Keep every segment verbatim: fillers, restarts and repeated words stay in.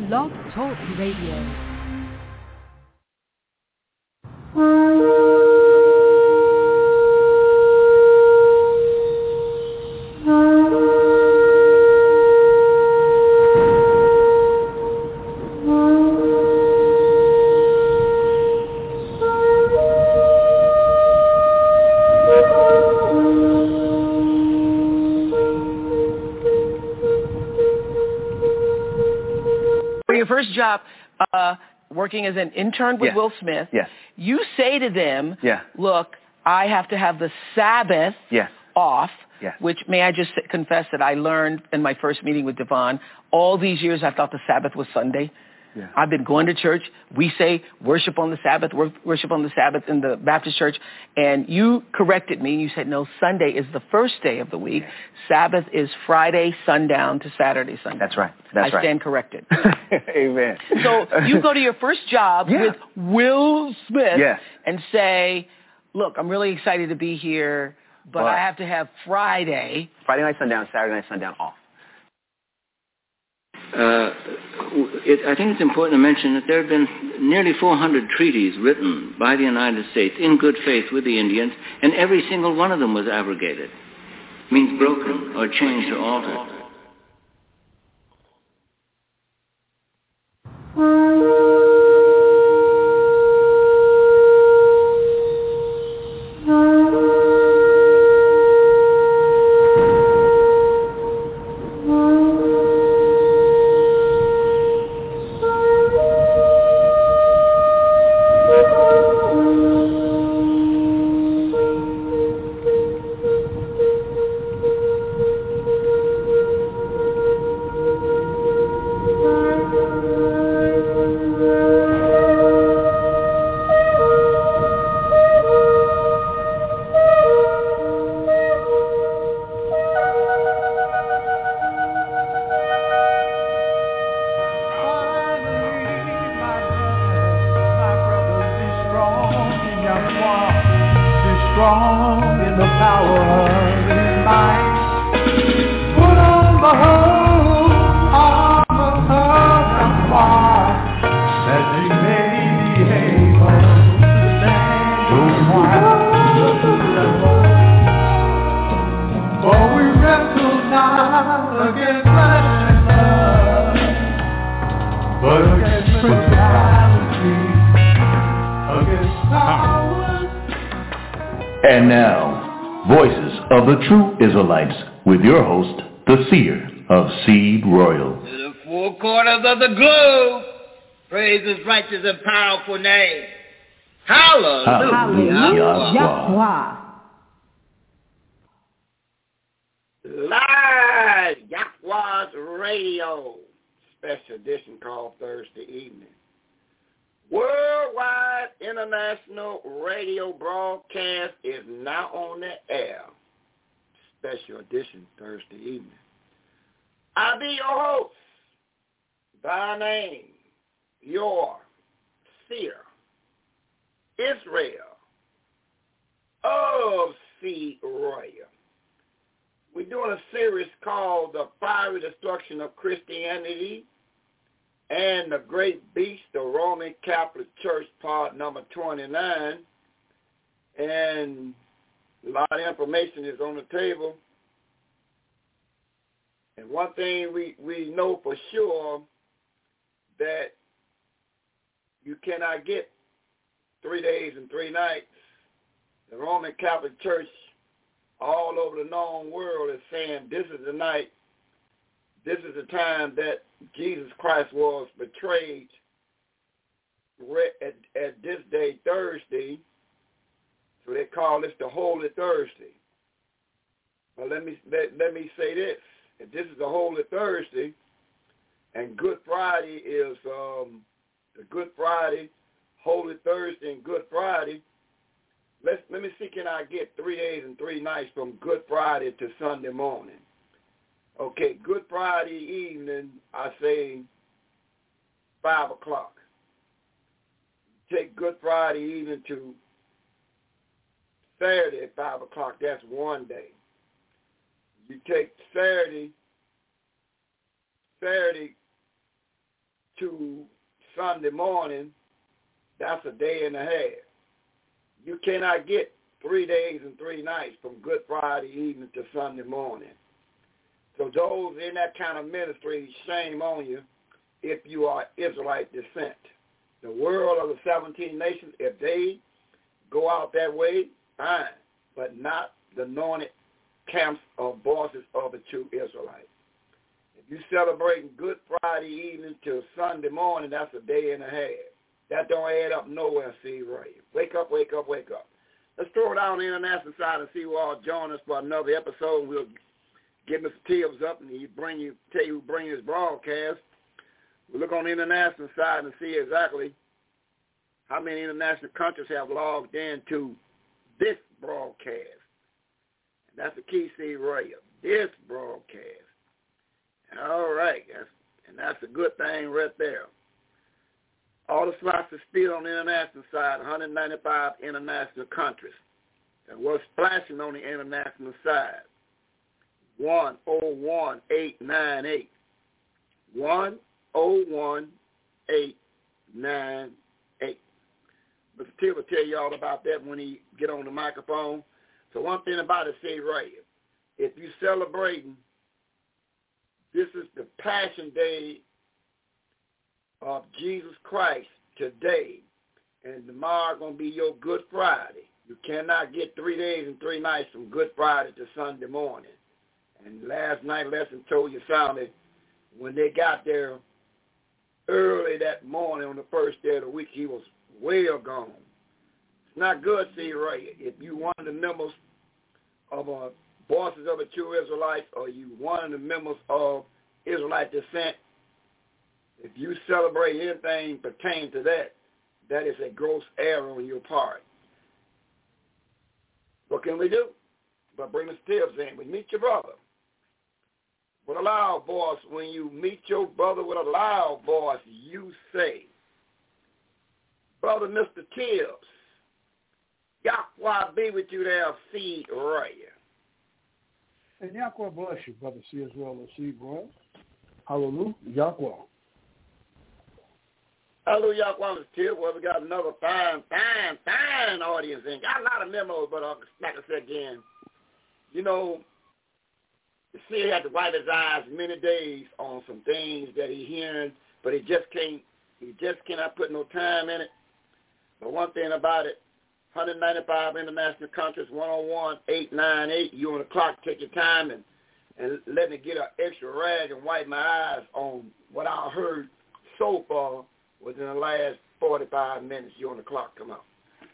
Blog Talk Radio. First job, uh, working as an intern with yes. Will Smith, yes. you say to them, yeah. look, I have to have the Sabbath yes. off, yes. which may I just confess that I learned in my first meeting with Devon. All these years I thought the Sabbath was Sunday. Yeah. I've been going to church. We say worship on the Sabbath, worship on the Sabbath in the Baptist church. And you corrected me. You said, no, Sunday is the first day of the week. Yeah. Sabbath is Friday sundown to Saturday sundown. That's right. That's I right. stand corrected. Amen. So you go to your first job yeah. with Will Smith yes. and say, look, I'm really excited to be here, but, but I have to have Friday. Friday night sundown, Saturday night sundown off. Uh, it, I think it's important to mention that there have been nearly four hundred treaties written by the United States in good faith with the Indians, and every single one of them was abrogated. Means broken or changed or altered. And now, Voices of the True Israelites, with your host, the Seer of Seed Royal. To the four corners of the globe, praise His righteous and powerful name. Hallelujah. Hallelujah. Yahweh. Live Yahweh's Radio, special edition called Thursday evening. Worldwide International Radio broadcast is now on the air. Special edition Thursday evening. I'll be your host, by name, your seer, Israel of Seed Royal. We're doing a series called The Fiery Destruction of Christianity and the Great Beast, the Roman Catholic Church, part number twenty-nine. And a lot of information is on the table. And one thing we, we know for sure, that you cannot get three days and three nights. The Roman Catholic Church all over the known world is saying this is the night, this is the time that Jesus Christ was betrayed at, at this day, Thursday. So they call this the Holy Thursday. But let me let, let me say this. If this is the Holy Thursday, and Good Friday is um, the Good Friday, Holy Thursday and Good Friday, let's, let me see, can I get three days and three nights from Good Friday to Sunday morning? Okay, Good Friday evening, I say five o'clock. Take Good Friday evening to Saturday at five o'clock. That's one day. You take Saturday, Saturday to Sunday morning, that's a day and a half. You cannot get three days and three nights from Good Friday evening to Sunday morning. So those in that kind of ministry, shame on you if you are Israelite descent. The world of the seventeen nations, if they go out that way, fine, but not the anointed camps of voices of the true Israelites. If you celebrating Good Friday evening till Sunday morning, that's a day and a half. That don't add up nowhere, see, right? Wake up, wake up, wake up. Let's throw it out on the international side and see who all join us for another episode. We'll get Mister Tibbs up and he bring you, tell you who bring his broadcast. We'll look on the international side and see exactly how many international countries have logged into this broadcast. And that's the key, see, right here. This broadcast. All right, that's, and that's a good thing right there. All the slots are still on the international side, one hundred ninety-five international countries. And what's flashing on the international side? one oh one eight nine eight. one oh one eight nine eight. Mister T will tell you all about that when he get on the microphone. So one thing about it, say right here, if you're celebrating, this is the Passion Day of Jesus Christ today, and tomorrow going to be your Good Friday. You cannot get three days and three nights from Good Friday to Sunday morning. And last night lesson told you sounded when they got there early that morning on the first day of the week, he was well gone. It's not good, see, right? If you one of the members of uh, Voices of the True Israelites, or you one of the members of Israelite descent, if you celebrate anything pertaining to that, that is a gross error on your part. What can we do? But bring the Tibbs in. We meet your brother with a loud voice. When you meet your brother with a loud voice, you say, Brother Mister Tibbs, Yahweh be with you there, see right. And Yahweh bless you, Brother C as well as C, boy. Hallelujah, Yahweh. Hallelujah, Yahweh, Mister Tibbs. Well, we got another fine, fine, fine audience in. Got a lot of memos, but uh, like I said again, you know, the C had to wipe his eyes many days on some things that he hearing, but he just can't, he just cannot put no time in it. But one thing about it, one hundred ninety-five international countries, one oh one eight nine eight, you on the clock, take your time and, and let me get an extra rag and wipe my eyes on what I heard so far within the last forty-five minutes. You on the clock, come on.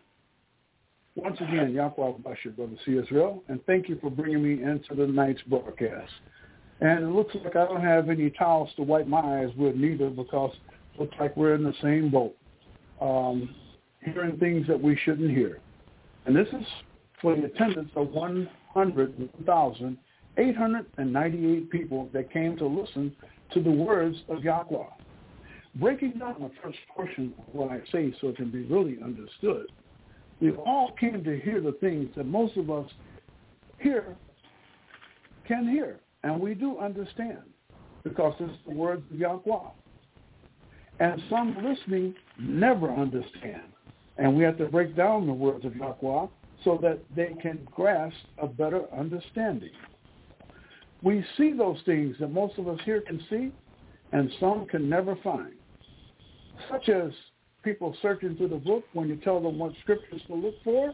Once again, Yahweh bless you, Brother C. Israel, and thank you for bringing me into the night's broadcast. And it looks like I don't have any towels to wipe my eyes with neither, because it looks like we're in the same boat, um, hearing things that we shouldn't hear. And this is for the attendance of one hundred thousand eight hundred ninety-eight people that came to listen to the words of Yahweh. Breaking down the first portion of what I say so it can be really understood, we all came to hear the things that most of us here can hear, and we do understand, because it's the words of Yahweh. And some listening never understand, and we have to break down the words of Yahweh so that they can grasp a better understanding. We see those things that most of us here can see, and some can never find, such as people searching through the book when you tell them what scriptures to look for,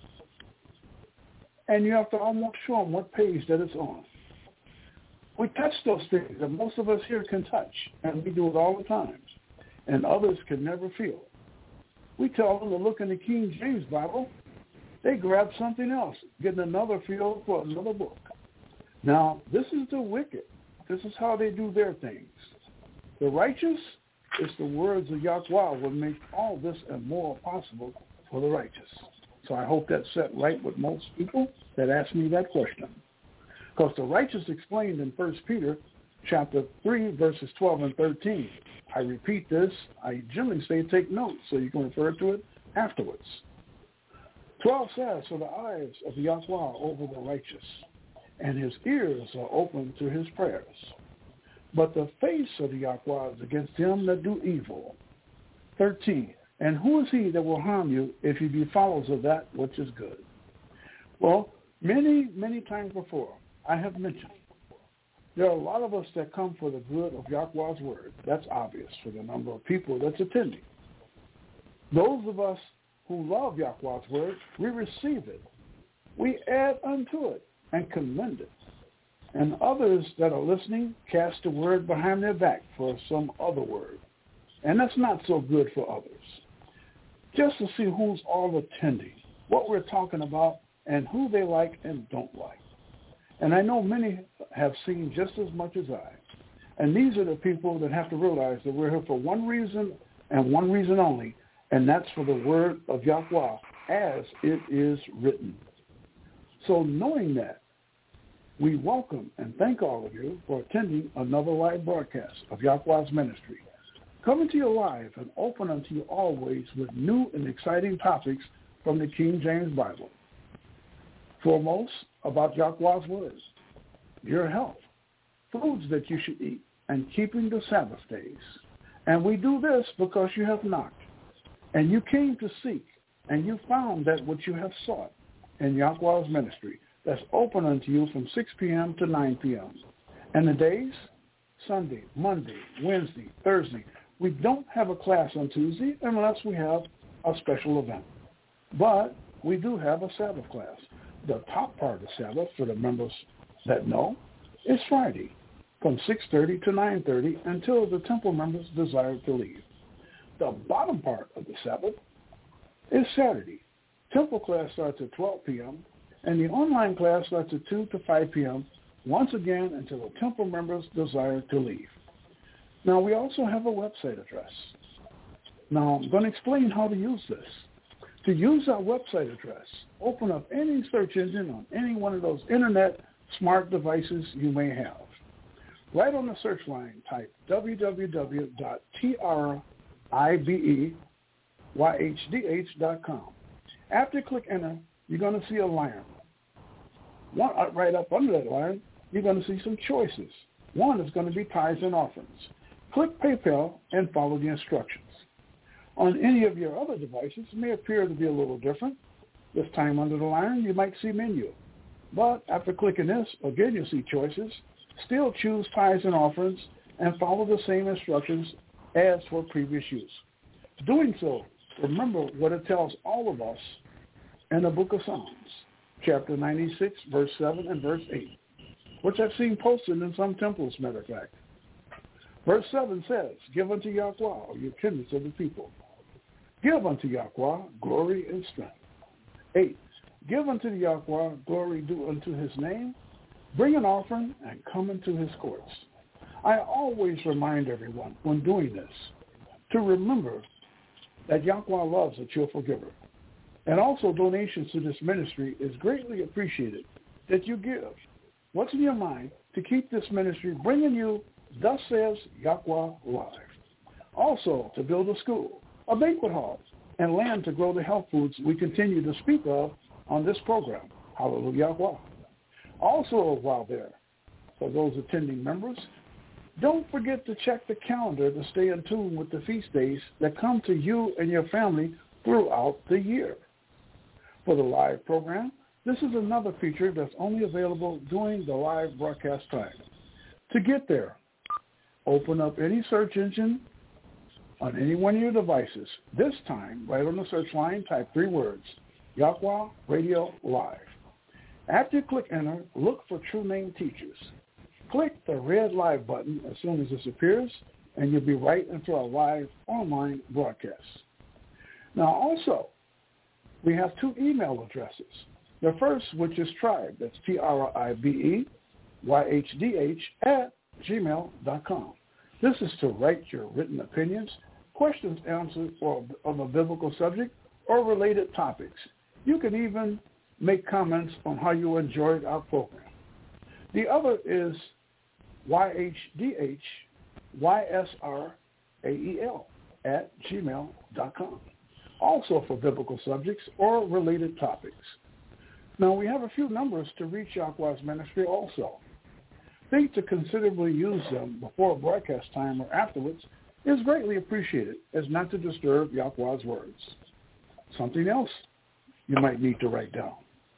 and you have to almost show them what page that it's on. We touch those things that most of us here can touch, and we do it all the time, and others can never feel. We tell them to look in the King James Bible. They grab something else, getting another feel for another book. Now, this is the wicked. This is how they do their things. The righteous, it's the words of Yahweh will make all this and more possible for the righteous. So I hope that's set right with most people that ask me that question. Because the righteous explained in First Peter chapter three, verses twelve and thirteen. I repeat this. I generally say take notes so you can refer to it afterwards. twelve says, for the eyes of Yahweh over the righteous, and his ears are open to his prayers. but the face of the Yahweh is against them that do evil. thirteen. And who is he that will harm you if you be followers of that which is good? Well, many, many times before, I have mentioned there are a lot of us that come for the good of Yahweh's word. That's obvious for the number of people that's attending. Those of us who love Yahweh's word, we receive it. We add unto it and commend it. And others that are listening cast a word behind their back for some other word. And that's not so good for others. Just to see who's all attending, what we're talking about, and who they like and don't like. And I know many have seen just as much as I. And these are the people that have to realize that we're here for one reason and one reason only, and that's for the word of Yahweh as it is written. So knowing that, we welcome and thank all of you for attending another live broadcast of Yahweh's ministry. Coming to you live and open unto you always with new and exciting topics from the King James Bible. Foremost, about Yahweh's words, your health, foods that you should eat, and keeping the Sabbath days. And we do this because you have knocked, and you came to seek, and you found that what you have sought in Yahweh's ministry that's open unto you from six p.m. to nine p.m. And the days, Sunday, Monday, Wednesday, Thursday. We don't have a class on Tuesday unless we have a special event. But we do have a Sabbath class. The top part of the Sabbath, for the members that know, is Friday from six thirty to nine thirty until the temple members desire to leave. The bottom part of the Sabbath is Saturday. Temple class starts at twelve p.m. and the online class starts at two to five p.m. once again until the temple members desire to leave. Now, we also have a website address. Now, I'm going to explain how to use this. To use our website address, open up any search engine on any one of those internet smart devices you may have. Right on the search line, type w w w dot tribeYhdh dot com. After you click enter, you're going to see a line. One, right up under that line, you're going to see some choices. One is going to be tithes and offerings. Click PayPal and follow the instructions. On any of your other devices, it may appear to be a little different. This time under the line, you might see menu. But after clicking this, again, you'll see choices. Still choose tithes and offerings and follow the same instructions as for previous use. Doing so, remember what it tells all of us in the book of Psalms, chapter ninety-six, verse seven and verse eight, which I've seen posted in some temples, matter of fact. Verse seven says, give unto Yahweh, or your kindreds of the people. Give unto Yahweh glory and strength. Eight, give unto the Yahweh glory due unto his name. Bring an offering and come into his courts. I always remind everyone when doing this to remember that Yahweh loves a cheerful giver. And also donations to this ministry is greatly appreciated that you give. What's in your mind to keep this ministry bringing you Thus Says Yahweh Live. Also to build a school, a banquet hall, and land to grow the health foods we continue to speak of on this program. Hallelujah Yahweh. Also while there, for those attending members, don't forget to check the calendar to stay in tune with the feast days that come to you and your family throughout the year. For the live program, this is another feature that's only available during the live broadcast time. To get there, open up any search engine on any one of your devices. This time, right on the search line, type three words, Yahweh Radio Live. After you click enter, look for True Name Teachers. Click the red live button as soon as this appears, and you'll be right into our live online broadcast. Now also, we have two email addresses. The first, which is tribe, that's T R I B E Y H D H at gmail dot com. This is to write your written opinions, questions answered or of a biblical subject or related topics. You can even make comments on how you enjoyed our program. The other is Y H D H Y S R A E L at gmail dot com. Also for biblical subjects or related topics. Now, we have a few numbers to reach Yahweh's ministry also. think to considerably use them before broadcast time or afterwards is greatly appreciated, as not to disturb Yahweh's words. Something else you might need to write down.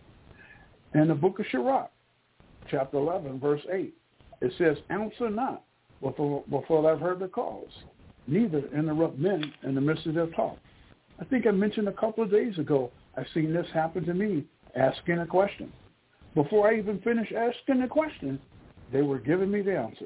In the book of Sirach, chapter eleven, verse eight, it says, answer not before, before I've heard the cause, neither interrupt men in the midst of their talk. I think I mentioned a couple of days ago, I've seen this happen to me, asking a question. Before I even finished asking the question, they were giving me the answer.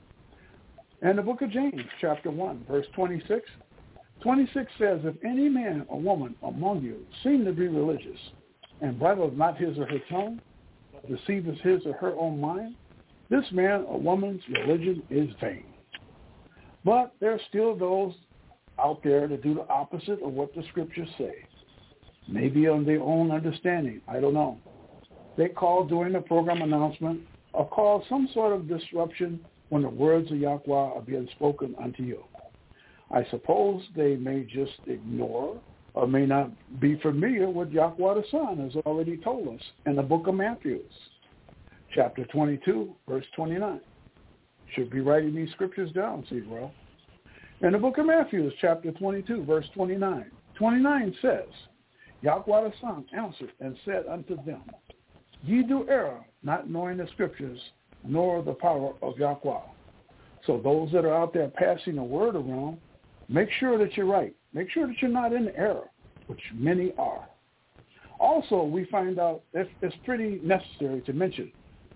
In the book of James, chapter one, verse twenty-six, twenty-six says, if any man or woman among you seem to be religious, and bridles not his or her tongue, but deceiveth his or her own mind, this man or woman's religion is vain. But there are still those out there that do the opposite of what the scriptures say. Maybe on their own understanding, I don't know. They call during the program announcement or cause some sort of disruption when the words of Yahweh are being spoken unto you. I suppose they may just ignore or may not be familiar with Yahweh the Son, as already told us in the book of Matthew, chapter twenty-two, verse twenty-nine. Should be writing these scriptures down, Seedwell. In the book of Matthew, chapter twenty-two, verse twenty-nine. twenty-nine says, Yahweh the Son answered and said unto them, ye do err, not knowing the scriptures, nor the power of Yahweh. So those that are out there passing the word around, make sure that you're right. Make sure that you're not in error, which many are. Also, we find out it's, it's pretty necessary to mention,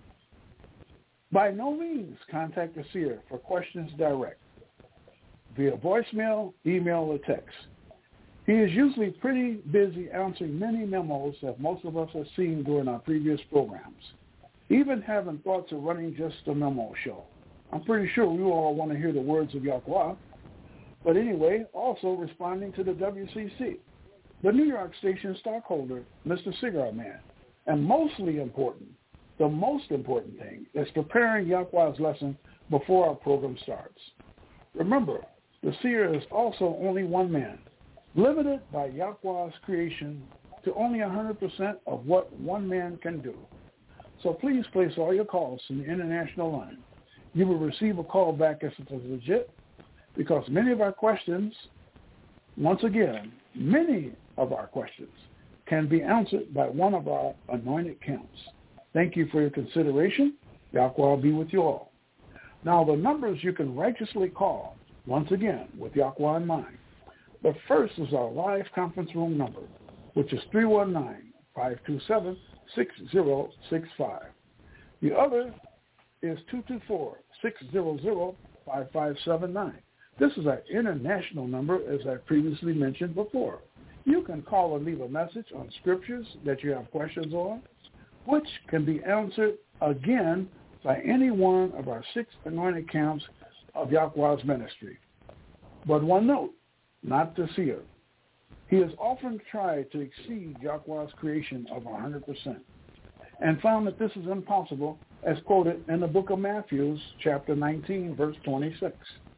by no means contact the seer for questions direct, via voicemail, email, or text. He is usually pretty busy answering many memos that most of us have seen during our previous programs, even having thoughts of running just a memo show. I'm pretty sure we all want to hear the words of Yahweh. But anyway, also responding to the W C C, the New York station stockholder, Mister Cigar Man. And mostly important, the most important thing is preparing Yahweh's lesson before our program starts. Remember, the seer is also only one man, limited by Yahweh's creation to only one hundred percent of what one man can do. So please place all your calls in the international line. You will receive a call back if it is legit, because many of our questions, once again, many of our questions can be answered by one of our anointed camps. Thank you for your consideration. Yahweh will be with you all. Now, the numbers you can righteously call, once again, with Yahweh in mind. The first is our live conference room number, which is three one nine, five two seven, six zero six five. The other is two two four, six zero zero, five five seven nine. This is our international number, as I previously mentioned before. You can call and leave a message on scriptures that you have questions on, which can be answered again by any one of our six anointed camps of Yahweh's ministry. But one note, not the seer. He has often tried to exceed Yahweh's creation of one hundred percent and found that this is impossible, as quoted in the book of Matthew, chapter nineteen, verse twenty-six.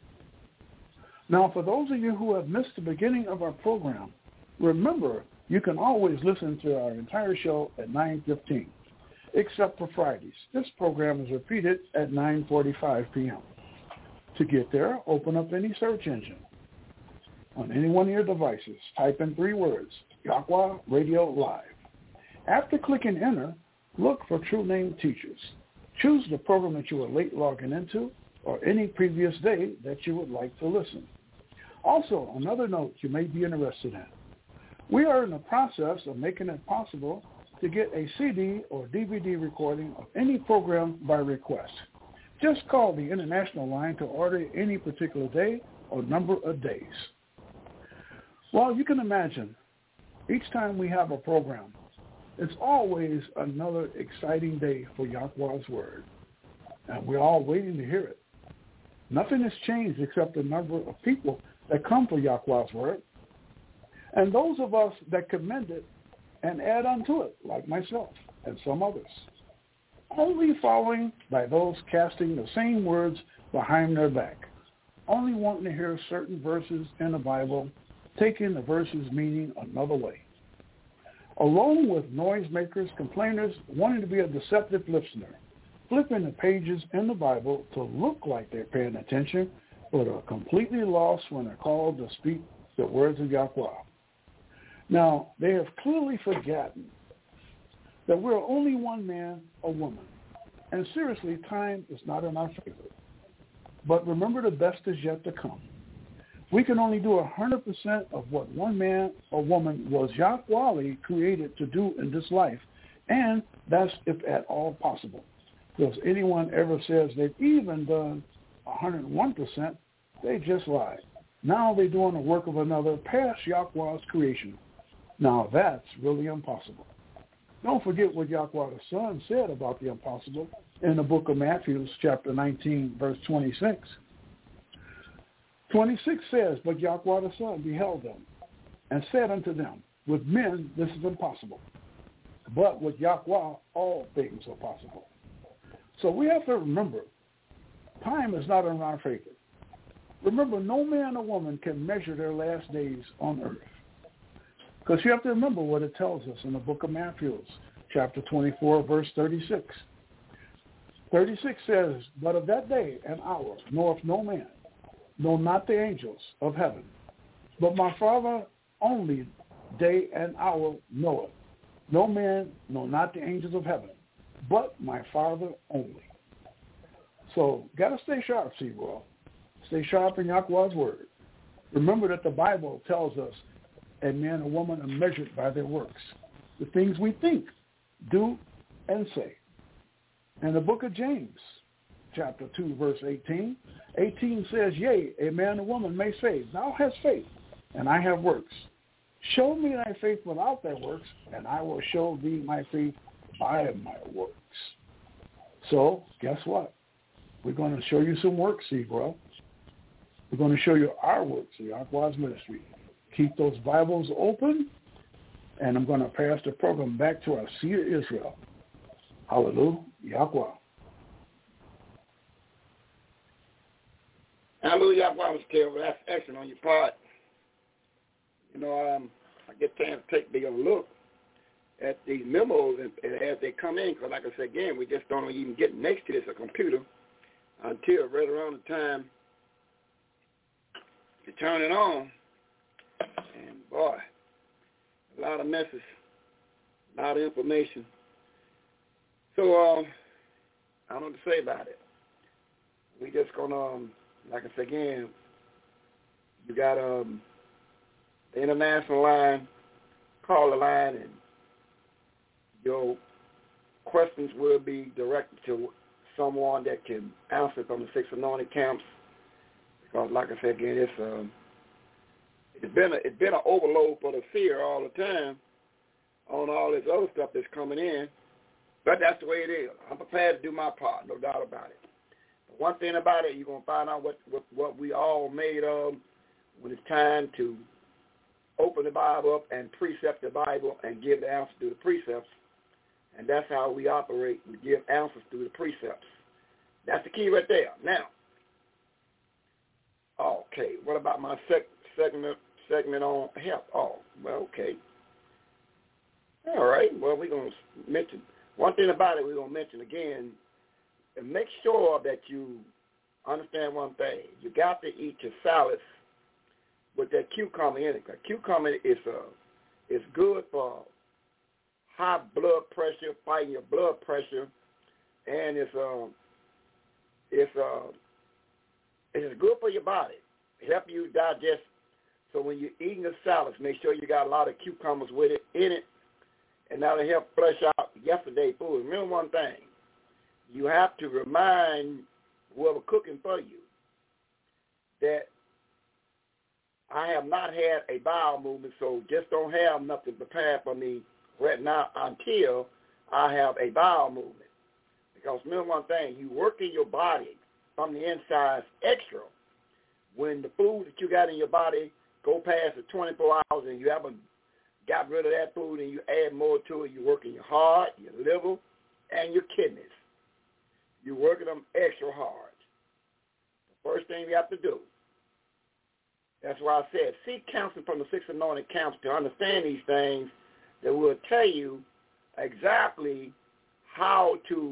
Now, for those of you who have missed the beginning of our program, remember you can always listen to our entire show at nine fifteen, except for Fridays. This program is repeated at nine forty-five p.m. To get there, open up any search engine. On any one of your devices, type in three words, Yahweh Radio Live. After clicking enter, look for True Name Teachers. Choose the program that you were late logging into or any previous day that you would like to listen. Also, another note you may be interested in. We are in the process of making it possible to get a C D or D V D recording of any program by request. Just call the international line to order any particular day or number of days. Well, you can imagine, each time we have a program, it's always another exciting day for Yahweh's Word. And we're all waiting to hear it. Nothing has changed except the number of people that come for Yahweh's Word, and those of us that commend it and add unto it, like myself and some others. Only following by those casting the same words behind their back, only wanting to hear certain verses in the Bible, taking the verses' meaning another way. Along with noisemakers, complainers, wanting to be a deceptive listener, flipping the pages in the Bible to look like they're paying attention, but are completely lost when they're called to speak the words of Yahweh. Now, they have clearly forgotten that we're only one man or woman. And seriously, time is not in our favor. But remember, the best is yet to come. We can only do one hundred percent of what one man or woman was Yahweh created to do in this life, and that's if at all possible. If anyone ever says they've even done one hundred one percent, they just lied. Now they're doing the work of another past Yahweh's creation. Now that's really impossible. Don't forget what Yahweh the Son said about the impossible in the book of Matthew, chapter nineteen, verse twenty-six. twenty-six says, but Yahweh the Son beheld them and said unto them, with men this is impossible, but with Yahweh all things are possible. So we have to remember, time is not in our favor. Remember, no man or woman can measure their last days on earth. Because you have to remember what it tells us in the book of Matthew, chapter twenty-four, verse thirty-six. thirty-six says, but of that day and hour knoweth no man, no, not the angels of heaven, but my Father only day and hour knoweth. No man, no, not the angels of heaven, but my Father only. So, got to stay sharp, Seawell. Stay sharp in Yahweh's word. Remember that the Bible tells us a man or woman are measured by their works, the things we think, do, and say. In the book of James, chapter two, verse eighteen, eighteen says, yea, a man or woman may say, thou hast faith, and I have works. Show me thy faith without thy works, and I will show thee my faith by my works. So, guess what? We're going to show you some works, Seabro. We're going to show you our works, the Yahweh's ministry. Keep those Bibles open, and I'm going to pass the program back to our seer Israel. Hallelujah, Yahweh. Hallelujah, Yahweh, Mister Taylor. That's excellent on your part. You know, um, I get a chance to take a bigger look at these memos and, and as they come in, because like I said again, we just don't even get next to this, a computer, until right around the time you turn it on. And boy, a lot of messes, a lot of information. So, um, I don't know what to say about it. We just gonna, um, like I said again, you got um, the international line, call the line, and your questions will be directed to someone that can answer from the six anointed camps. Because, like I said again, it's um, it's been a, it's been an overload for the seer all the time on all this other stuff that's coming in. But that's the way it is. I'm prepared to do my part, no doubt about it. But one thing about it, you're going to find out what, what, what we all made of when it's time to open the Bible up and precept the Bible and give the answer through the precepts. And that's how we operate. We give answers through the precepts. That's the key right there. Now, okay, what about my sec- segment, segment on health? Oh, well, okay. All right, well, we're going to mention one thing about it. We're going to mention again, and make sure that you understand one thing. You got to eat your salads with that cucumber in it. Cucumber is uh, is good for high blood pressure, fighting your blood pressure, and it's uh, it's uh, it's good for your body. It helps you digest. So when you're eating the salads, make sure you got a lot of cucumbers with it in it, and that'll help flush out yesterday's food. Remember one thing: you have to remind whoever cooking for you that I have not had a bowel movement, so just don't have nothing prepared for me right now until I have a bowel movement. Because remember one thing, you work in your body from the inside extra when the food that you got in your body go past the twenty-four hours and you haven't got rid of that food and you add more to it. You're working your heart, your liver, and your kidneys. You're working them extra hard. The first thing you have to do, that's why I said, seek counsel from the six anointed camps to understand these things that will tell you exactly how to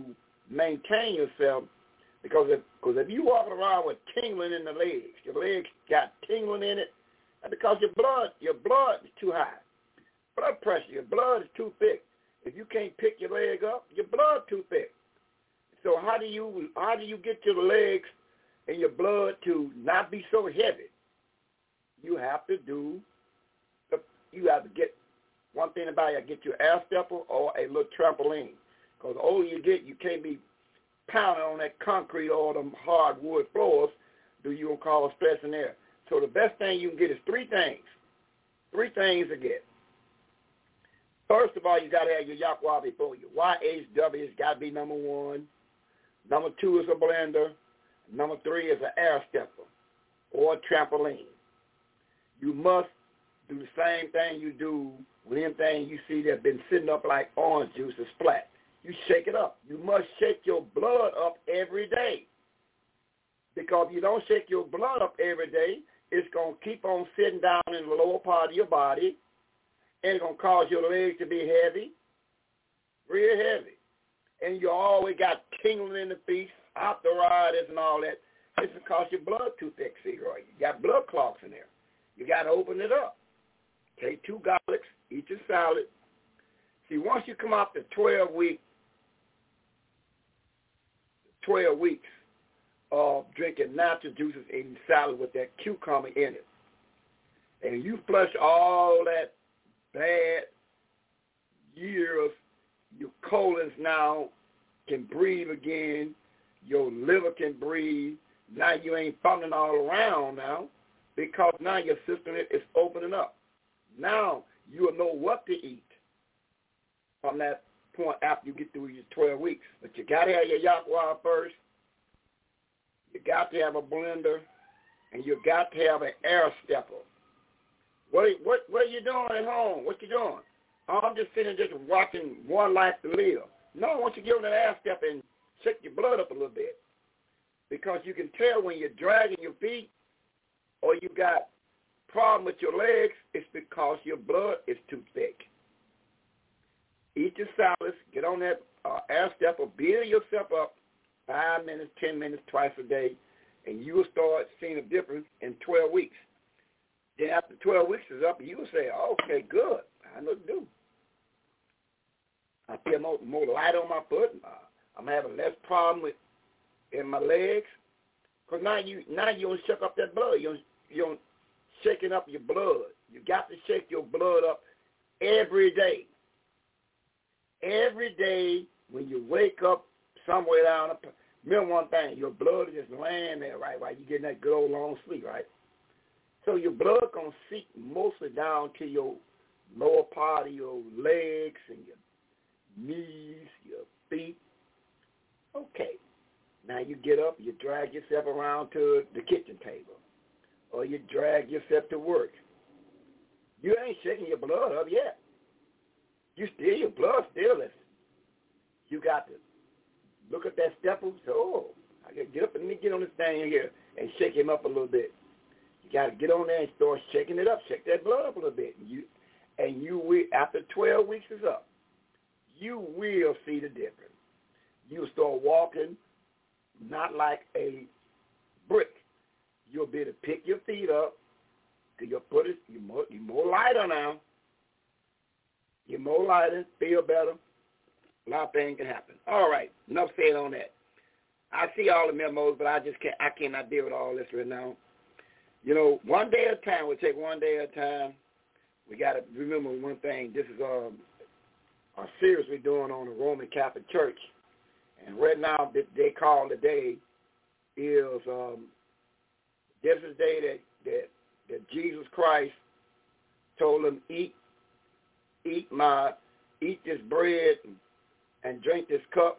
maintain yourself, because if, cause if you walk around with tingling in the legs, your legs got tingling in it, that's because your blood, your blood is too high. Blood pressure, your blood is too thick. If you can't pick your leg up, your blood too thick. So how do you how do you get your legs and your blood to not be so heavy? You have to do, the, you have to get, one thing about it, get your air stepper or a little trampoline. Because the older you get, you can't be pounding on that concrete or them hardwood floors, do you gonna cause stress in there. So the best thing you can get is three things. Three things to get. First of all, you got to have your Yahweh before you. Y H W has got to be number one. Number two is a blender. Number three is an air stepper or a trampoline. You must do the same thing you do with anything you see that's been sitting up like orange juice or splat. You shake it up. You must shake your blood up every day. Because if you don't shake your blood up every day, it's going to keep on sitting down in the lower part of your body, and it's going to cause your legs to be heavy, real heavy. And you always got tingling in the feet, arthritis and all that. It's because your blood too thick, see, right? You got blood clots in there. You got to open it up. Take two garlics, eat your salad. See, once you come out to twelve week, twelve weeks of drinking natural juices, eating salad with that cucumber in it, and you flush all that bad years, your colons now can breathe again, your liver can breathe. Now you ain't fumbling all around now, because now your system is opening up. Now you will know what to eat from that point after you get through your twelve weeks. But you got to have your Yahweh first. You got to have a blender, and you got to have an air stepper. What what what are you doing at home? What you doing? Oh, I'm just sitting just watching One Life to Live. No, I want you to give them an air stepper and shake your blood up a little bit, because you can tell when you're dragging your feet or you got problem with your legs, it's because your blood is too thick. Eat your salads, get on that uh, air stepper, build yourself up five minutes, ten minutes, twice a day, and you will start seeing a difference in twelve weeks. Then after twelve weeks is up, you will say, okay, good, I know what to do. I feel more, more light on my foot. Uh, I'm having less problem with in my legs, because now you now you don't shake up that blood. You don't, you don't shaking up your blood. You got to shake your blood up every day. Every day when you wake up somewhere down, remember one thing, your blood is just laying there, right, while you're getting that good old long sleep, right? So your blood going to seep mostly down to your lower part of your legs and your knees, your feet. Okay. Now you get up, you drag yourself around to the kitchen table, or you drag yourself to work. You ain't shaking your blood up yet. You still, your blood still is. You got to look at that stepper and say, oh, I got to get up and let me get on this thing here and shake him up a little bit. You got to get on there and start shaking it up, shake that blood up a little bit. And you, and you will, after twelve weeks is up, you will see the difference. You'll start walking not like a brick. You'll be able to pick your feet up, because your foot is, you're more, you're more lighter now. You're more lighter, feel better. A lot of things can happen. All right, enough said on that. I see all the memos, but I just can't, I cannot deal with all this right now. You know, one day at a time. We'll take one day at a time. We got to remember one thing. This is um, a series we're doing on the Roman Catholic Church. And right now, they call the day is, um, this is the day that, that, that Jesus Christ told them, eat, eat my, eat this bread and, and drink this cup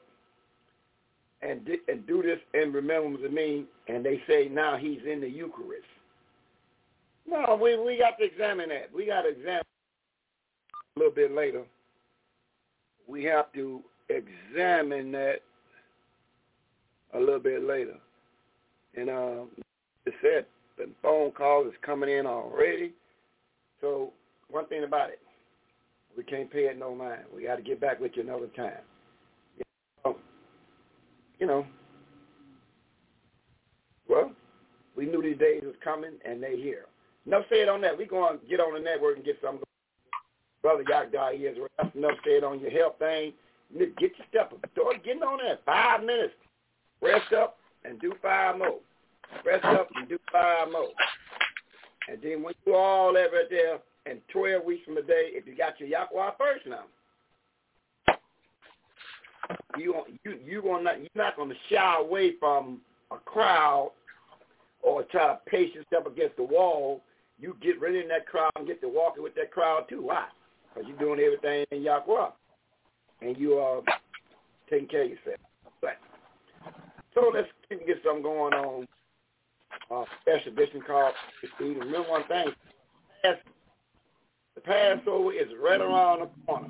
and, di- and do this in remembrance of me. And they say now he's in the Eucharist. No, we, we got to examine that. We got to examine a little bit later. We have to examine that a little bit later. And uh, it said the phone call is coming in already. So one thing about it, we can't pay it no mind. We got to get back with you another time. You know, you know, well, we knew these days was coming, and they here. Enough said on that. We're going to get on the network and get something. Brother Yagda Israel, that's enough said on your health thing. Get your step up. Start getting on that. Five minutes. Rest up and do five more. Rest up and do five more. And then when you do all that right there, and twelve weeks from today, if you got your Yahweh first now, you you you gonna not you're not gonna shy away from a crowd or try to pace yourself against the wall. You get right in that crowd and get to walking with that crowd too. Why? Because you're doing everything in Yahweh, and you are taking care of yourself. But, so let's get something going on. Uh, special edition called Steve. Remember one thing: the Passover is right around the corner.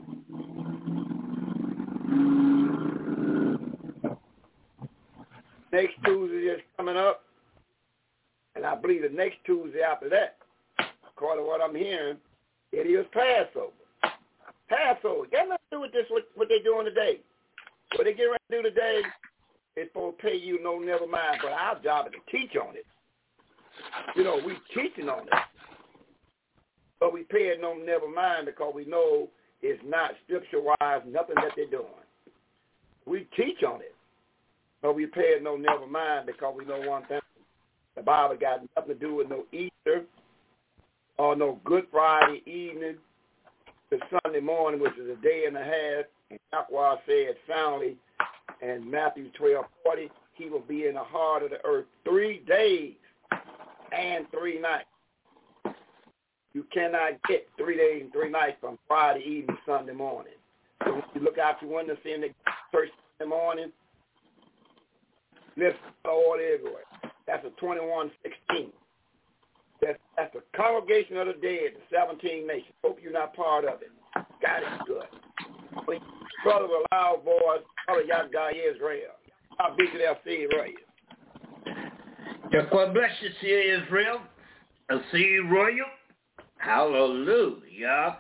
Next Tuesday is coming up, and I believe the next Tuesday after that, according to what I'm hearing, it is Passover. Passover got nothing to do with this. What, what they're doing today? What they get ready to do today is for pay you no never mind. But our job is to teach on it. You know, we teaching on it, but we pay it no never mind because we know it's not scripture-wise, nothing that they're doing. We teach on it, but we pay it no never mind because we know one thing. The Bible got nothing to do with no Easter or no Good Friday evening to Sunday morning, which is a day and a half. And Yahweh said soundly in Matthew twelve forty, he will be in the heart of the earth three days and three nights. You cannot get three days and three nights from Friday evening to Sunday morning. So when you look out your window, seeing the church Sunday morning, listen, all everywhere. That's a twenty-one sixteen. That's, that's the congregation of the dead, the seventeen nations. Hope you're not part of it. God is good. But brother with a loud voice, brother Yahweh Israel. I'll be to that seed right here. Yahweh bless you, see Israel. I see you, royal. Hallelujah.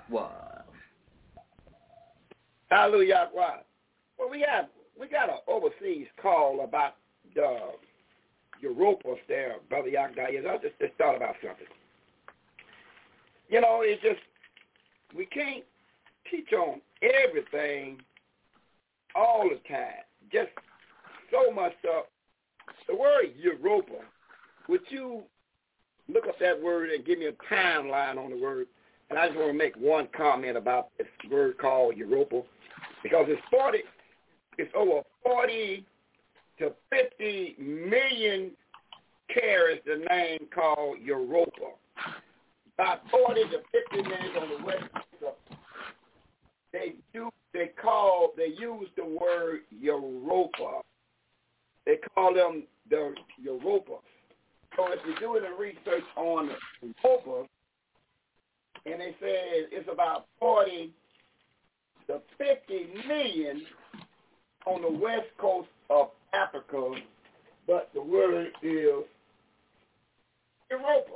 Hallelujah. Well, we got we got an overseas call about the Europa there, brother Yahweh. I just, just thought about something. You know, it's just we can't teach on everything all the time. Just so much stuff. The word Europa, would you look up that word and give me a timeline on the word? And I just want to make one comment about this word called Europa, because it's forty, it's over forty to fifty million carries the name called Europa. About forty to fifty million on the west coast. They do. They call. They use the word Europa. They call them the Europa. So if you're doing a research on Europa, and they say it's about forty to fifty million on the west coast of Africa, but the word is Europa.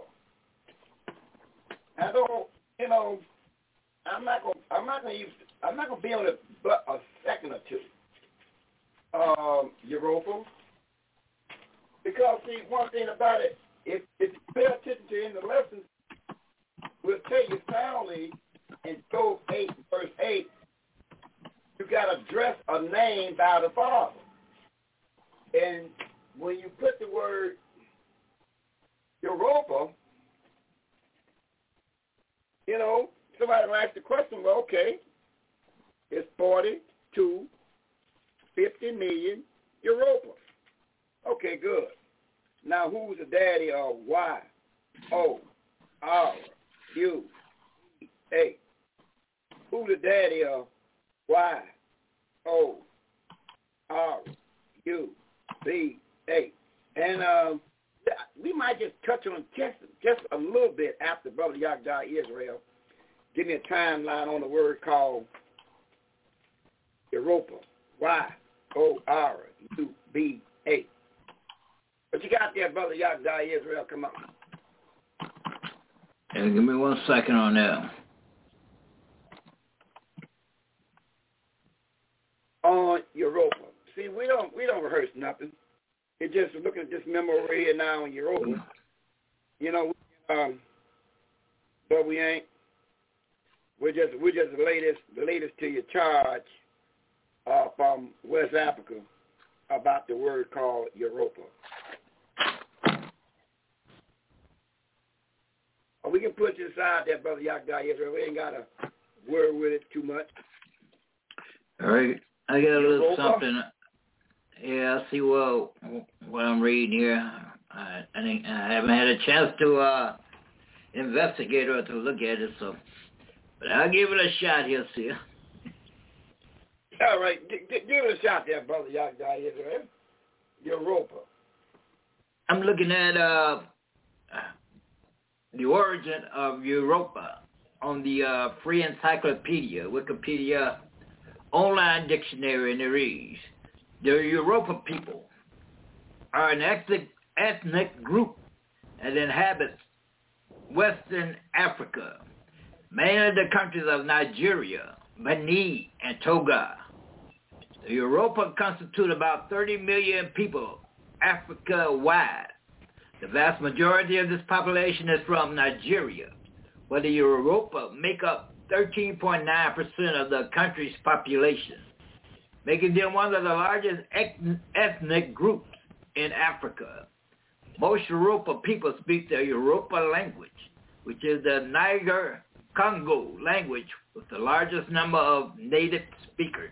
I don't, you know, I'm not gonna, I'm not gonna use, I'm not gonna be on it but a second or two. Um, Europa, because see, one thing about it, if if you pay attention to in the lessons, we'll tell you soundly in Job eight verse eight, you got to address a name by the Father, and when you put the word Europa, you know, somebody will ask the question, well, okay, it's forty to fifty million Europa. Okay, good. Now, who's the daddy of Y, O, R, U, A? Who's the daddy of Y, O, R, U, B, A? And um, we might just touch on just just a little bit after Brother Yahweh Israel. Give me a timeline on the word called Europa. Y O R U B A. What you got there, Brother Yahweh Israel? Come on. Yeah, give me one second on that. On Europa. See, we don't we don't rehearse nothing. just looking at this memo right here now in Europa. You know, um, but we ain't. We're just we're just the latest the latest to your charge uh, from West Africa about the word called Europa. Or we can put you aside there, Brother Yakda Israel. We ain't got to worry with it too much. All right. I got a little Europa? something. Yeah, I see what, what I'm reading here. I, I, think, I haven't had a chance to uh, investigate or to look at it, so... But I'll give it a shot here, see. All right. G- g- give it a shot there, Brother Yakda Israel. Europa. I'm looking at uh, the origin of Europa on the uh, Free Encyclopedia, Wikipedia online dictionary, and it reads, the Europa people are an ethnic, ethnic group that inhabits Western Africa, mainly the countries of Nigeria, Benin, and Togo. The Europa constitute about thirty million people Africa-wide. The vast majority of this population is from Nigeria, where the Europa make up thirteen point nine percent of the country's population, making them one of the largest ethnic groups in Africa. Most Europa people speak the Europa language, which is the Niger-Congo language with the largest number of native speakers.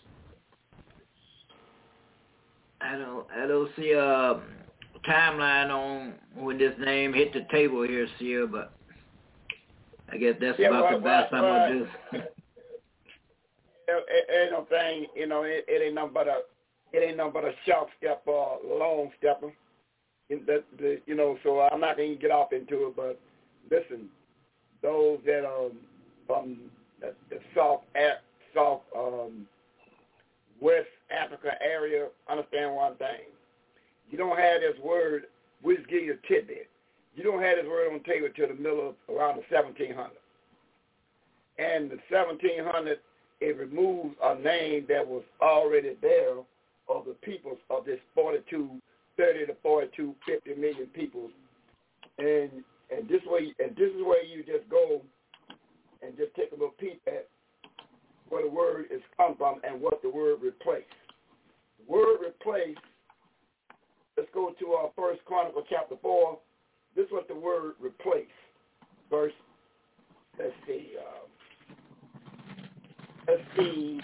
I don't, I don't see a timeline on when this name hit the table here, Sia, but I guess that's yeah, about well, the best well, I'm well, gonna do. It, it ain't no thing, you know. It, it ain't nothing but a, it ain't nothing but a short stepper, or long stepper. The, the, you know, so I'm not gonna get off into it, but listen, those that are from the, the South, South um, West Africa area understand one thing. You don't have this word. We just give you a tidbit. You don't have this word on the table till the middle of around the seventeen hundreds. And the seventeen hundreds, it removes a name that was already there of the peoples of this forty-two, thirty to forty-two, fifty million people. And and this way, and this is where you just go and just take a little peek at where the word is come from and what the word replace. The word replace. Let's go to our First Chronicle chapter four. This is what the word replace. Verse, let's see. Uh, let's see.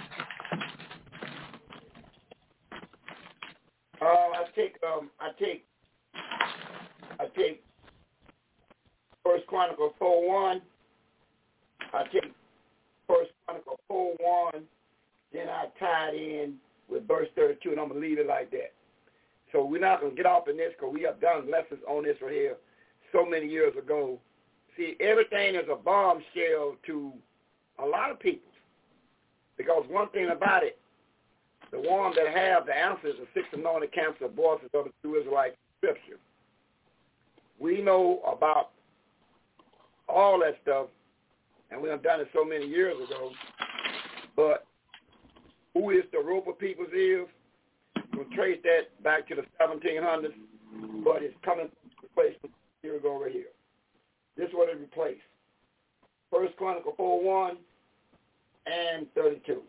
Uh, I take, um, I take, I take First Chronicle four one. I take First Chronicle four one. Then I tie it in with verse thirty-two, and I'm gonna leave it like that. So we're not going to get off in this because we have done lessons on this right here so many years ago. See, everything is a bombshell to a lot of people because one thing about it, the ones that have the answers, the six anointed camps of voices of the true Israelite scripture. We know about all that stuff, and we have done it so many years ago, but who is the Europa peoples is? We'll trace that back to the seventeen hundreds, but it's coming to replace here ago right here. This is what it replaced. First Chronicle four one and thirty-two.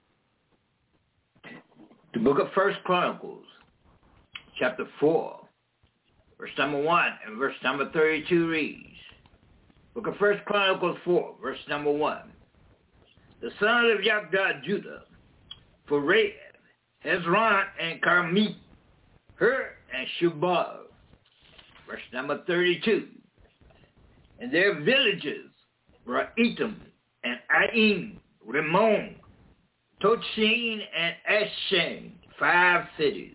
The book of First Chronicles, chapter four, verse number one and verse number thirty-two reads, book of First Chronicles four, verse number one. The son of Yakda Judah, for Rahab, Hezron and Carmel, Her and Shubal. Verse number thirty-two. And their villages were Etam and Ain, Rimmon, Tochine, and Eshen, five cities.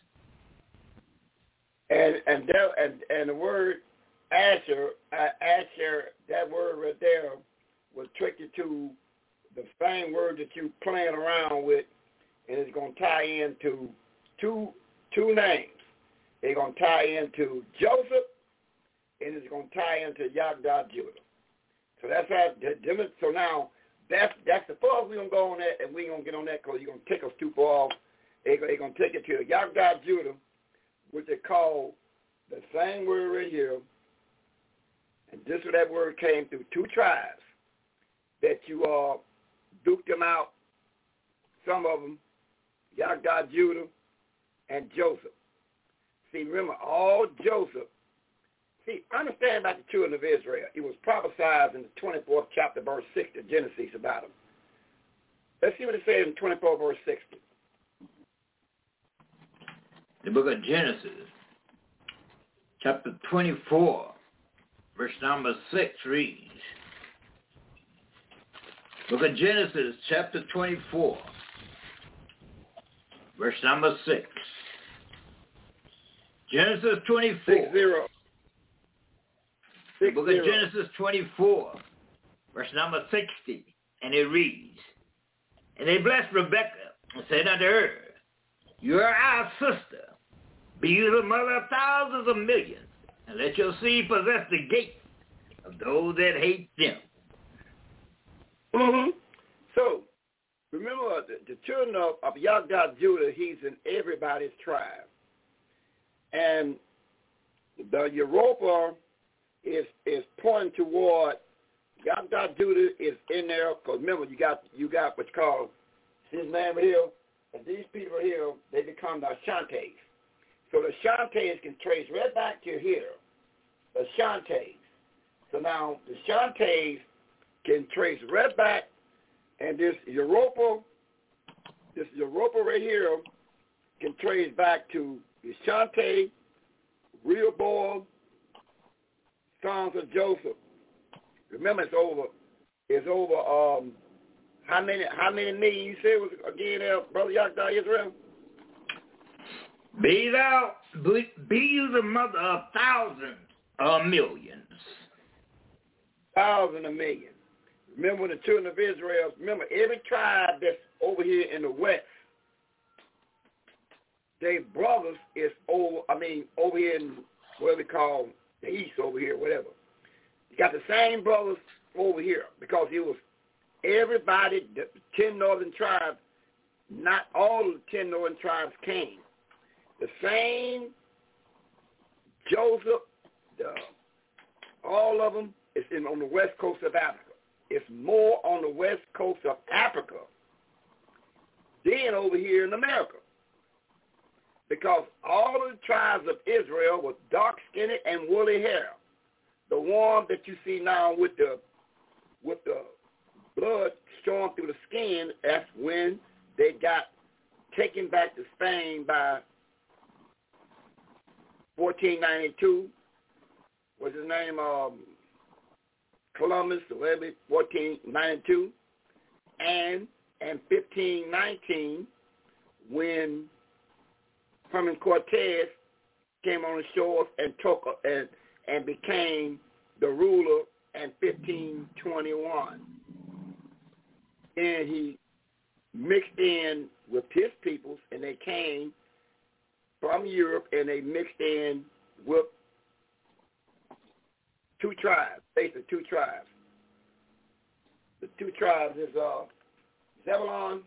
And and there, and and the word Asher, uh, Asher, that word right there was tricky to the same word that you playing around with. And it's going to tie into two two names. It's going to tie into Joseph, and it's going to tie into Yakda Judah. So that's how. So now that's that's the first we're going to go on that, and we ain't going to get on that because you're going to take us too far off. They're going to take it to Yakda Judah, which they call the same word right here, and this is where that word came through, two tribes, that you uh, duked them out, some of them, Yagdah, Judah, and Joseph. See, remember, all Joseph, see, understand about the children of Israel. It was prophesied in the twenty-fourth chapter, verse sixty of Genesis about them. Let's see what it says in twenty-four, verse sixty. The book of Genesis, chapter twenty-four, verse number six reads, book of Genesis, chapter twenty-four, verse number six. Genesis twenty-four. Six zero. The book of Genesis twenty-four, verse number sixty, and it reads, and they blessed Rebekah and said unto her, you are our sister. Be you the mother of thousands of millions, and let your seed possess the gate of those that hate them. Mm-hmm. So, remember, the, the children of, of Yagdah Judah, he's in everybody's tribe. And the Europa is is pointing toward Yagdah Judah is in there, because remember, you got you got what's called his name here, and these people here, they become the Ashantes. So the Ashantes can trace right back to here, the Ashantes. So now the Ashantes can trace right back, and this Europa, this Europa right here can trace back to the Ashante, Rehoboam, sons of Joseph. Remember, it's over. It's over. Um, how many? How many million you said was again, there, brother Yagdah Israel? Be thou, be, be you the mother of thousands of millions. Thousand of millions. Remember when the children of Israel, remember every tribe that's over here in the west, their brothers is over, I mean, over here in what we call the east over here, whatever. You got the same brothers over here because it was everybody, the ten northern tribes, not all of the ten northern tribes came. The same Joseph, the, all of them is in, on the west coast of Africa. It's more on the west coast of Africa than over here in America. Because all of the tribes of Israel were dark-skinned and woolly hair. The one that you see now with the with the blood showing through the skin, that's when they got taken back to Spain by fourteen ninety-two. What's his name? Um, Columbus, fourteen ninety-two. And in fifteen nineteen, when Herman Cortez came on the shores and took and and became the ruler in fifteen twenty-one. And he mixed in with his peoples, and they came from Europe, and they mixed in with two tribes, basically two tribes. The two tribes is uh, Zebulon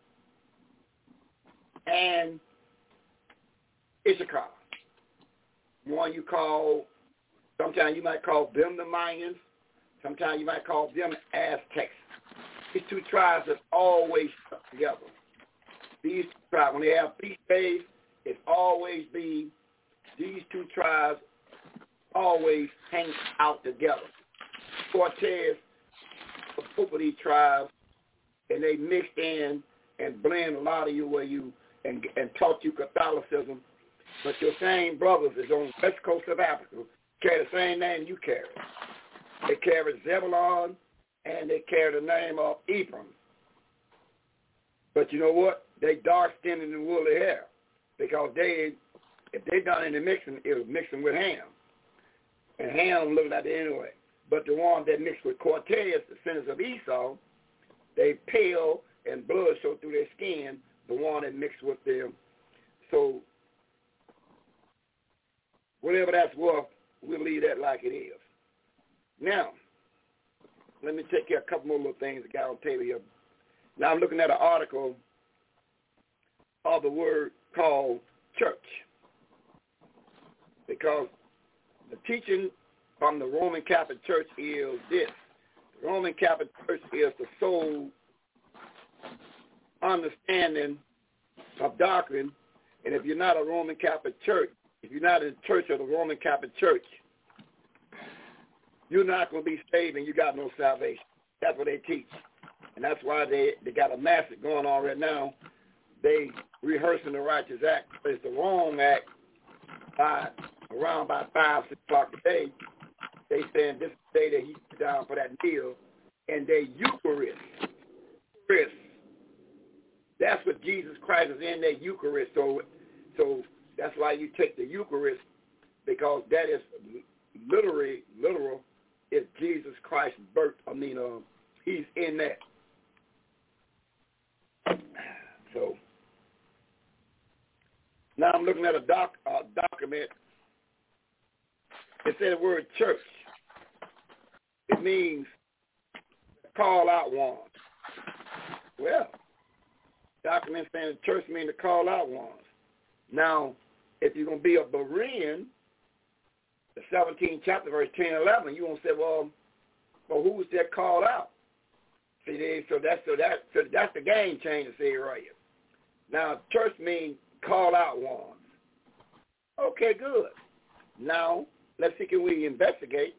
and Issachar. One you call, sometimes you might call them the Mayans, sometimes you might call them Aztecs. These two tribes have always stuck together. These tribes, when they have feast days, it's always be, these two tribes always hang out together. Cortez, both of these tribes, and they mixed in and blend a lot of you where you, and, and taught you Catholicism. But your same brothers is on the west coast of Africa, carry the same name you carry. They carry Zebulon, and they carry the name of Ephraim. But you know what? They dark-skinned and woolly hair, because they, if they done any mixing, it was mixing with Ham. And Ham looked like that anyway. But the one that mixed with Cortez, the descendants of Esau, they pale and blood showed through their skin, the one that mixed with them. So whatever that's worth, we'll leave that like it is. Now, let me take care of a couple more little things that got on the table here. Now I'm looking at an article of the word called church. because the teaching from the Roman Catholic Church is this. The Roman Catholic Church is the sole understanding of doctrine, and if you're not a Roman Catholic Church, if you're not in the church of the Roman Catholic Church, you're not going to be saved and you got no salvation. That's what they teach. And that's why they, they got a massacre going on right now. They rehearsing the righteous act. It's the wrong act by around by five, six o'clock a day. They saying this is the day that he's down for that meal. And they Eucharist. Eucharist. That's what Jesus Christ is in, that Eucharist. So, so that's why you take the Eucharist, because that is literally, literal, is Jesus Christ's birth. I mean, uh, he's in that. So now I'm looking at a doc, uh, document. It said the word church. It means call out ones. Well, document saying the church means to call out ones. Now, if you're going to be a Berean, the seventeenth chapter, verse ten, eleven, you're going to say, well, well, who was that called out? See, they, so that's so that so that's the game changer, see right here. Now, church means call out ones. Okay, good. Now, let's see, can we investigate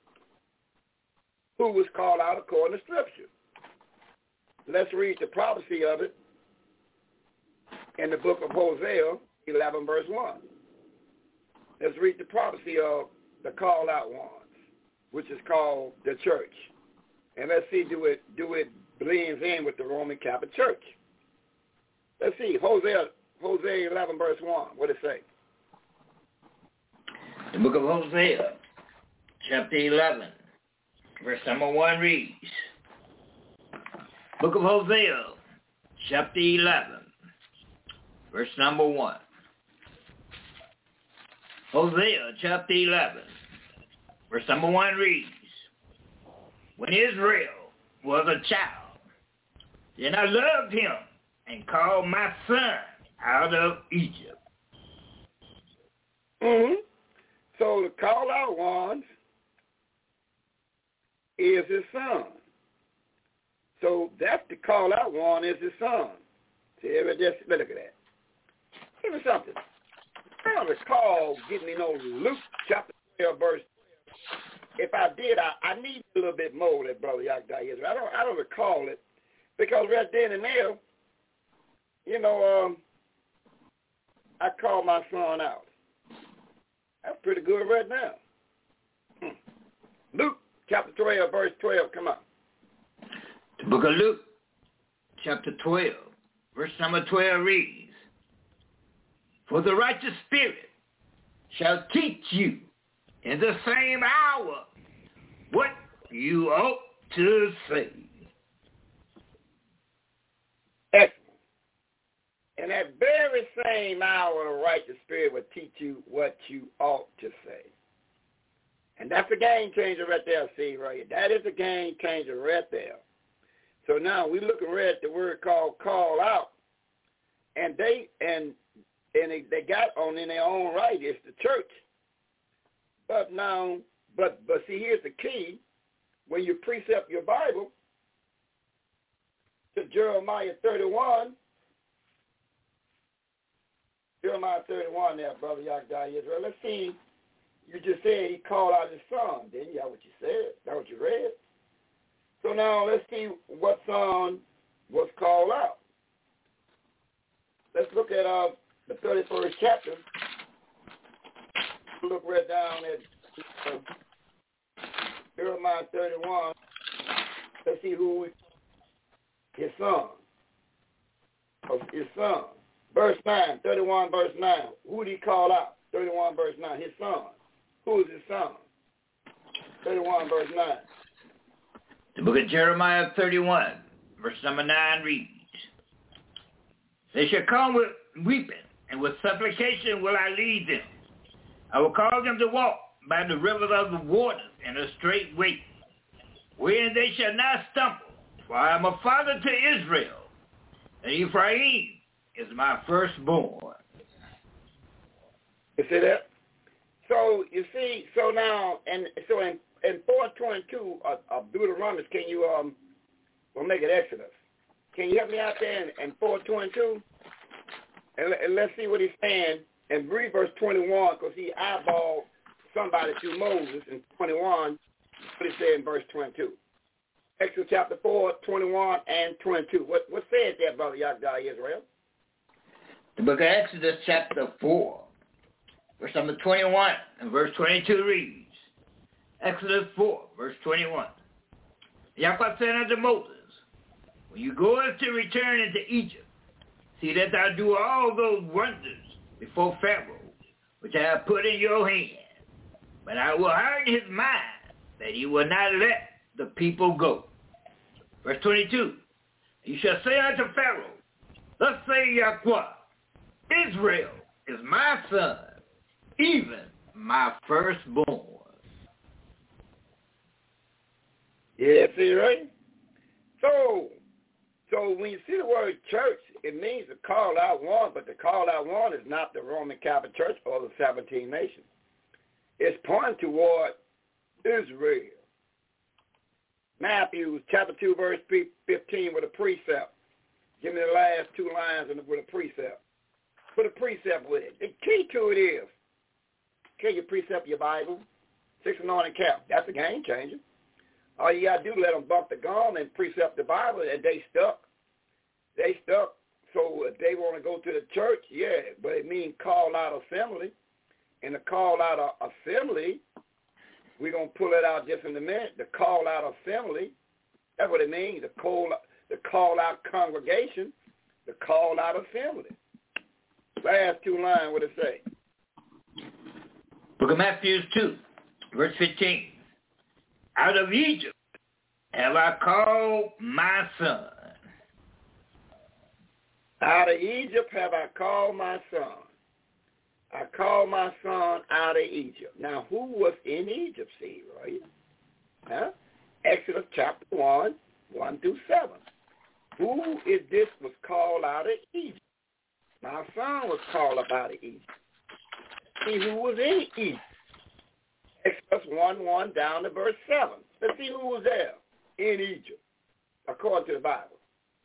who was called out according to Scripture? Let's read the prophecy of it in the book of Hosea, eleven, verse one. Let's read the prophecy of the called out ones, which is called the church. And let's see, do it do it blends in with the Roman Catholic Church. Let's see, Hosea, Hosea eleven, verse one. What does it say? The book of Hosea, chapter eleven, verse number one reads, book of Hosea, chapter eleven, verse number one. Hosea, chapter eleven, verse number one reads, when Israel was a child, then I loved him and called my son out of Egypt. Mm-hmm. So the call out ones is his son. So that's the call out one is his son. See, just look at that. Give me something. I don't recall getting me no Luke chapter twelve, verse twelve. If I did, I, I need a little bit more that Brother Yakda is. I don't I don't recall it, because right then and there, you know, um, I called my son out. That's pretty good right now. Hmm. Luke chapter twelve, verse twelve, come on. The book of Luke, chapter twelve, verse number twelve reads, for the righteous spirit shall teach you in the same hour what you ought to say. Excellent. In that very same hour, the righteous spirit will teach you what you ought to say. And that's a game changer right there, see, right here. That is a game changer right there. So now we look and read the word called call out, and they and and they, they got on in their own right, it's the church. But now, but but see, here's the key: when you precept your Bible to Jeremiah thirty-one, Jeremiah thirty-one, there, Brother Yakda Israel. Let's see. You just said he called out his son, didn't you? That's what you said. That's what you read. So now let's see what son was called out. Let's look at uh, the thirty-first chapter. Look right down at uh, Jeremiah thirty-one. Let's see who his son. His son. Verse nine, thirty-one, verse nine. Who did he call out? thirty-one, verse nine. His son. Who is his son? thirty-one, verse nine. The book of Jeremiah thirty-one, verse number nine reads, they shall come with weeping, and with supplication will I lead them. I will cause them to walk by the rivers of the waters in a straight way, wherein they shall not stumble. For I am a father to Israel, and Ephraim is my firstborn. You see that? So you see, so now, and so in, in four twenty-two of, of Deuteronomy, can you, um, we'll make it Exodus. Can you help me out there in, in four twenty-two? And, and let's see what he's saying. And read verse twenty-one, because he eyeballed somebody through Moses in twenty-one, what he said in verse twenty-two. Exodus chapter four, twenty-one and twenty-two. What what says there, Brother Yagda Israel? The book of Exodus chapter four, verse number twenty-one and verse twenty-two reads, Exodus four, verse twenty-one. Yahweh said unto Moses, when you goest to return into Egypt, see that thou do all those wonders before Pharaoh, which I have put in your hand. But I will harden his mind, that he will not let the people go. Verse twenty-two, you shall say unto Pharaoh, thus say Yahweh, Israel is my son, even my firstborn. Yeah, see, right? So, so when you see the word church, it means to call out one, but to call out one is not the Roman Catholic Church or the seventeen nations. It's pointing toward Israel. Matthew chapter two, verse fifteen with a precept. Give me the last two lines with a precept. Put a precept with it. The key to it is, can you precept your Bible? Six anointing cap. That's a game changer. All you got to do is let them bump the gum and precept the Bible, and they stuck. They stuck. So if they want to go to the church, yeah, but it means call out assembly. And the call out of assembly, we're going to pull it out just in a minute. The call out assembly, that's what it means, the call, the call out congregation, the call out assembly. Last two lines, what it say? Book of Matthew two, verse fifteen. Out of Egypt have I called my son. Out of Egypt have I called my son. I called my son out of Egypt. Now, who was in Egypt, see, right? Huh? Exodus chapter one, one through seven. Who is this was called out of Egypt? My son was called up out of Egypt. See who was in Egypt. Exodus one, one down to verse seven. Let's see who was there in Egypt, according to the Bible.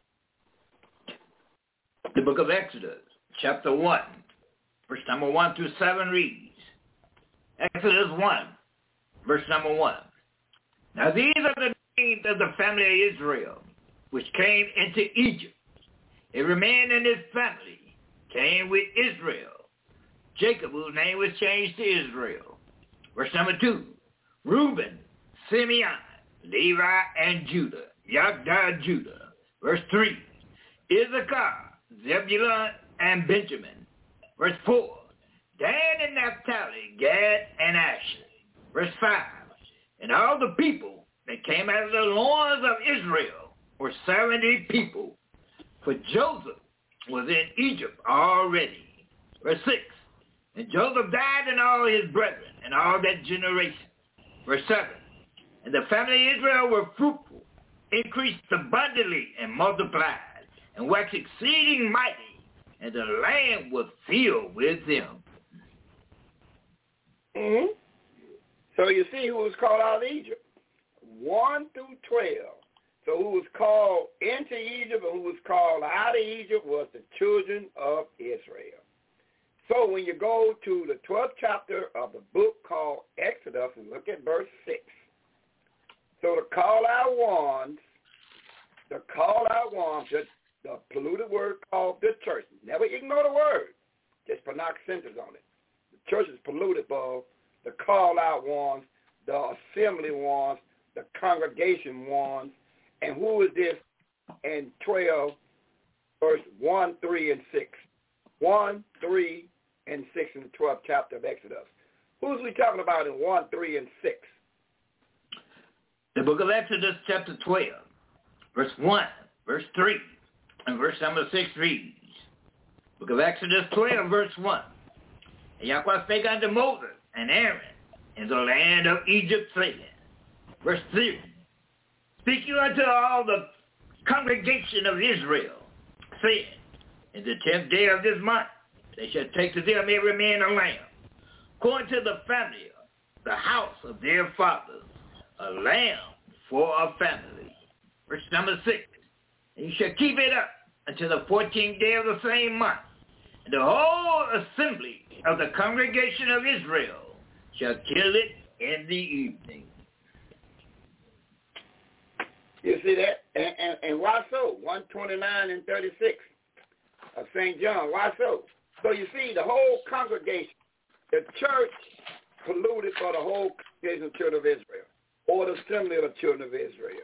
The book of Exodus, chapter one, verse number one through seven reads, Exodus one, verse number one. Now these are the names of the family of Israel, which came into Egypt. Every man in his family came with Israel. Jacob, whose name was changed to Israel. Verse number two, Reuben, Simeon, Levi, and Judah, Yagda, Judah. Verse three, Issachar, Zebulun, and Benjamin. Verse four, Dan and Naphtali, Gad, and Asher. Verse five, and all the people that came out of the loins of Israel were seventy people, for Joseph was in Egypt already. Verse six, and Joseph died and all his brethren and all that generation. Verse seven, and the family of Israel were fruitful, increased abundantly, and multiplied, and waxed exceeding mighty, and the land was filled with them. Mm-hmm. So you see who was called out of Egypt. one through twelve. So who was called into Egypt and who was called out of Egypt was the children of Israel. So when you go to the twelfth chapter of the book called Exodus and look at verse six. So the call out ones, the call out ones, the, the polluted word called the church. Never ignore the word. Just put knock sentence on it. The church is polluted, but the call out ones, the assembly ones, the congregation ones. And who is this in twelve, verse one, three, and six? one, three, and six in the twelfth chapter of Exodus. Who's we talking about in one, three, and six? The book of Exodus chapter twelve, verse one, verse three, and verse number six reads, book of Exodus twelve, verse one, and Yahweh spake unto Moses and Aaron in the land of Egypt, saying, verse three, speak you unto all the congregation of Israel, saying, in the tenth day of this month they shall take to them every man a lamb, according to the family, the house of their fathers, a lamb for a family. Verse number six. And you shall keep it up until the fourteenth day of the same month. And the whole assembly of the congregation of Israel shall kill it in the evening. You see that? And, and, and why so? one twenty-nine and thirty-six of Saint John. Why so? So you see, the whole congregation, the church polluted for the whole congregation of the children of Israel, or the assembly of the children of Israel.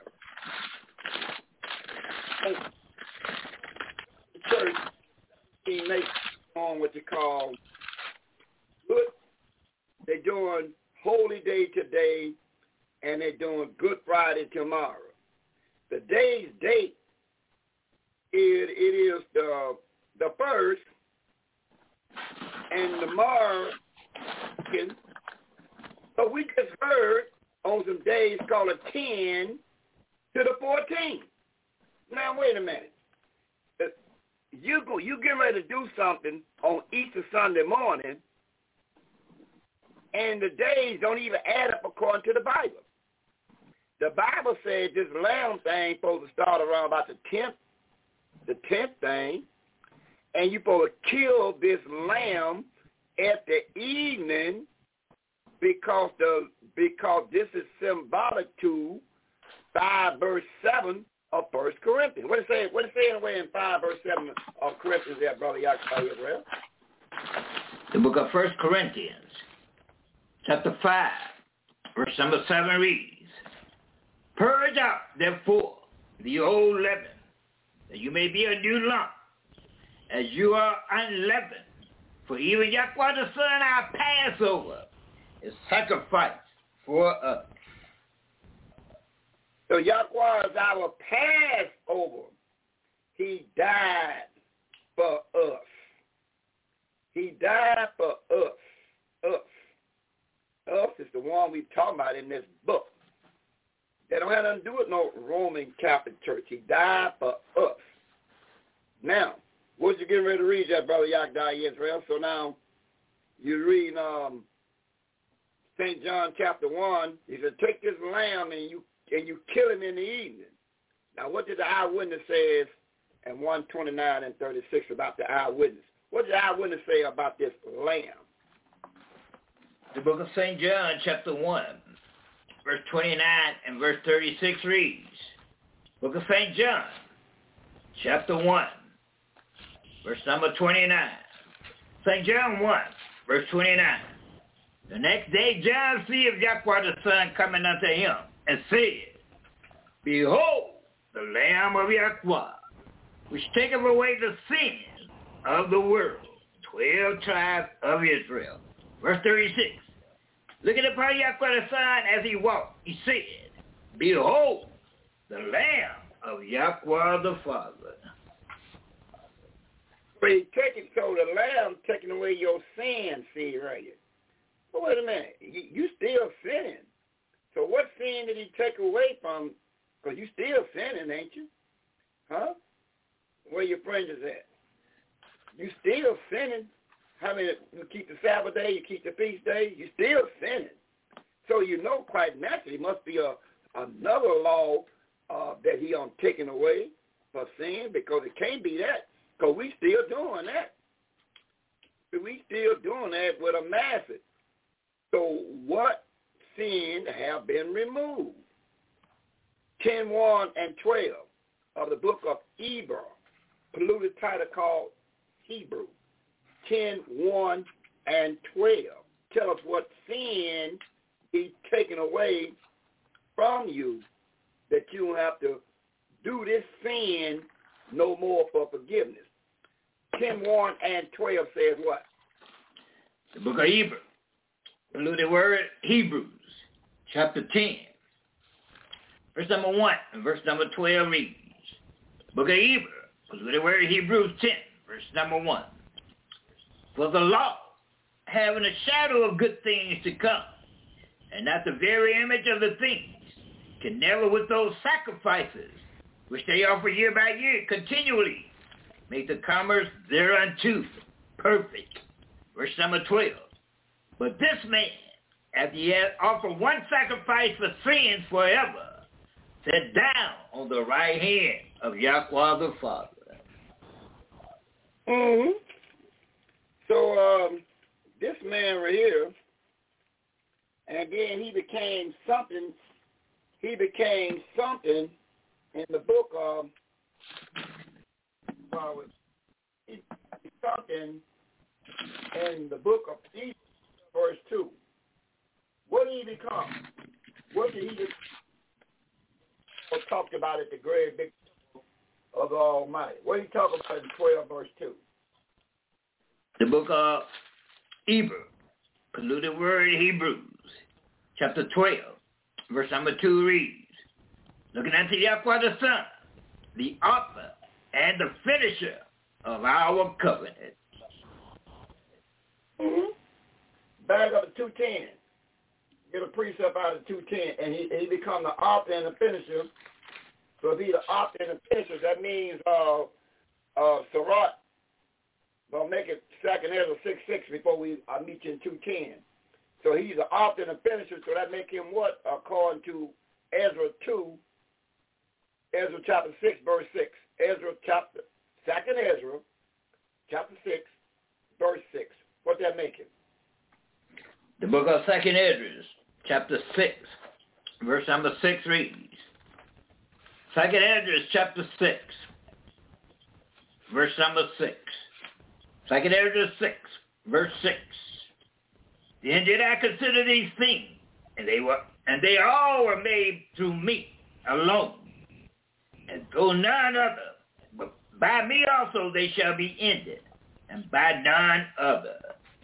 The church, he makes on what you call good. They're doing Holy Day today, and they're doing Good Friday tomorrow. The day's date is it is the the first, and tomorrow. So we just heard on some days called a ten to the fourteenth. Now wait a minute. You go, you get ready to do something on Easter Sunday morning, and the days don't even add up according to the Bible. The Bible said this lamb thing supposed to start around about the tenth, the tenth thing, and you're supposed to kill this lamb at the evening because the because this is symbolic to five verse seven of First Corinthians. What it say? What it say anyway in five verse seven of Corinthians there, brother Yahweh Israel? The book of First Corinthians, chapter five, verse number seven reads, "Purge out, therefore, the old leaven, that you may be a new lump, as you are unleavened. For even Yahweh the Son, our Passover, is sacrificed for us." So Yahweh is our Passover. He died for us. He died for us. Us. Us is the one we're talking about in this book. They don't have nothing to do with no Roman Catholic Church. He died for us. Now, what you getting ready to read that, brother Yahweh Israel? So now you read um, Saint John chapter one. He said, take this lamb and you and you kill him in the evening. Now, what did the eyewitness say in one twenty-nine and thirty-six about the eyewitness? What did the eyewitness say about this lamb? The book of Saint John chapter one, verse twenty-nine and verse thirty-six reads, book of Saint John chapter one, verse number twenty-nine. Saint John one, verse twenty-nine. The next day John seeth Yahweh the Son coming unto him, and said, Behold, the Lamb of Yahweh, which taketh away the sin of the world. Twelve tribes of Israel. Verse thirty-six. Looking upon Yahweh the Son as he walked, he said, Behold, the Lamb of Yahweh the Father. But he taking, so the Lamb taking away your sin, see right here. But wait a minute, you, you still sinning. So what sin did he take away from? Because you still sinning, ain't you? Huh? Where your fringes at? You still sinning. How many, you keep the Sabbath day, you keep the feast day, you still sinning. So you know quite naturally must be a another law uh, that he on taking away for sin, because it can't be that, because we still doing that. We still doing that with a massive. So what sin have been removed? ten, one, and twelve of the book of Hebrew, polluted title called Hebrew. ten, one, and twelve. Tell us what sin is taken away from you, that you don't have to do this sin no more for forgiveness. ten, one, and twelve says what? The book of Hebrew, polluted word Hebrews, chapter ten, verse number one and verse number twelve reads, book of Hebrew, polluted word Hebrews ten, verse number one. For the law, having a shadow of good things to come, and not the very image of the things, can never with those sacrifices, which they offer year by year continually, make the comers thereunto perfect. Verse number twelve. But this man, after he had offered one sacrifice for sins forever, sat down on the right hand of Yahweh the Father. Mm-hmm. So um, this man right here, and then he became something, he became something in the book of, well, he something in the book of Ephesians, verse two. What did he become? What did he become? Talked about it, the great big of the Almighty. What did he talk about in twelve, verse two? The book of Hebrew, polluted word Hebrews, chapter twelve, verse number two reads, looking unto Yahweh the Son, the author and the finisher of our covenant. Mm-hmm. Back up to two ten. Get a precept out of two ten, and he, he become the author and the finisher. So if he's the author and the finisher, that means uh, uh, Sarat. We'll make it second Ezra six six before we uh, meet you in two ten. So he's the author and the finisher, so that make him what? According to Ezra two, Ezra chapter six, verse six. Ezra chapter, second Ezra, chapter six, verse six. What that make him? The book of second Ezra, chapter six, verse number six reads, second Ezra, chapter six, verse number six. second Ezra six, verse six. Then did I consider these things, and they were, and they all were made through me alone, and through none other. But by me also they shall be ended, and by none other.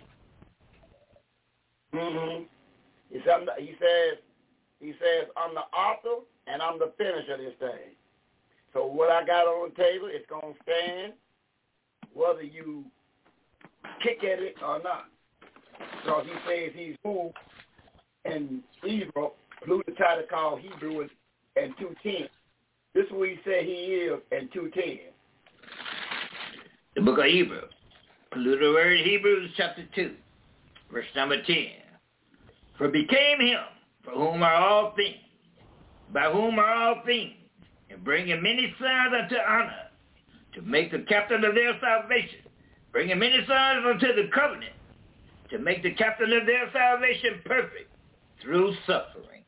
Mm-hmm. He says, he says, he says, I'm the author and I'm the finisher of this thing. So what I got on the table, it's going to stand whether you kick at it or not. So he says he's who in Hebrew, Blue the title called Hebrew and two ten. This is what he said he is in two ten. The book of Hebrew, polluted word Hebrews chapter two, verse number ten. For it became him, for whom are all things, by whom are all things, and bringing many sons unto honor, to make the captain of their salvation, bringing many sons unto the covenant, to make the captain of their salvation perfect through suffering.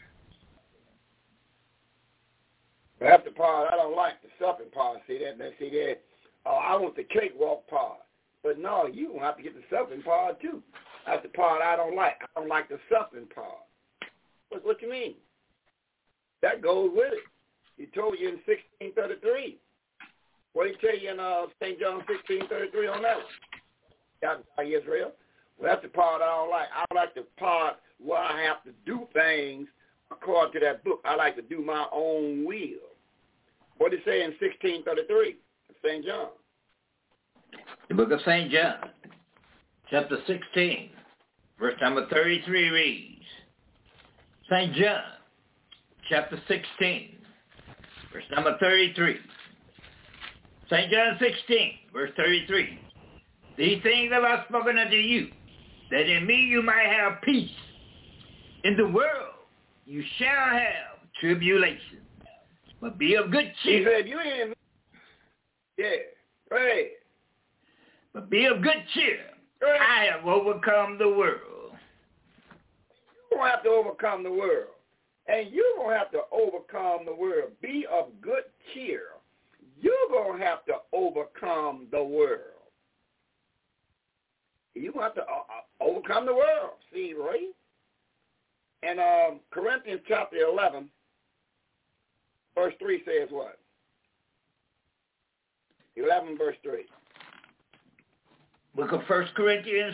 That's the part I don't like, the suffering part. See that? See that? Oh, I want the cakewalk part. But no, you don't have to get the suffering part too. That's the part I don't like. I don't like the suffering part. What, what you mean? That goes with it. He told you in sixteen thirty-three. What did he tell you in uh, Saint John sixteen thirty-three on that one? God, Israel. Well, that's the part I don't like. I don't like the part where I have to do things according to that book. I like to do my own will. What did he say in sixteen thirty-three, Saint John? The book of Saint John, chapter sixteen, verse number thirty-three reads, Saint John, chapter sixteen, verse number thirty-three. Saint John sixteen, verse thirty-three. These things have I spoken unto you, that in me you might have peace. In the world you shall have tribulation, but be of good cheer. He said, you ain't, yeah, right. But be of good cheer. Right. I have overcome the world. You don't have to overcome the world. And you're going to have to overcome the world. Be of good cheer. You're going to have to overcome the world. You're going to have to uh, overcome the world. See, right? And um, Corinthians chapter eleven, verse three says what? eleven, verse three. Book of First Corinthians.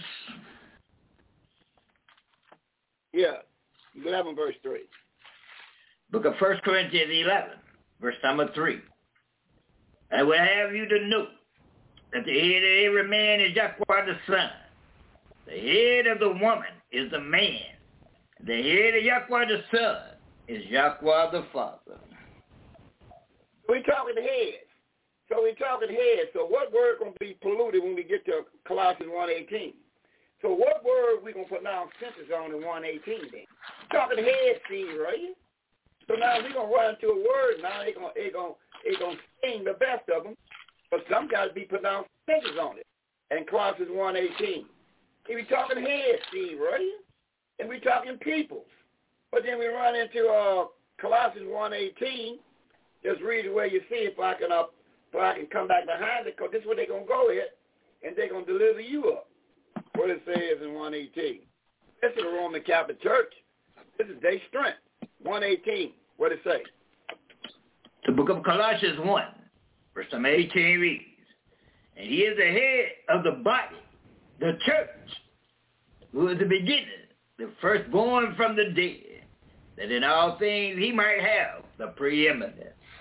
Yeah, eleven, verse three. Book of First Corinthians eleven, verse number three. I will have you to know that the head of every man is Yahweh the Son. The head of the woman is the man. The head of Yahweh the Son is Yahweh the Father. We're talking heads. So we're talking heads. So what word going to be polluted when we get to Colossians one eighteen? So what word we going to pronounce sentence on in one eighteen then? Talking head seed, right? So now we're going to run into a word. Now they're going they gonna, they gonna sing the best of them. But some guys be pronounced sentence on it. And Colossians one eighteen. He be talking head seed, right? And we talking peoples. But then we run into uh, Colossians one eighteen. Just read where you see if I can uh, if I can come back behind it, because this is where they're going to go at, and they're going to deliver you up. What it says in one eighteen. This is the Roman Catholic Church. This is their strength. one eighteen. What it say? The book of Colossians one, verse number eighteen reads, and he is the head of the body, the church, who is the beginning, the firstborn from the dead, that in all things he might have the preeminence.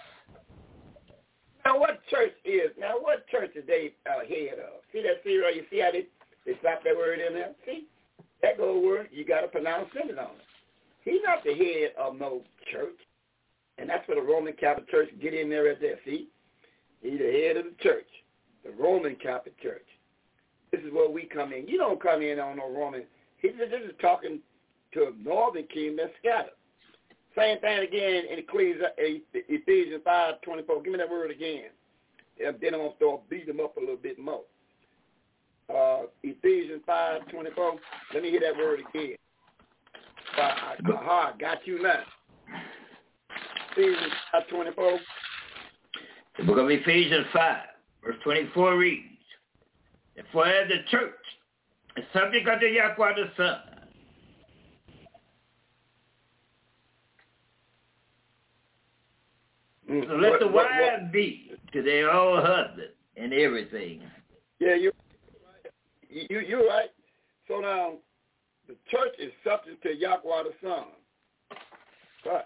Now, what church is, now, what church is they uh, head of? See that, see, right? You see how they, they slap that word in there? See? That gold word, you got to pronounce it on it. He's not the head of no church. And that's where the Roman Catholic Church get in there at that, see? He's the head of the church, the Roman Catholic Church. This is where we come in. You don't come in on no Roman. He's just, this is talking to a northern kingdom that's scattered. Same thing again in Ephesians five twenty-four. Give me that word again. Then I'm going to start beating them up a little bit more. Uh, Ephesians five twenty-four. Let me hear that word again. Aha, got you now. Ephesians five twenty-four. The book of Ephesians five, verse twenty-four reads, for as the church is subject unto Yahweh the Son, so let what, the wives what, what? be to their own husband in everything. Yeah, you're right. You, you're right. So now, the church is subject to Yahweh the Son. But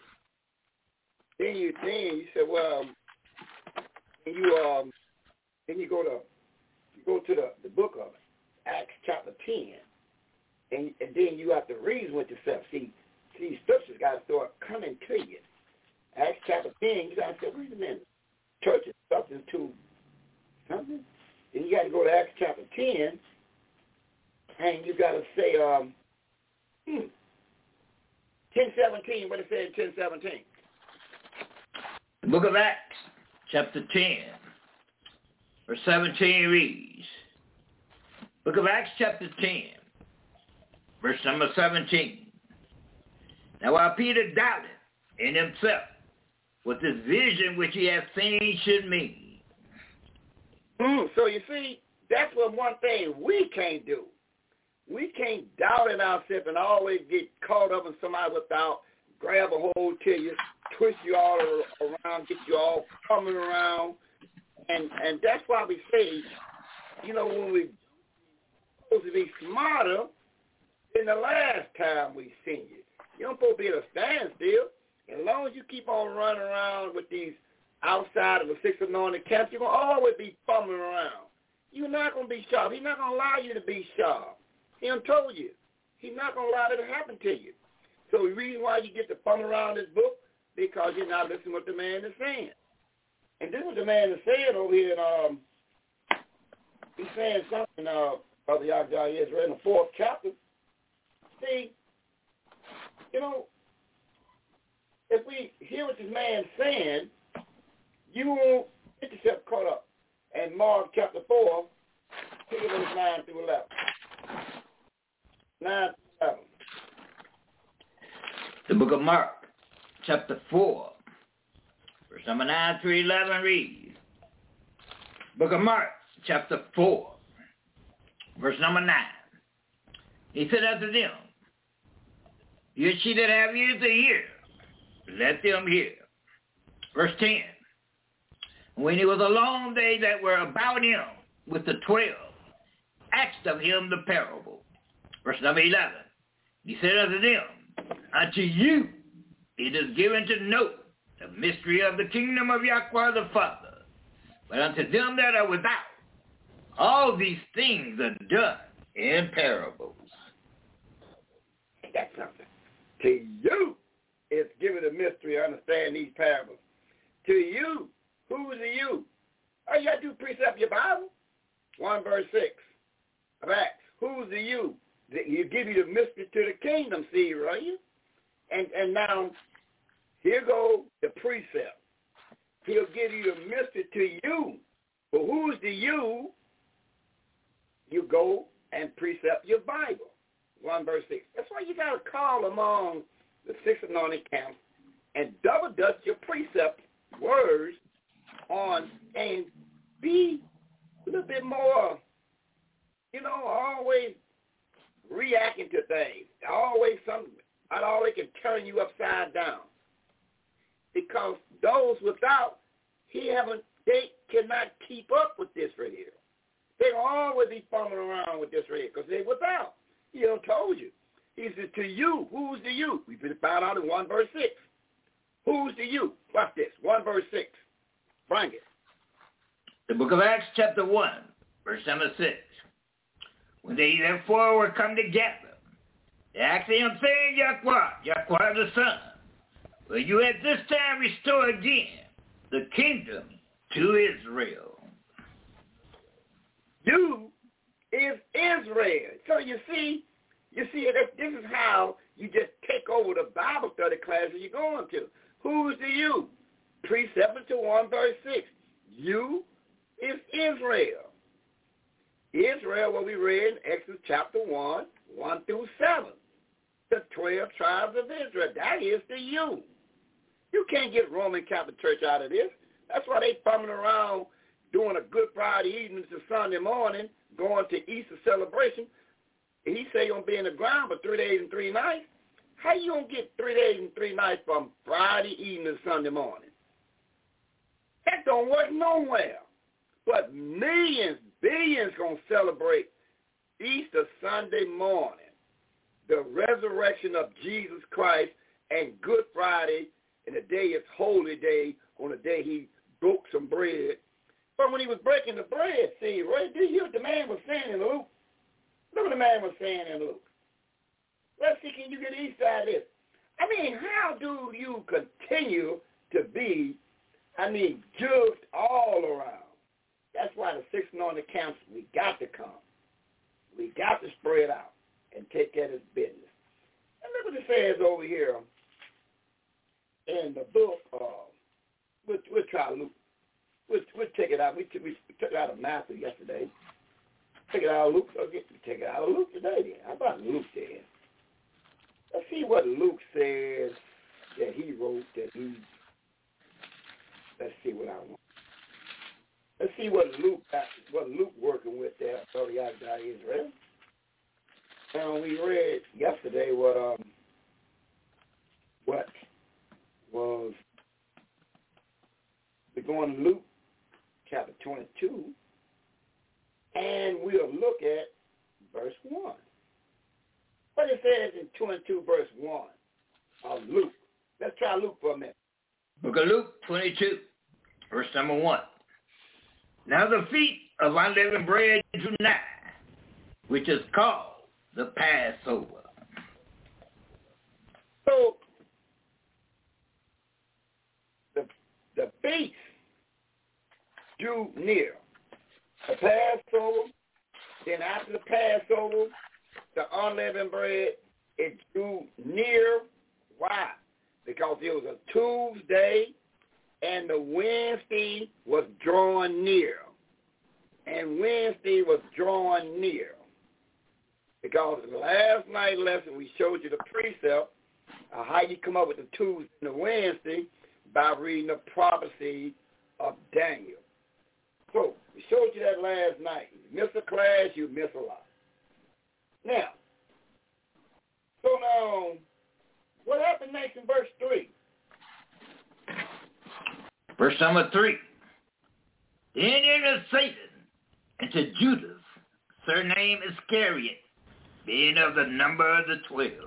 then you then you said, well, then you um, then you go to you go to the, the book of Acts chapter ten, and and then you have to reason with yourself. See, see, scriptures got to start coming to you. Acts chapter ten, you got to say, wait a minute, church is subject to something. Then you got to go to Acts chapter ten, and you got to say, um, hmm, ten seventeen. What it say in ten seventeen? The book of Acts, chapter ten, verse seventeen reads, book of Acts, chapter ten, verse number seventeen. Now while Peter doubted in himself what this vision which he had seen should mean. Mm, so you see, that's what one thing we can't do. We can't doubt in ourselves and always get caught up in somebody without grab a hold to you, twist you all around, get you all coming around. And and that's why we say, you know, when we're supposed to be smarter than the last time we seen you. You don't supposed to be at a standstill. As long as you keep on running around with these outside of the six anointed camps, you're going to always be fumbling around. You're not going to be sharp. He's not going to allow you to be sharp. He done told you. He's not going to allow that to happen to you. So the reason why you get to fumble around this book, because you're not listening to what the man is saying. And this is what the man is saying over here. In, um, he's saying something, uh, Brother Yahweh is read in the fourth chapter. See, you know, if we hear what this man's saying, you won't get yourself caught up. And Mark chapter four, look at verse nine through eleven. nine through eleven. The book of Mark, chapter four, verse number nine through eleven reads, book of Mark, chapter four, verse number nine. He said unto them, ye she that have ears to hear, let them hear. Verse ten. When it was alone, they that were about him with the twelve asked of him the parable. Verse number eleven. He said unto them, unto you it is given to know the mystery of the kingdom of Yahweh the Father. But unto them that are without, all these things are done in parables. That's something. To you, it's given a mystery to understand these parables. To you, who is the you? All you got to do is precept your Bible. one verse six of Acts. who's the you? He'll give you the mystery to the kingdom, see, right? And and now, here go the precept. He'll give you the mystery to you. But who's the you? You go and precept your Bible. one verse six. That's why you got to call among the six anointed camps and double dust your precept words on and be a little bit more, you know, always reacting to things. Always something, I always can turn you upside down. Because those without, he haven't, they cannot keep up with this right here. They'll always be fumbling around with this right here because they're without. He done told you. He said, to you, who's the you? We've been found out in one verse six. Who's the you? Watch this, one verse six. Bring it. The book of Acts chapter one, verse number six. When they therefore were come together, they asked him, saying, Yahweh, Yahweh the Son, will you at this time restore again the kingdom to Israel? You is Israel. So you see, you see that this is how you just take over the Bible study classes you're going to. Who's the you? Precept to one verse six. You is Israel. Israel, what we read in Exodus chapter one, one through seven. The twelve tribes of Israel. That is the you. You can't get Roman Catholic Church out of this. That's why they fumbling around doing a Good Friday evening to Sunday morning, going to Easter celebration. And he say you're going to be in the ground for three days and three nights. How you going to get three days and three nights from Friday evening to Sunday morning? That don't work nowhere. But millions, billions going to celebrate Easter Sunday morning, the resurrection of Jesus Christ, and Good Friday, and the day is holy day, on the day he broke some bread. But when he was breaking the bread, see, right, did you hear what the man was saying in Luke? Look what the man was saying in Luke. Let's see, can you get the east side of this? I mean, how do you continue to be, I mean, judged all around? That's why the six anointed camps, we got to come. We got to spread out and take care of this business. And look what it says over here in the book of, we'll, we'll try Luke. We'll, we'll take it out. We took, we took it out of Matthew yesterday. Take it out of Luke. Okay, we take it out of Luke today then. How about Luke then? Let's see what Luke says that he wrote that he, let's see what I want. Let's see what Luke got, what Luke working with there, sorry, I got Israel. And we read yesterday what um what was we're going to Luke chapter twenty-two, and we'll look at verse one. What it says in twenty-two verse one of Luke. Let's try Luke for a minute. Book of Luke twenty-two, verse number one. Now the feast of unleavened bread drew nigh, which is called the Passover. So the the feast drew near. The Passover, then after the Passover, the unleavened bread, it drew near. Why? Because it was a Tuesday, and the Wednesday was drawing near. And Wednesday was drawing near. Because in the last night lesson, we showed you the precept of how you come up with the Tuesday and the Wednesday by reading the prophecy of Daniel. So, we showed you that last night. You miss a class, you miss a lot. Now, so now, what happened next in verse three? Verse number three. Then entered Satan into Judas, surnamed Iscariot, being of the number of the twelve.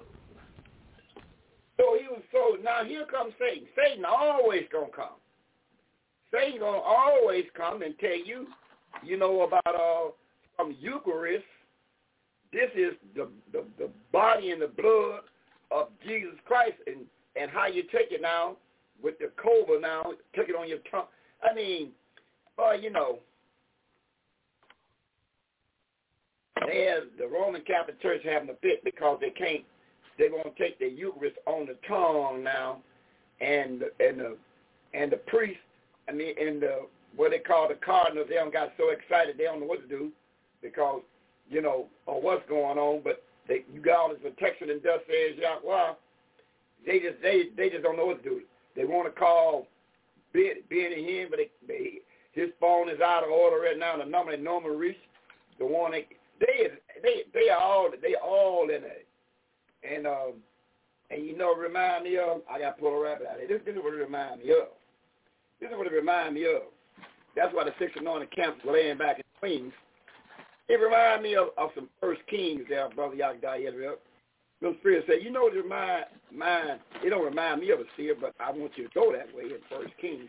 So he was so now here comes Satan. Satan always gonna come. Satan gonna always come and tell you, you know, about uh from Eucharist. This is the, the the body and the blood of Jesus Christ, and and how you take it now with the cobra now, take it on your tongue. I mean, well, you know, they have, the Roman Catholic Church having a fit because they can't, they want to take the Eucharist on the tongue now, and and the and the priest, I mean, and the what they call the cardinals, they don't got so excited they don't know what to do because you know or what's going on, but they you got all this protection and dust says Yahweh. They just they they just don't know what to do. They want to call Ben Benny Hinn, but they, they, his phone is out of order right now. The number that normally reach, the one they they they they are all they all in it. And um, and you know, remind me of, I got to pull a rabbit out of here. This, this is what it remind me of. This is what it remind me of. That's why the six anointed camps were laying back in Queens. It remind me of, of some First Kings there, Brother Yagdai Israel. Little Spirit said, you know, it remind, mind, it don't remind me of a seer, but I want you to go that way in First Kings.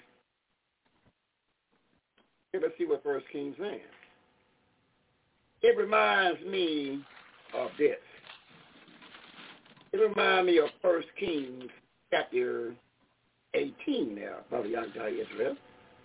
Here, let's see what First Kings saying. It reminds me of this. It reminds me of First Kings chapter eighteen there, Brother Yagdai Israel.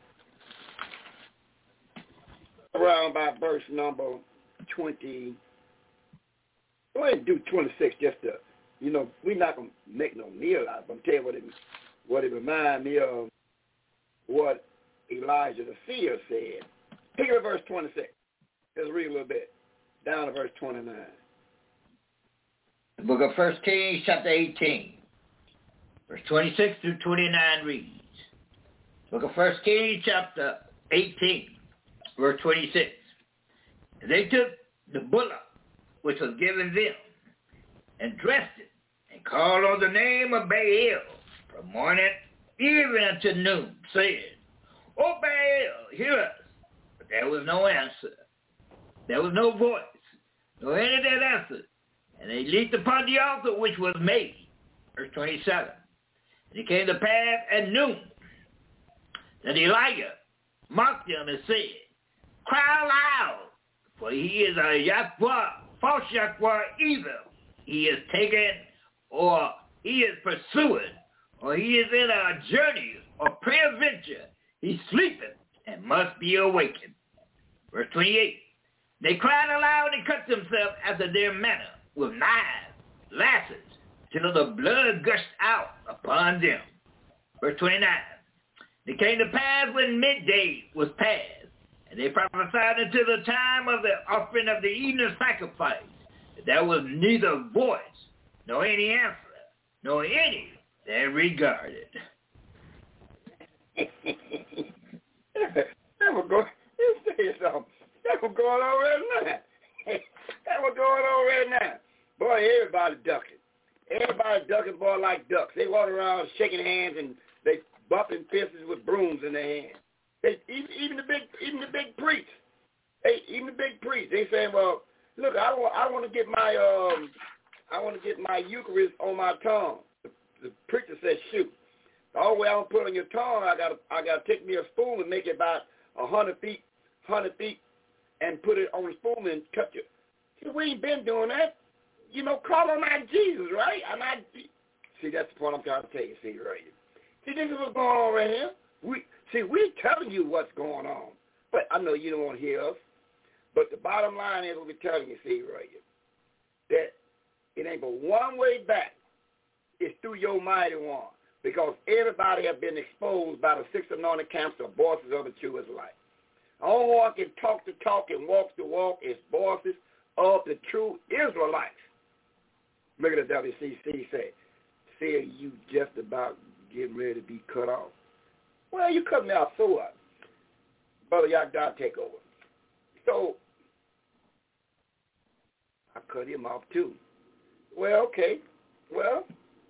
Around by verse number twenty. Go ahead and do twenty-six just to, you know, we're not going to make no meal out of it, but I'm telling you what it, what it reminds me of, what Elijah the seer said. Pick up verse twenty-six. Let's read a little bit. Down to verse twenty-nine. The book of First Kings, chapter eighteen, verse twenty-six through twenty-nine reads. The book of First Kings, chapter eighteen, verse twenty-six. And they took the bullock which was given them, and dressed it, and called on the name of Baal from morning even unto noon, saying, O Baal, hear us. But there was no answer. There was no voice, no any that answered. And they leaped upon the altar which was made. Verse twenty-seven. And it came to pass at noon that Elijah mocked them and said, Cry aloud, for he is a Yahweh, false Yahweh evil. He is taken, or he is pursuing, or he is in a journey or peradventure. He sleepeth and must be awakened. Verse twenty-eight. They cried aloud and cut themselves after their manner with knives, lashes, till the blood gushed out upon them. Verse twenty-nine. It came to pass when midday was past, and they prophesied until the time of the offering of the evening sacrifice, that there was neither voice, nor any answer, nor any that regarded. That was going, you say something. That was going on right now. That was going on right now. Boy, everybody ducking. Everybody ducking, boy, like ducks. They walk around shaking hands and they bumping fists with brooms in their hands. They, even, even the big, even the big priests. They, even the big priests. They saying, well, look, I want, I want to get my, um, I want to get my Eucharist on my tongue. The, the preacher said, shoot. The only way I'm gonna put it on your tongue, I gotta, I gotta take me a spoon and make it about a hundred feet, hundred feet, and put it on the spoon and cut you. See, we ain't been doing that. You know, call on our Jesus, right? I'm not. See, that's the point I'm trying to tell you. See, right here. See, this is what's going on right here. We see, we're telling you what's going on, but I know you don't want to hear us. But the bottom line is, what we're telling you, see, right here, that it ain't but one way back. It's through your mighty one, because everybody have been exposed by the six anointed camps, the voices of the true Israelites. Only one can talk the talk and walk the walk is voices of the true Israelites. Look at the W C C say, say you just about getting ready to be cut off. Well, you cut me off, so what? Brother Yagdai, take over. So, I cut him off too. Well, okay. Well,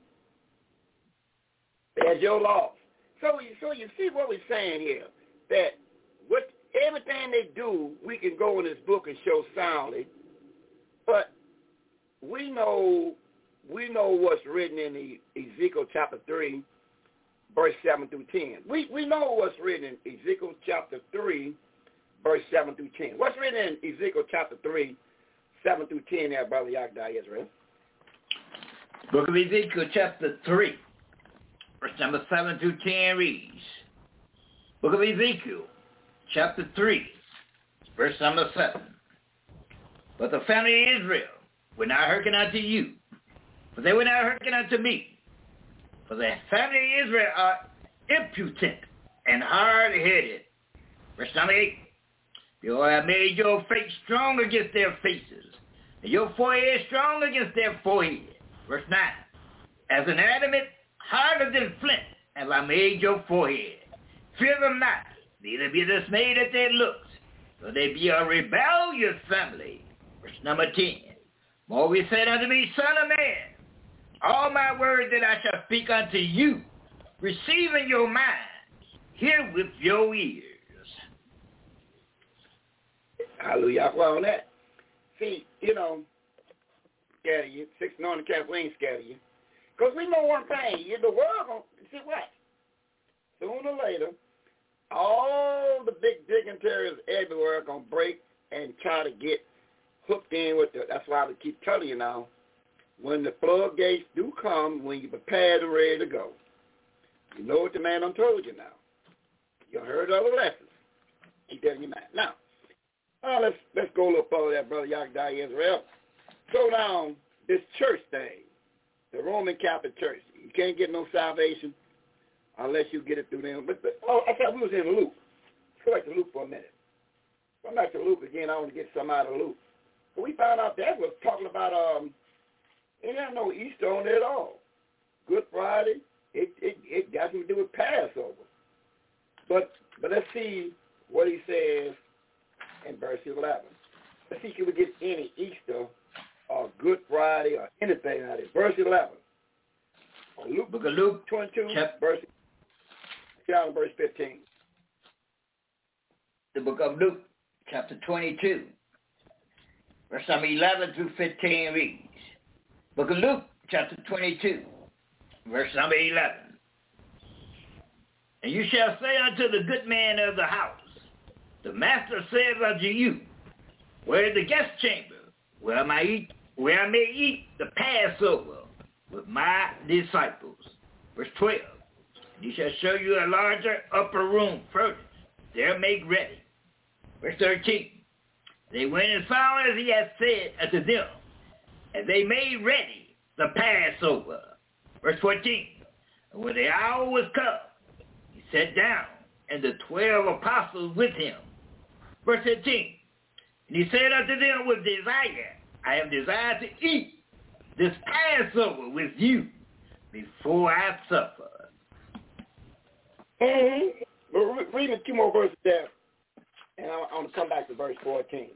there's your loss. So, so you see what we're saying here, that what everything they do, we can go in this book and show soundly, but we know we know what's written in the Ezekiel chapter three, verse seven through ten. We we know what's written in Ezekiel chapter three, verse seven through ten. What's written in Ezekiel chapter three, seven through ten there, Brother Yagdai Israel? Book of Ezekiel chapter three, verse number seven through ten reads. Book of Ezekiel chapter three, verse number seven. But the family of Israel will not hearken unto you, for they will not hearken unto me. For the family of Israel are impudent and hard-headed. Verse number eight. Behold, I made your face strong against their faces, and your forehead strong against their forehead. Verse nine. As an adamant harder than flint have I made your forehead. Fear them not, neither be dismayed at their looks, for they be a rebellious family. Verse number ten. More he said unto me, Son of man, all my words that I shall speak unto you, receive in your mind, hear with your ears. Hallelujah. Well, on that, see, you know, scatter you. Six on the cap, we ain't scatter you. Because we know one thing, in the world, gonna, see what? Sooner or later, all the big dignitaries everywhere are going to break and try to get hooked in with the, that's why we keep telling you now, when the floodgates do come, when you're prepared and ready to go, you know what the man done told you now. You heard other lessons. Keep that in your mind. Now, uh, let's let's go a little further there, Brother Yakadai Israel. So now, this church thing, the Roman Catholic Church, you can't get no salvation unless you get it through them. But, but oh, I thought we was in Luke. Let's go back to Luke for a minute. Come back to Luke again. I want to get some out of Luke. But we found out that was talking about, um, it had no Easter on there at all. Good Friday, it, it, it got something to do with Passover. But but let's see what he says in verse eleven. Let's see if we get any Easter or Good Friday or anything out of it. Verse eleven. Luke, Book of Luke, twenty-two, chap- verse, down to verse fifteen. The book of Luke, chapter twenty-two, verse number eleven through fifteen reads. Book of Luke, chapter twenty-two, verse number eleven. And you shall say unto the good man of the house, the master says unto you, where is the guest chamber, where I may eat, where I may eat the Passover with my disciples. Verse twelve. And he shall show you a larger upper room furnished, there make ready. Verse thirteen. They went and found as he had said unto them, and they made ready the Passover. Verse fourteen. And when the hour was come, he sat down, and the twelve apostles with him. Verse fifteen. And he said unto them with desire, I have desired to eat this Passover with you before I suffer. Mm-hmm. We're reading two more verses there, and I want to come back to verse fourteen.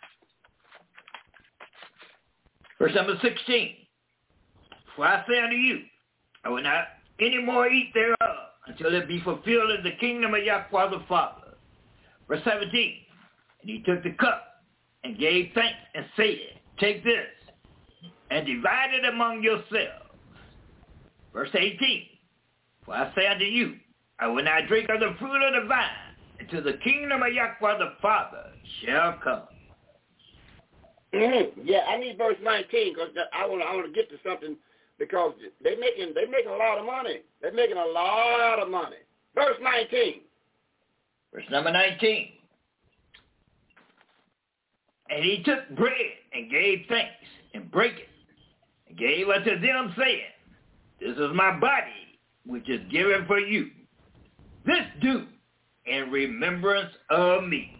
Verse number sixteen. For I say unto you, I will not any more eat thereof until it be fulfilled in the kingdom of Yahweh the Father. Verse seventeen. And he took the cup and gave thanks and said, take this and divide it among yourselves. Verse eighteen. For I say unto you, I will not drink of the fruit of the vine until the kingdom of Yahweh the Father shall come. Mm-hmm. Yeah, I need verse nineteen because I want I want to get to something because they making they making a lot of money. They're making a lot of money. Verse nineteen. Verse number nineteen. And he took bread and gave thanks and brake it and gave unto them, saying, this is my body, which is given for you. This do in remembrance of me.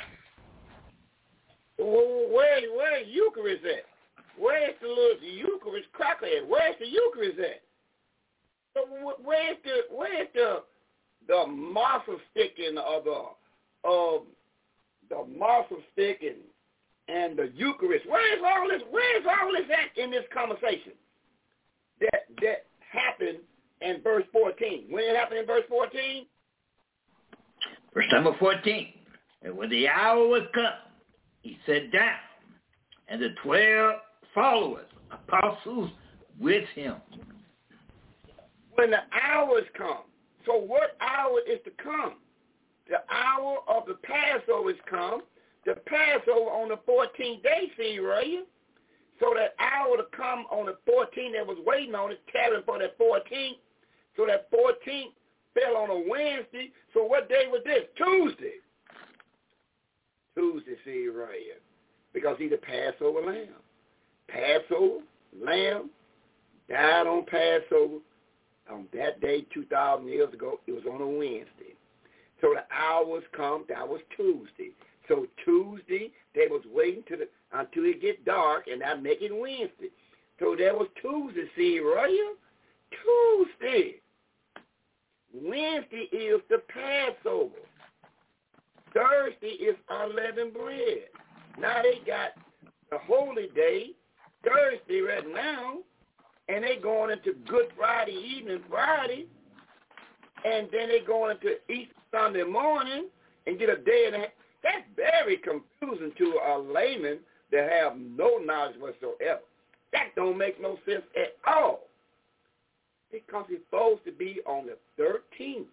Where, where the Eucharist at? Where's the little Eucharist cracker at? Where's the Eucharist at? So where's the where's the the martha stick and uh, the uh, the martha stick and and the Eucharist? Where's all this? Where's all this at in this conversation that that happened in verse fourteen? When it happened in verse fourteen? Verse number fourteen. And when the hour was come, he sat down, and the twelve followers, apostles, with him. When the hours come. So what hour is to come? The hour of the Passover is come. The Passover on the fourteenth day, see, right? So that hour to come on the fourteenth that was waiting on it, carrying for that fourteenth. So that fourteenth fell on a Wednesday. So what day was this? Tuesday. Tuesday, see, right here. because he's the Passover lamb. Passover, lamb, died on Passover. On that day, two thousand years ago, it was on a Wednesday. So the hours come, that was Tuesday. So Tuesday, they was waiting to the, until it get dark, and that make it Wednesday. So that was Tuesday, see, right? Tuesday. Wednesday is the Passover. Thursday is unleavened bread. Now they got the holy day, Thursday right now, and they going into Good Friday evening, Friday, and then they going into Easter Sunday morning and get a day and a half. That's very confusing to a layman that have no knowledge whatsoever. That don't make no sense at all. Because it's supposed to be on the thirteenth.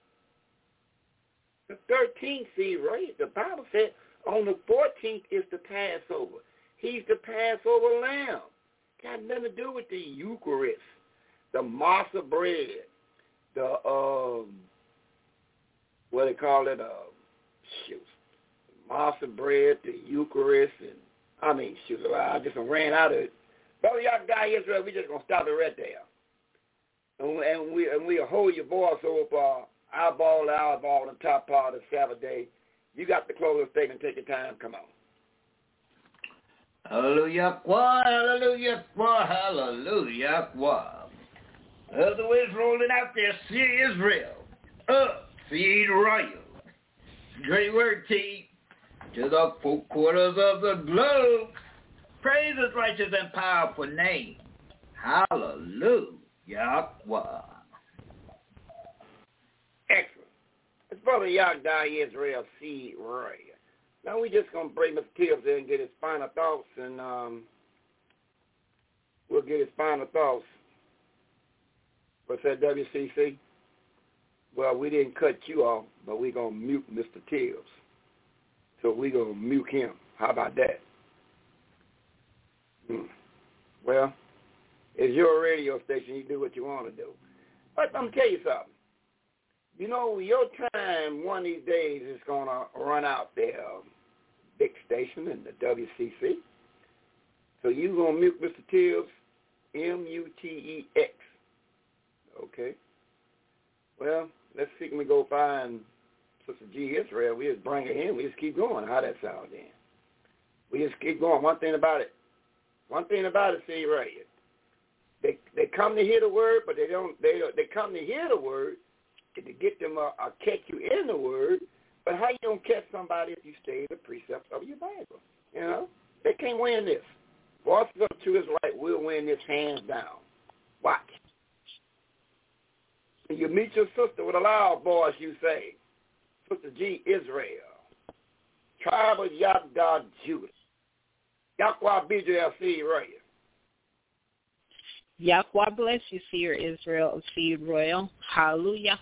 The thirteenth, see, right? The Bible said on the fourteenth is the Passover. He's the Passover lamb. Got nothing to do with the Eucharist, the masa bread, the, um, what they call it, uh, shoot, masa bread, the Eucharist, and, I mean, shoot, I just ran out of it. Brother, y'all guy Israel, we just going to stop it right there. And, and we and we'll hold your voice up, uh, eyeball to eyeball on the top part of the Sabbath day. You got the closing statement. Take your time. Come on. Hallelujah, qua, hallelujah, qua, hallelujah, qua. Other ways rolling out there, see Israel, up, feed royal. Great word, T, to the four quarters of the globe. Praise his righteous and powerful name. Hallelujah, qua. Excellent. It's Brother Yagda Israel C. Roy. Now we just going to bring Mister Tibbs in and get his final thoughts, and um, we'll get his final thoughts. What's that, W C C? Well, we didn't cut you off, but we're going to mute Mister Tibbs. So we're going to mute him. How about that? Hmm. Well, it's your radio station. You do what you want to do. But I'm going to tell you something. You know, your time one of these days is going to run out there, um, big station in the W C C. So you're going to mute Mister Tibbs, M U T E X. Okay. Well, let's see can we go find Sister G. Israel. We just bring her in. We just keep going. How that sound then? We just keep going. One thing about it. One thing about it, see right here. They they come to hear the word, but they don't. They they come to hear the word to get them uh, uh, catch you in the word. But how you gonna catch somebody if you stay the precepts of your Bible? You know they can't win this. Voices of Truth is right. We'll win this hands down. Watch. When you meet your sister with a loud voice, you say, Sister G. Israel, tribe of Yahdah Judah, Yahweh B'Israel C. Royal. Yahweh bless you, Seer Israel of Seed Royal. Hallelujah.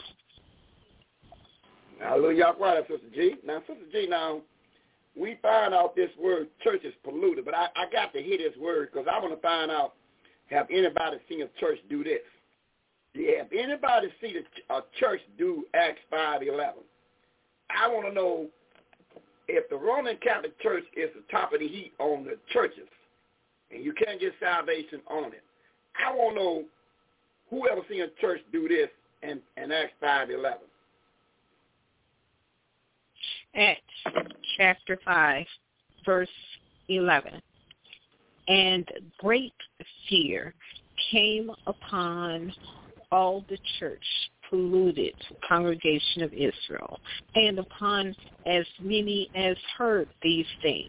Hallelujah. That's Sister G. Now, Sister G, now, we find out this word church is polluted, but I, I got to hear this word because I want to find out, have anybody seen a church do this? Yeah, have anybody seen a, a church do Acts five eleven? I want to know if the Roman Catholic Church is the top of the heap on the churches, and you can't get salvation on it. I want to know who ever seen a church do this in, in Acts five eleven. Acts chapter five, verse eleven. And great fear came upon all the church, polluted congregation of Israel, and upon as many as heard these things.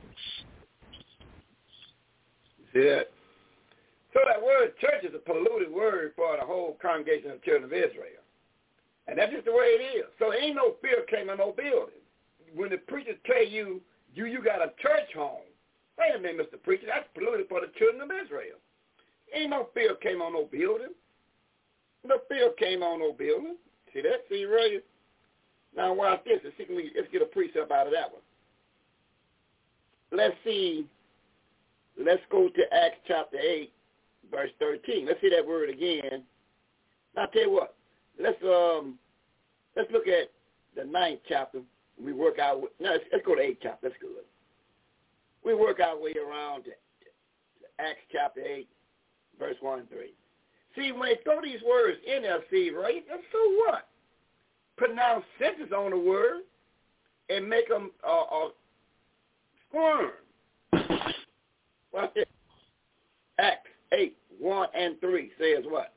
See that? So that word church is a polluted word for the whole congregation of the children of Israel. And that's just the way it is. So ain't no fear came in no building. When the preachers tell you, you, you got a church home, wait a minute, Mister Preacher, that's polluted for the children of Israel. Ain't no fear came on no building. No fear came on no building. See that? See, right? Now watch this. Let's, see, let's get a precept out of that one. Let's see. Let's go to Acts chapter eight, verse thirteen. Let's see that word again. Now I'll tell you what. Let's um, let's look at the ninth chapter. We work out. With, no, let's, let's go to eighth chapter. That's good. we work our way around to, to Acts chapter eight, verse one and three. See, when they throw these words in there, see, right, and so what? Pronounce sentences on the word and make them uh, uh, squirm. Well, Acts eight, one and three says what?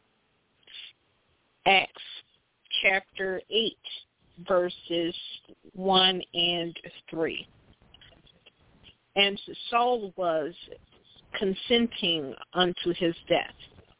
Acts chapter eight, verses one and three. And Saul was consenting unto his death.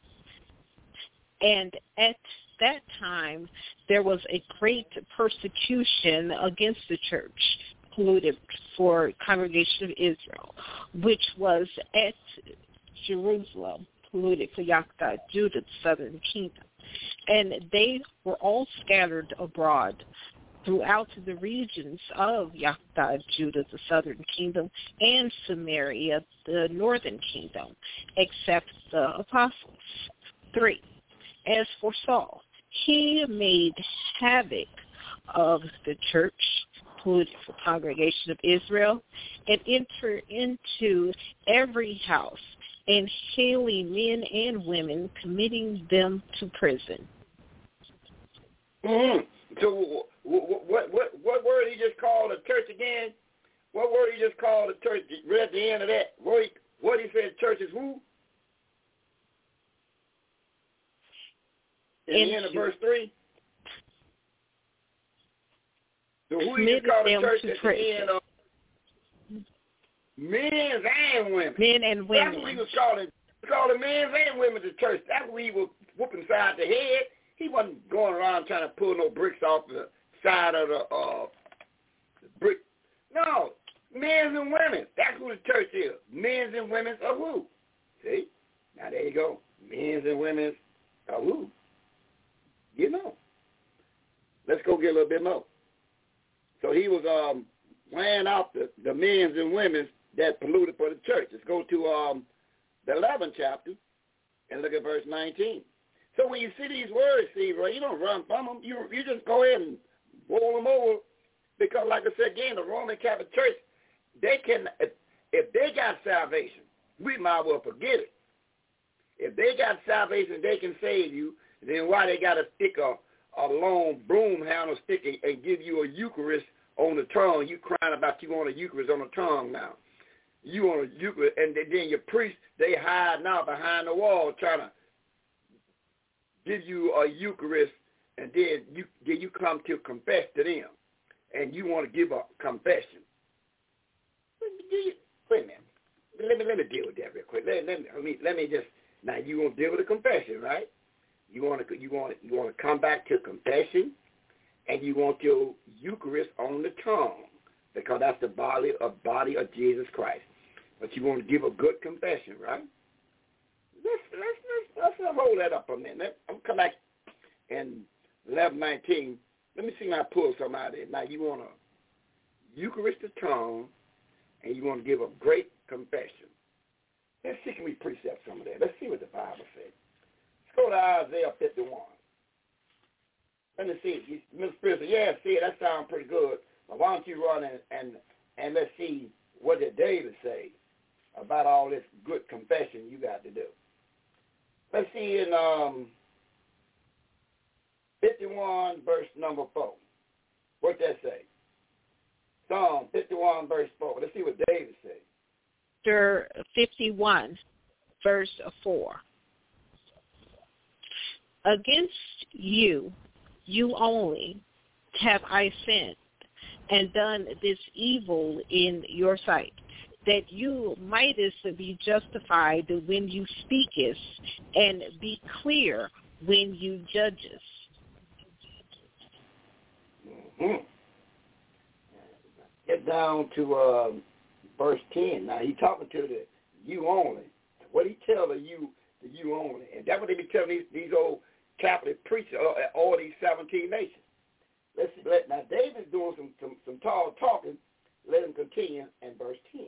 And at that time, there was a great persecution against the church, polluted for congregation of Israel, which was at Jerusalem, polluted for Yaakov, Judah, the southern kingdom. And they were all scattered abroad throughout the regions of Yaakov, Judah, the southern kingdom, and Samaria, the northern kingdom, except the apostles. Three. As for Saul, he made havoc of the church, polluted for congregation of Israel, and entered into every house, and hailing men and women, committing them to prison. Mm-hmm. So what, what what what word he just called the church again? What word he just called the church right at the end of that? What he, what he said church is who? In the end of verse three? So who he just called the church at the end of? Men and women. Men and women. That's what he was calling. He called men and women to church. That's what he was whooping side the head. He wasn't going around trying to pull no bricks off the side of the, uh, the brick. No, men and women. That's who the church is. Men and women of who? See? Now there you go. Men and women of who? You know. Let's go get a little bit more. So he was um, laying out the, the men and women that polluted for the church. Let's go to um, the eleventh chapter and look at verse nineteen. So when you see these words, Steve, right, you don't run from them. You you just go ahead and roll them over because, like I said again, the Roman Catholic Church, they can, if, if they got salvation, we might as well forget it. If they got salvation, they can save you, then why they got to stick a, a long broom handle stick and, and give you a Eucharist on the tongue? You crying about you want a Eucharist on the tongue now. You want a Eucharist, and then your priest, they hide now behind the wall trying to give you a Eucharist, and then you then you come to confess to them, and you want to give a confession. Wait a minute. Let me let me deal with that real quick. Let, let me let me let me just now. You want to deal with a confession, right? You want to you want you want to come back to confession, and you want your Eucharist on the tongue because that's the body of body of Jesus Christ. But you want to give a good confession, right? Let's let's let's, let's hold that up a minute. I'm come back in eleven nineteen. Let me see when I pull something out of there. Now you want a Eucharistic tongue, and you want to give a great confession. Let's see, can we precept some of that? Let's see what the Bible says. Let's go to Isaiah fifty-one. Let me see. Mister Spirit said, yeah, see, that sounds pretty good. But why don't you run and and, and let's see what did David say about all this good confession you got to do. Let's see in um, fifty-one, verse number four. What's that say? Psalm fifty-one, verse four. Let's see what David says. Chapter fifty-one, verse four. Against you, you only, have I sinned, and done this evil in your sight, that you mightest be justified when you speakest, and be clear when you judgest. Mm-hmm. Get down to uh, verse ten. Now he's talking to the you only. What he tell the you, the you only, and that's what they be telling these, these old Catholic preachers, uh, all these seventeen nations. Let's see. Let, now David's doing some, some some tall talking. Let him continue in verse ten.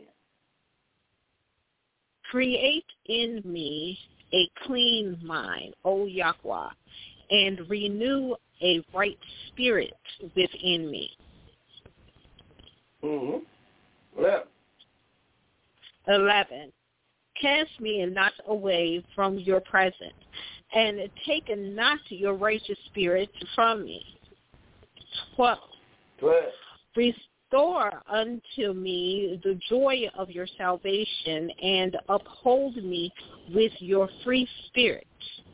Create in me a clean mind, O Yahweh, and renew a right spirit within me. Mm-hmm. Well, eleven. Cast me not away from your presence, and take not your righteous spirit from me. twelve. twelve. Restore unto me the joy of your salvation, and uphold me with your free spirit.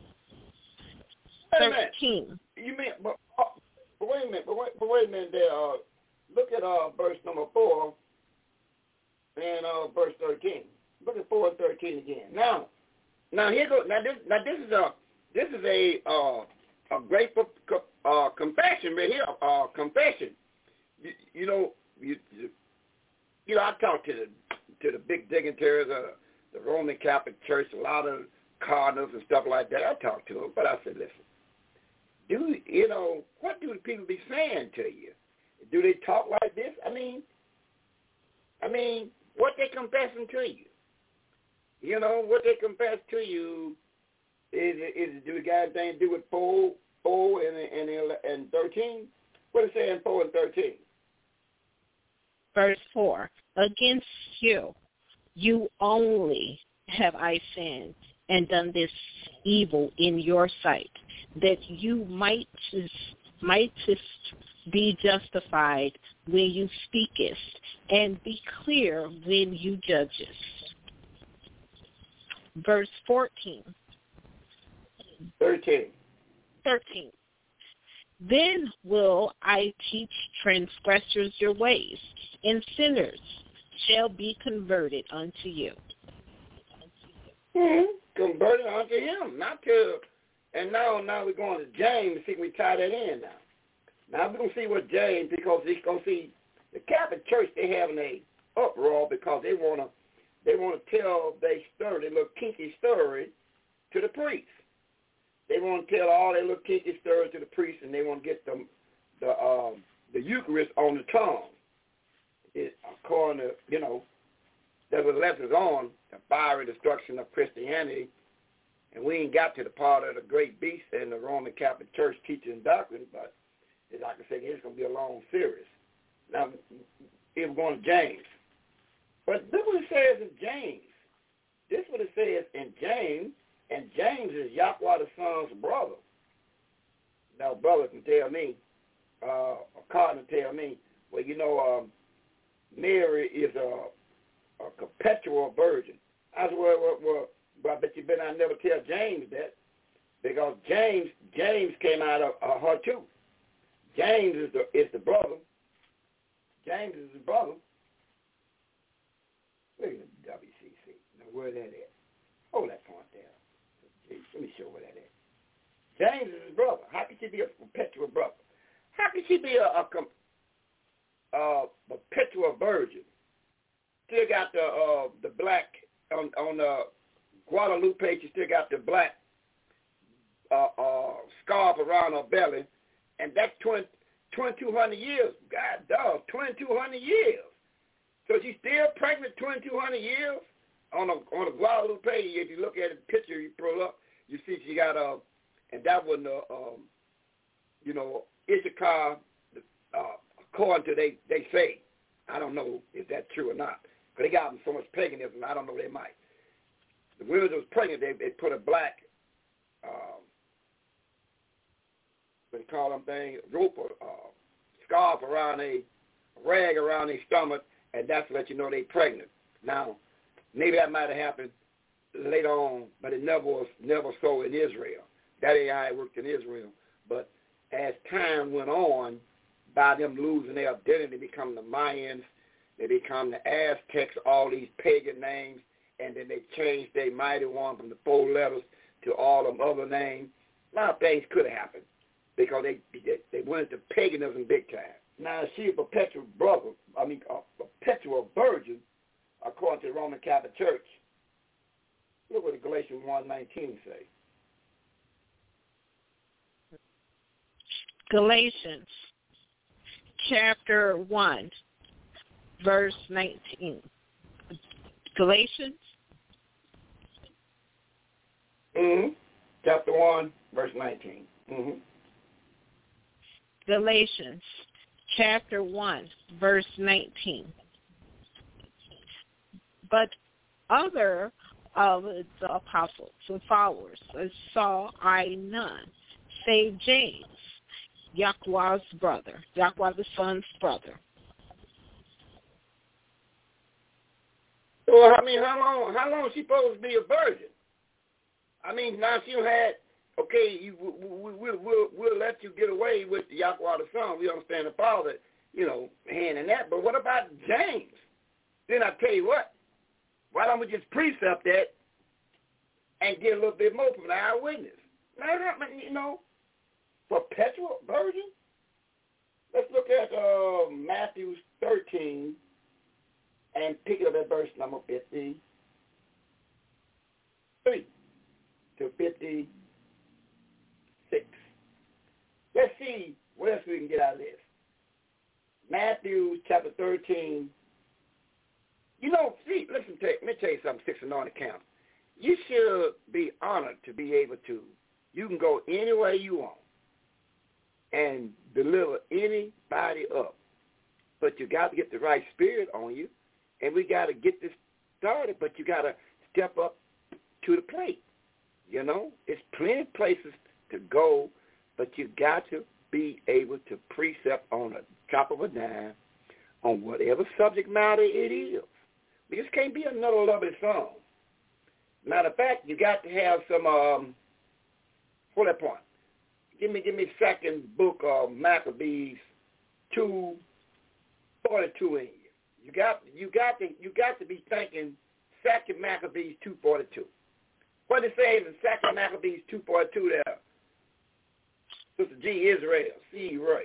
thirteen. You mean, but, uh, but wait a minute, but wait, but wait a minute there. Uh, look at uh, verse number four and uh, verse thirteen. Look at four and thirteen again. Now, now here goes. Now this, now this is a this is a uh, a great uh, confession right here. Uh, confession. You, you know, you, you you know, I talked to the to the big dignitaries of the Roman Catholic Church, a lot of cardinals and stuff like that. I talked to them, but I said, listen, do you know what do the people be saying to you? Do they talk like this? I mean, I mean, what they confessing to you? You know, what they confess to you is is do the guys thing do with four, four and and and thirteen? What is it saying four and thirteen? Verse four. Against you, you only have I sinned and done this evil in your sight, that you might mightest be justified when you speakest, and be clear when you judgest. Verse fourteen. thirteen. thirteen. Then will I teach transgressors your ways, and sinners shall be converted unto you. Mm-hmm. Converted unto him, not to. And now, now we're going to James. See, we tie that in now. Now we're gonna see what James, because he's gonna see the Catholic Church. They having a uproar because they wanna they wanna tell their story, their little kinky story, to the priest. They want to tell all their little kinky stories to the priest, and they want to get them the um, the Eucharist on the tongue. It, according to, you know, there was lessons on the fiery destruction of Christianity, and we ain't got to the part of the great beast in the Roman Catholic Church teaching doctrine, but like I said, it's going to be a long series. Now, we're going to James. But look what it says in James. This is what it says in James. And James is Yahweh the Son's brother. Now, brother can tell me, uh, a cardinal tell me, well, you know, um, Mary is a, a perpetual virgin. I said, well, well, well, well, I bet you better not never tell James that, because James James came out of uh, her too. James is the is the brother. James is his brother. Look at the W C C. Now, where that at? Hold that point there. Let me show where that is. James is his brother. How can she be a perpetual brother? How can she be a, a, a perpetual virgin? Still got the uh, the black on on the Guadalupe. She still got the black uh, uh, scarf around her belly, and that's twenty, twenty-two hundred years. God dog, twenty-two hundred years. So she's still pregnant twenty-two hundred years on a on a Guadalupe. If you look at the picture you pull up, you see she got a, uh, and that wasn't a, um, you know, Issachar, uh, according to they they say. I don't know if that's true or not, because they got them so much paganism. I don't know, they might. The women that was pregnant, they they put a black, um, what they call them thing, rope or uh, scarf around a rag around their stomach, and that's to let you know they pregnant. Now, maybe that might have happened later on, but it never was never so in Israel. That ain't how it worked in Israel. But as time went on, by them losing their identity, they become the Mayans, they become the Aztecs, all these pagan names, and then they changed their mighty one from the four letters to all them other names. A lot of things could have happened because they they, they went into paganism big time. Now, she a perpetual brother, I mean, a perpetual virgin, according to the Roman Catholic Church. Look what Galatians one nineteen say. Galatians chapter one, verse nineteen. Galatians? Mm-hmm. Chapter one, verse nineteen. Mm-hmm. Galatians chapter one, verse nineteen. But other of the apostles and followers saw I none, save James, Yahweh's brother, Yahweh the Son's brother. Well, I mean, how long? How long is she supposed to be a virgin? I mean, now she had. Okay, you, we, we, we'll we'll let you get away with the Yahweh the Son. We understand the Father, you know, hand in that. But what about James? Then I tell you what. Why don't we just precept that and get a little bit more from the eyewitness? Now, you know, perpetual virgin. Let's look at uh, Matthew thirteen and pick it up at verse number fifty-three to fifty-six. Let's see what else we can get out of this. Matthew chapter thirteen. You know, see, listen, to, let me tell you something, Six Anointed Camp. You should be honored to be able to. You can go any way you want and deliver anybody up. But you got to get the right spirit on you, and we got to get this started, but you got to step up to the plate. You know, it's plenty of places to go, but you got to be able to precept on a drop of a dime on whatever subject matter it is. We just can't be another lovely song. Matter of fact, you got to have some, um, hold that point. Give me, give me second book of Maccabees two forty-two in you. You got, you got to, you got to be thinking second Maccabees two forty-two. What it says in second Maccabees two forty-two there? Sister G. Israel, C. Roy.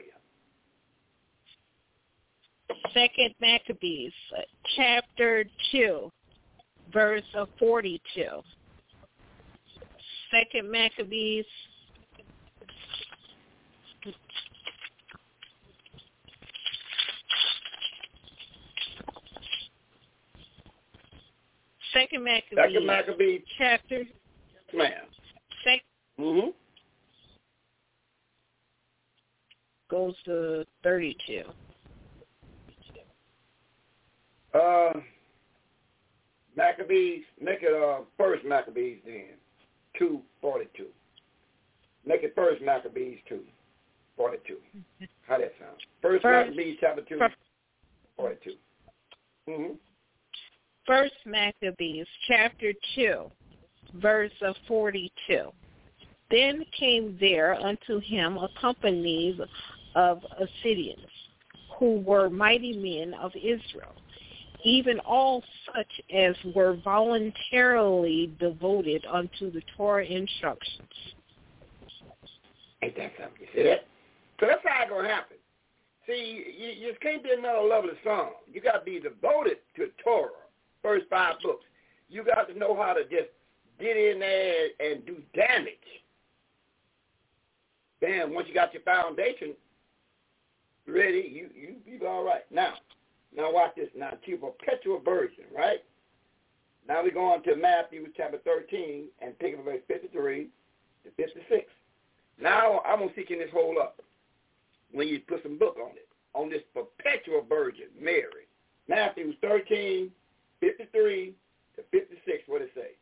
Second Maccabees, chapter two, verse forty-two. Second Maccabees, Second Maccabees, Second Maccabees, chapter, ma'am. Second. Mm-hmm. Goes to thirty-two. Uh, Maccabees, make it uh, first Maccabees then, two forty-two. Make it first Maccabees two forty-two. How that sound? First, first Maccabees chapter two first, forty-two. Mm-hmm. First Maccabees chapter two, verse of forty-two. Then came there unto him a company of Assyrians, who were mighty men of Israel, even all such as were voluntarily devoted unto the Torah instructions. Ain't that something? You see that? So that's how it's going to happen. See, you, you can't be another lovely song. You got to be devoted to Torah, first five books. You got to know how to just get in there and do damage. Then once you got your foundation ready, you you be all right. Now, now watch this. Now, to perpetual virgin, right? Now we go on to Matthew chapter thirteen and pick up verse fifty-three to fifty-six. Now I'm gonna seek in this whole up when you put some book on it on this perpetual virgin, Mary. Matthew thirteen, fifty-three to fifty-six. What it say?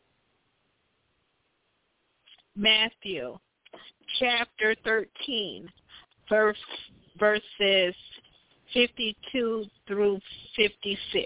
Matthew chapter thirteen, verse, verses fifty-two through fifty-six.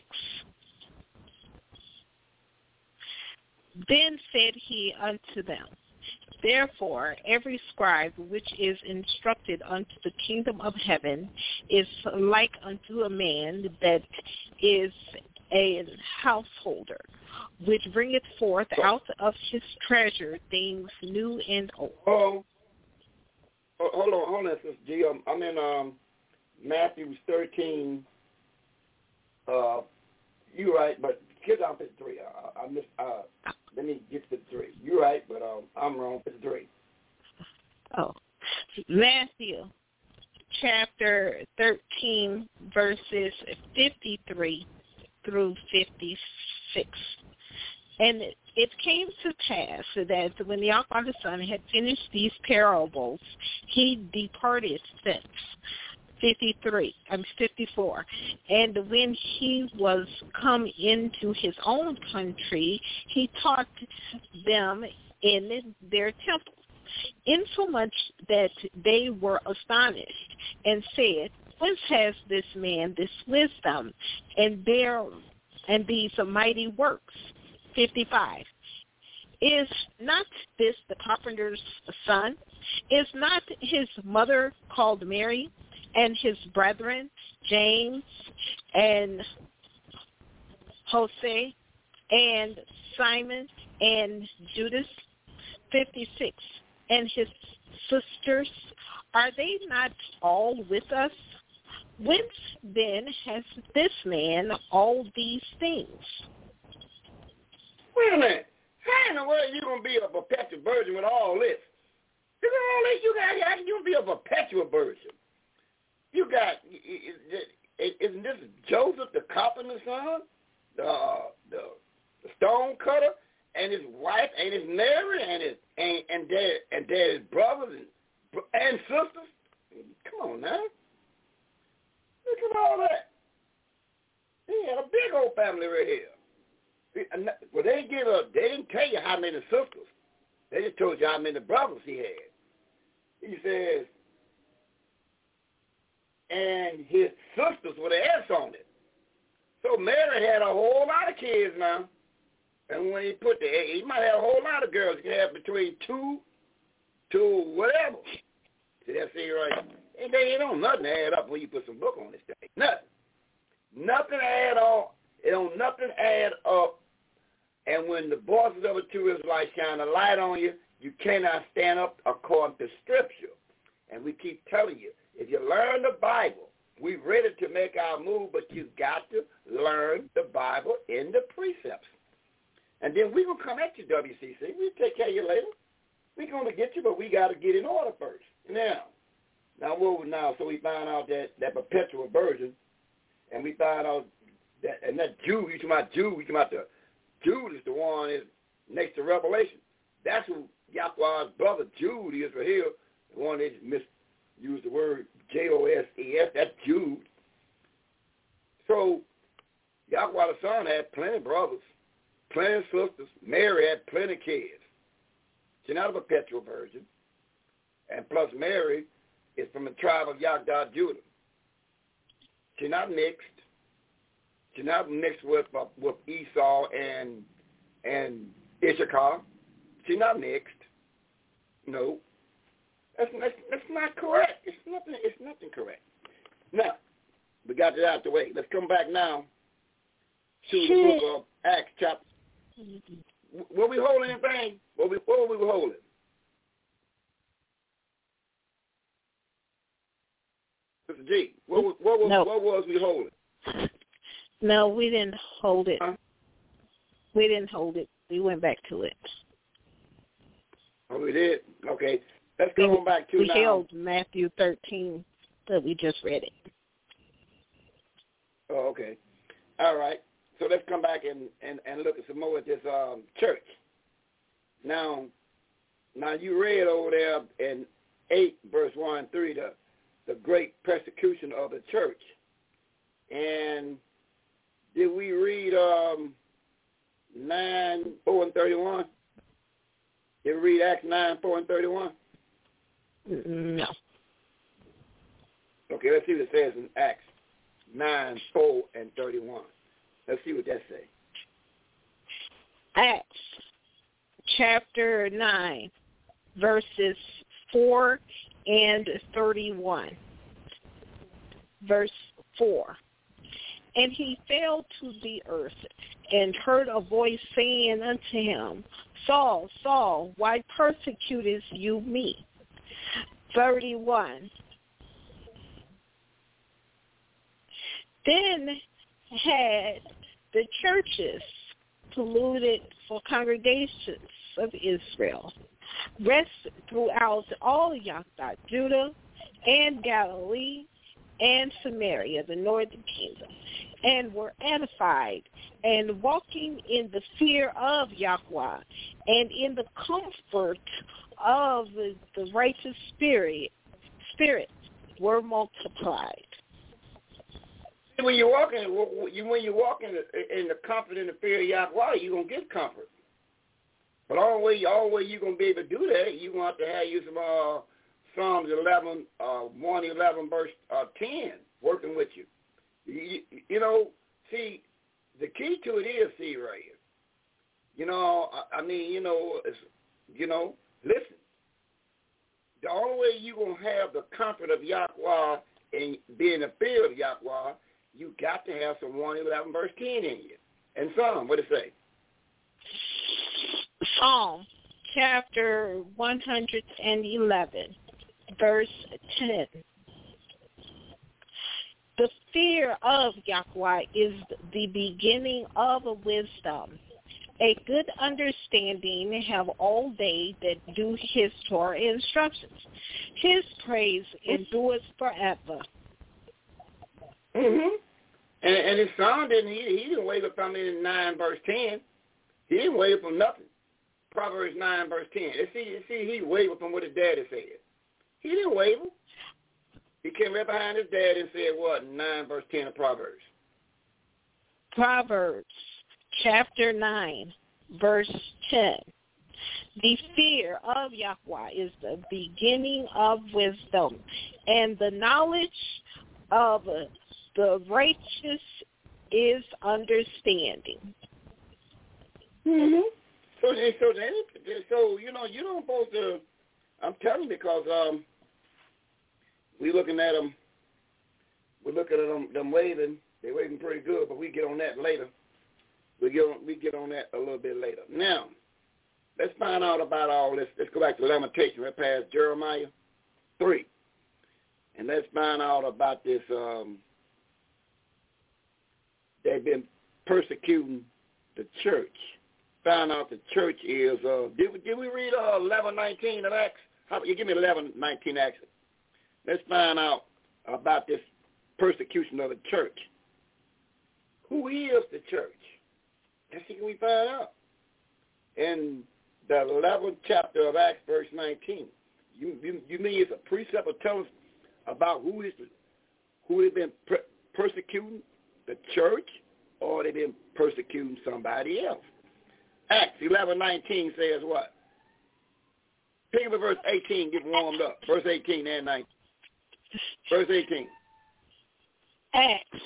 Then said he unto them, therefore every scribe which is instructed unto the kingdom of heaven is like unto a man that is a householder, which bringeth forth out of his treasure things new and old. Oh, hold on, hold on, Sister G. I'm, I'm in um, Matthew thirteen. Uh, you're right, but kids on fifty-three. I, I missed. Uh, let me get fifty-three. You're right, but um, I'm wrong. fifty-three. Oh, Matthew chapter thirteen, verses fifty-three through fifty-six. And it, it came to pass that when Yahweh the Son had finished these parables, he departed thence. fifty-three, I'm fifty-four. And when he was come into his own country, he taught them in their temple, insomuch that they were astonished, and said, whence has this man this wisdom, and bear and these mighty works? fifty-five. Is not this the carpenter's son? Is not his mother called Mary, and his brethren, James and Jose and Simon and Judas? fifty-six. And his sisters, are they not all with us? Whence then has this man all these things? Wait a minute. How in the world are you going to be a perpetual virgin with all this? Look at all this you got. How you going to be a perpetual virgin? You got, isn't this Joseph, the carpenter's son, the, the the stone cutter, and his wife, and his Mary, and his and and their and their brothers and and sisters? Come on now. Look at all that. He had a big old family right here. Well, they didn't give a, they didn't tell you how many sisters. They just told you how many brothers he had. He says, and his sisters were the heirs on it. So Mary had a whole lot of kids now. And when he put the, he might have a whole lot of girls. He could have between two to whatever. See that see right? And they ain't on nothing to add up when you put some book on this thing. Nothing. Nothing add on. It don't nothing add up. And when the voices of the two Israelites shine a light on you, you cannot stand up according to Scripture. And we keep telling you, if you learn the Bible, we're ready to make our move, but you got to learn the Bible in the precepts. And then we're going to come at you, W C C. We'll take care of you later. We're going to get you, but we got to get in order first. Now, now what now? So we find out that, that perpetual virgin, and we find out that, and that Jude, you talking about Jude, you talking about the, Jude is the one is next to Revelation. That's who Yahweh's brother, Jude, is right here. The one that misused the word J O S E S, that's Jude. So Yahweh the Son had plenty of brothers, plenty of sisters. Mary had plenty of kids. She's not a perpetual virgin. And plus Mary is from the tribe of Yahweh Judah. She's not mixed. She's not mixed with uh, with Esau and and Issachar. She's not mixed. No, that's, that's that's not correct. It's nothing. It's nothing correct. Now we got that out the way. Let's come back now to the book of Acts chapter. Were we holding anything? What we what were we holding? Mister G, what was what was, no. what was we holding? No, we didn't hold it. Huh? We didn't hold it. We went back to it. Oh, we did? Okay. Let's come we, on back to we now. We held Matthew thirteen, but we just read it. Oh, okay. All right. So let's come back and, and, and look at some more at this um, church. Now, now you read over there in eight, verse one and three, the, the great persecution of the church. And did we read um, nine, four, and thirty-one? Did we read Acts nine, four, and thirty-one? No. Okay, let's see what it says in Acts nine, four, and thirty-one. Let's see what that says. Acts chapter nine, verses four and thirty-one. Verse four. And he fell to the earth and heard a voice saying unto him, Saul, Saul, why persecutest you me? thirty-one. Then had the churches polluted for congregations of Israel, rest throughout all Yahweh, Judah, and Galilee, and Samaria, the northern kingdom, and were edified, and walking in the fear of Yahweh, and in the comfort of the, the righteous spirit, spirit, were multiplied. When you're walking, when you're walking in the comfort and the fear of Yahweh, you're gonna get comfort. But all way, all way you're gonna be able to do that, you're gonna have to have you some uh, Psalms eleven, uh, one eleven, verse uh, ten, working with you. you. You know, see, the key to it is, see, right here. You know, I, I mean, you know, it's, you know, listen. The only way you're going to have the comfort of Yahweh and be in the fear of Yahweh, you got to have some one eleven verse ten in you. And Psalm, what does it say? Psalm chapter one hundred eleven, verse ten. The fear of Yahweh is the beginning of wisdom. A good understanding have all they that do his Torah instructions. His praise endures forever. Mm-hmm. And, and his son didn't, he, he didn't waver from it in nine verse ten. He didn't waver from nothing. Proverbs nine verse ten. See, see, he wavered from what his daddy said. He didn't waver. He came right behind his dad and said what? nine verse ten of Proverbs. Proverbs chapter nine, verse ten. The fear of Yahweh is the beginning of wisdom, and the knowledge of the righteous is understanding. Mm-hmm. So, so, so you know, you don't supposed to. I'm telling you because um, we looking at them. We're looking at them, them waving. They're waving pretty good, but we get on that later. We get on, we get on that a little bit later. Now, let's find out about all this. Let's go back to Lamentation. Right past Jeremiah three, and let's find out about this. Um, they've been persecuting the church. Find out the church is. Uh, did, did we read uh, eleven nineteen of Acts? How, you give me eleven nineteen Acts. Let's find out about this persecution of the church. Who is the church? Let's see, can we find out? In the eleventh chapter of Acts, verse nineteen, you you, you mean it's a precept of telling us about who is the, who has been per- persecuting the church, or they've been persecuting somebody else? Acts eleven nineteen says what? Pick up at verse eighteen, get warmed up. Verse eighteen and nineteen. Verse eighteen. Acts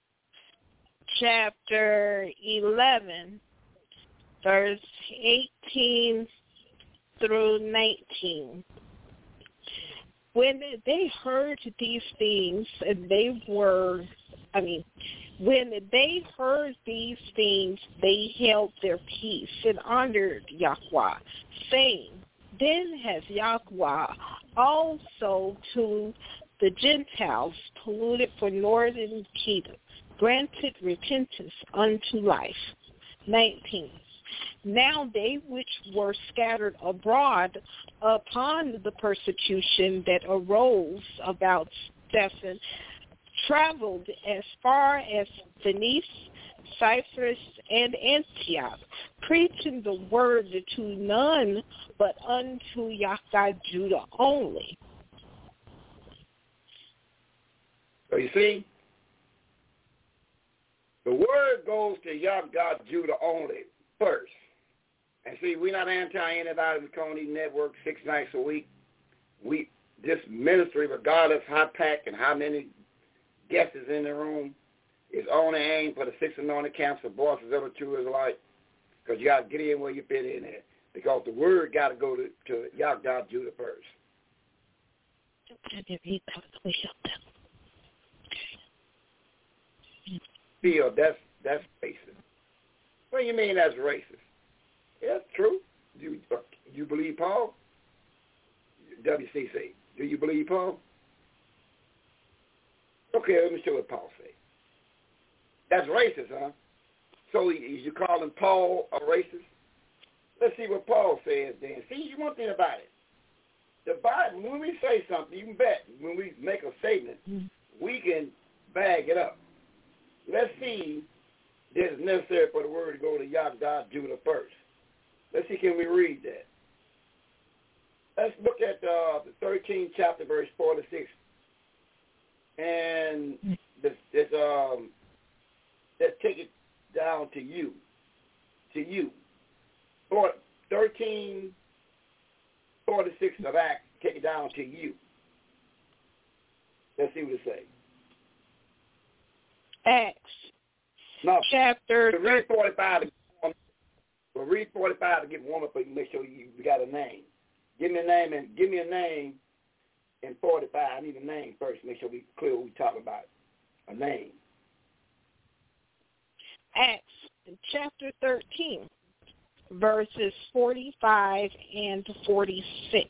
chapter eleven, verse eighteen through nineteen. When they heard these things, they were, I mean, when they heard these things, they held their peace and honored Yahweh, saying, then has Yahweh also to the Gentiles polluted for northern kingdom, granted repentance unto life. nineteen. Now they which were scattered abroad upon the persecution that arose about Stephen traveled as far as Phoenice, Cyprus, and Antioch, preaching the word to none but unto Yahweh Judah only. So you see, the word goes to Yahweh Judah only first. And see, we're not anti anybody. We come on these networks six nights a week. We this ministry, regardless how packed and how many guests is in the room, is only aimed for the six anointed camps of voices of the true Israelite. Because you got to get in where you fit in there. Because the word got to go to, to Yahweh Judah first. Feel that's that's racist. What do you mean that's racist? Yeah, true. You uh, you believe Paul? W C C. Do you believe Paul? Okay, let me show what Paul says. That's racist, huh? So you calling Paul a racist? Let's see what Paul says then. See, one thing about it. The Bible, when we say something, you can bet, when we make a statement, mm-hmm. we can bag it up. Let's see that it's necessary for the word to go to Yahweh Judah first. Let's see, can we read that? Let's look at uh, the thirteenth chapter, verse forty-six. And this, this, um, let's take it down to you. To you. thirteen forty-six of Acts, take it down to you. Let's see what it says. Acts. No, chapter. To read forty-five. To, well, read forty-five to get warm up, but you make sure you, you got a name. Give me a name and give me a name in forty-five. I need a name first. Make sure we clear what we talking about. A name. Acts chapter thirteen, verses forty-five and forty-six.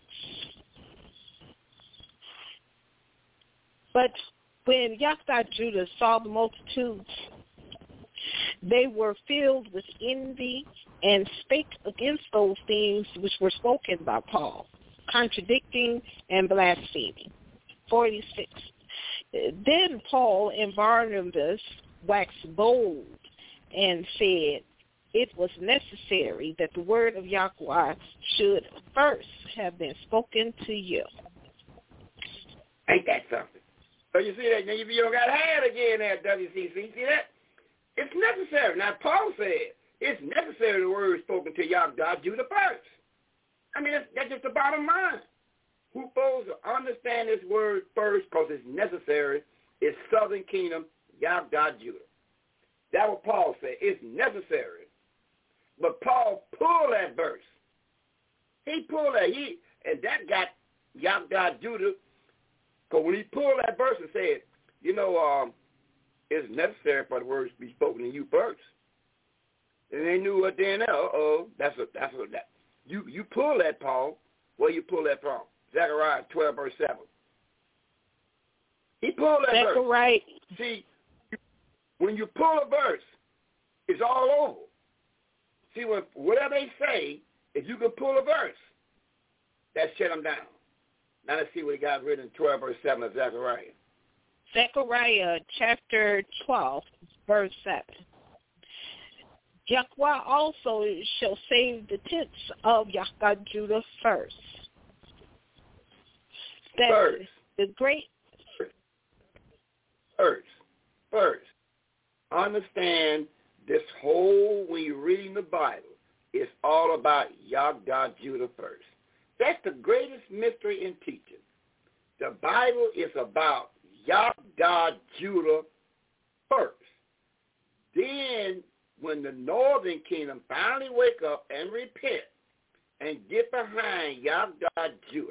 But when Yahda Judah saw the multitudes, they were filled with envy and spake against those things which were spoken by Paul, contradicting and blaspheming. forty-six. Then Paul and Barnabas waxed bold and said, it was necessary that the word of Yahweh should first have been spoken to you. Ain't that something? So you see that, now you don't got had again there, W C C. See that? It's necessary. Now, Paul said it's necessary the word spoken to Yahweh Judah first. I mean, that's, that's just the bottom line. Who's supposed to understand this word first because it's necessary is Southern Kingdom, Yahweh Judah. That's what Paul said. It's necessary. But Paul pulled that verse. He pulled that. He, and that got Yahweh Judah. Because when he pulled that verse and said, you know, um, it's necessary for the words to be spoken to you first. And they knew what then, uh-oh, that's a, that's a, that. You, you pull that, Paul. Where you pull that from? Zechariah twelve, verse seven. He pulled that Zechariah. verse. See, when you pull a verse, it's all over. See, when, whatever they say, if you can pull a verse, that shut them down. Now let's see what he got written in twelve, verse seven of Zechariah. Zechariah chapter twelve, verse seven. Yahweh also shall save the tents of Yahweh Judah first. That first. The great First. First. Understand this whole, when you're reading the Bible, it's all about Yahweh Judah first. That's the greatest mystery in teaching. The Bible is about Yahweh Judah first. Then, when the northern kingdom finally wake up and repent and get behind Yahweh Judah,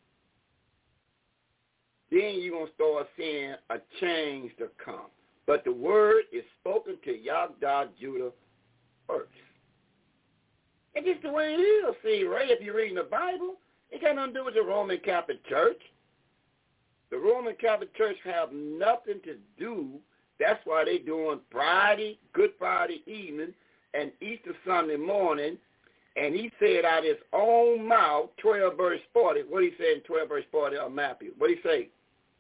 then you're going to start seeing a change to come. But the word is spoken to Yahweh Judah first. It's just the way it is. See, Ray, if you're reading the Bible, it got nothing to do with the Roman Catholic Church. The Roman Catholic Church have nothing to do. That's why they're doing Friday, Good Friday evening, and Easter Sunday morning. And he said out of his own mouth, twelve verse forty. What did he say in twelve verse forty of Matthew? What did he say?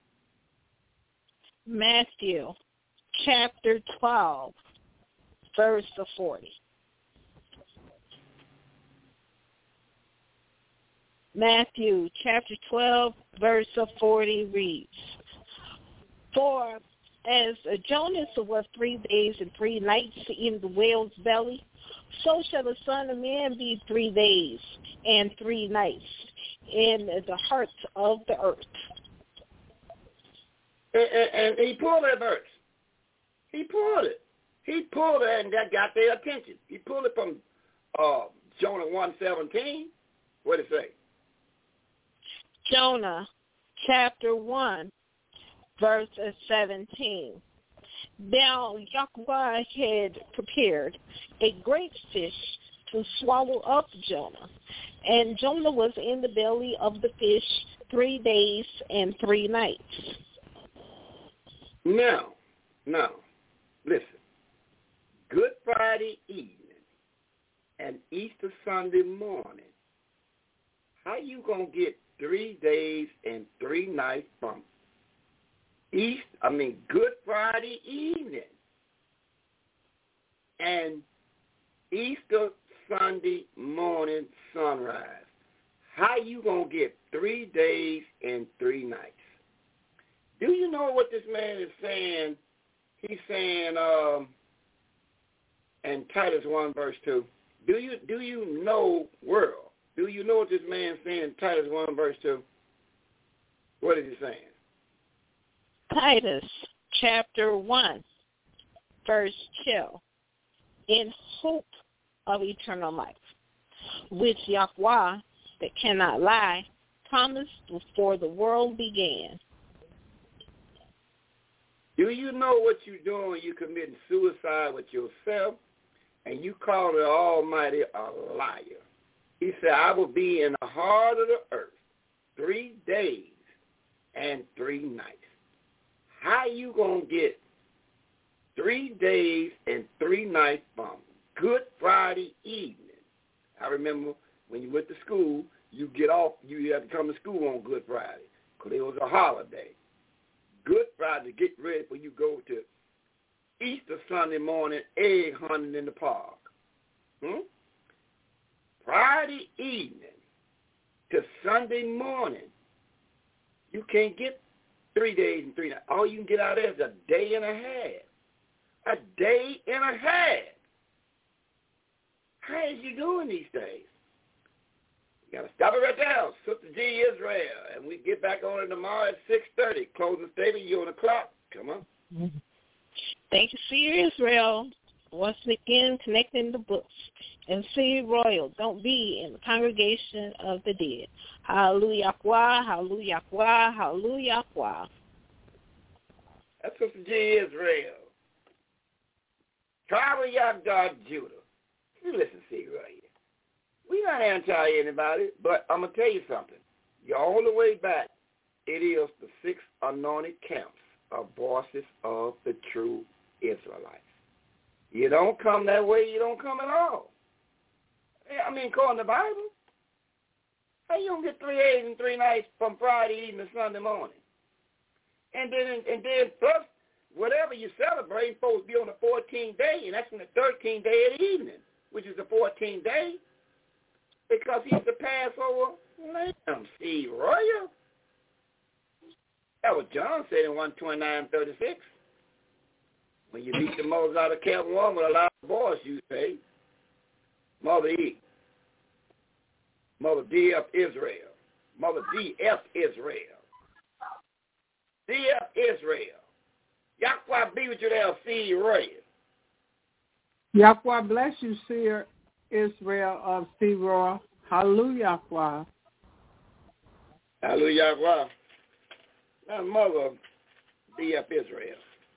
Matthew chapter twelve, verse forty. Matthew chapter twelve, verse forty reads, for as Jonas was three days and three nights in the whale's belly, so shall the Son of Man be three days and three nights in the heart of the earth. And, and, and he pulled that verse. He pulled it. He pulled it, and that got their attention. He pulled it from uh, Jonah one seventeen. What did it say? Jonah chapter one, verse seventeen. Now Yahweh had prepared a great fish to swallow up Jonah, and Jonah was in the belly of the fish three days and three nights. Now, now, listen. Good Friday evening and Easter Sunday morning, how you going to get three days and three nights from East, I mean, Good Friday evening and Easter Sunday morning sunrise? How you going to get three days and three nights? Do you know what this man is saying? He's saying um, in Titus one, verse two. Do you do you know, world? Do you know what this man is saying in Titus one, verse two? What is he saying? Titus chapter one, verse two. In hope of eternal life, which Yahweh, that cannot lie, promised before the world began. Do you know what you're doing when you're committing suicide with yourself and you call the Almighty a liar? He said, I will be in the heart of the earth three days and three nights. How you going to get three days and three nights from Good Friday evening? I remember when you went to school, you get off, you had to come to school on Good Friday because it was a holiday. Good Friday, get ready for you go to Easter Sunday morning egg hunting in the park. Hmm? Friday evening to Sunday morning, you can't get three days and three nights. All you can get out of there is a day and a half. A day and a half. How is you doing these days? You got to stop it right there. Sister G. Israel. And we get back on it tomorrow at six thirty. Closing statement, you on the clock. Come on. Thank you, Seer Israel. Once again, connecting the books. And Seer Royal, don't be in the congregation of the dead. Hallelujah, hallelujah, hallelujah. That's Sister G. Israel. Tribal Yahweh Judah. You listen, Seer right here. We're not anti anybody, but I'm going to tell you something. You're all the way back. It is the six anointed camps of voices of the true Israelites. You don't come that way, you don't come at all. I mean, according to the Bible, how you going to get three days and three nights from Friday evening to Sunday morning? And then, and then plus, whatever you celebrate is supposed to be on the fourteenth day, and that's on the thirteenth day of the evening, which is the fourteenth day. Because he's the Passover lamb, see, royal. That was John said in one twenty-nine thirty-six. When you beat the Moses out of Calvin one with a loud voice, you say, Mother E, Mother D F Israel, Mother D F Israel, D F Israel. Yahweh be with you there, see, royal. Yahweh bless you, Seer Israel of Seroy. Hallelujah, Yahweh. Hallelujah, Yahweh. Now, Mother D F Israel.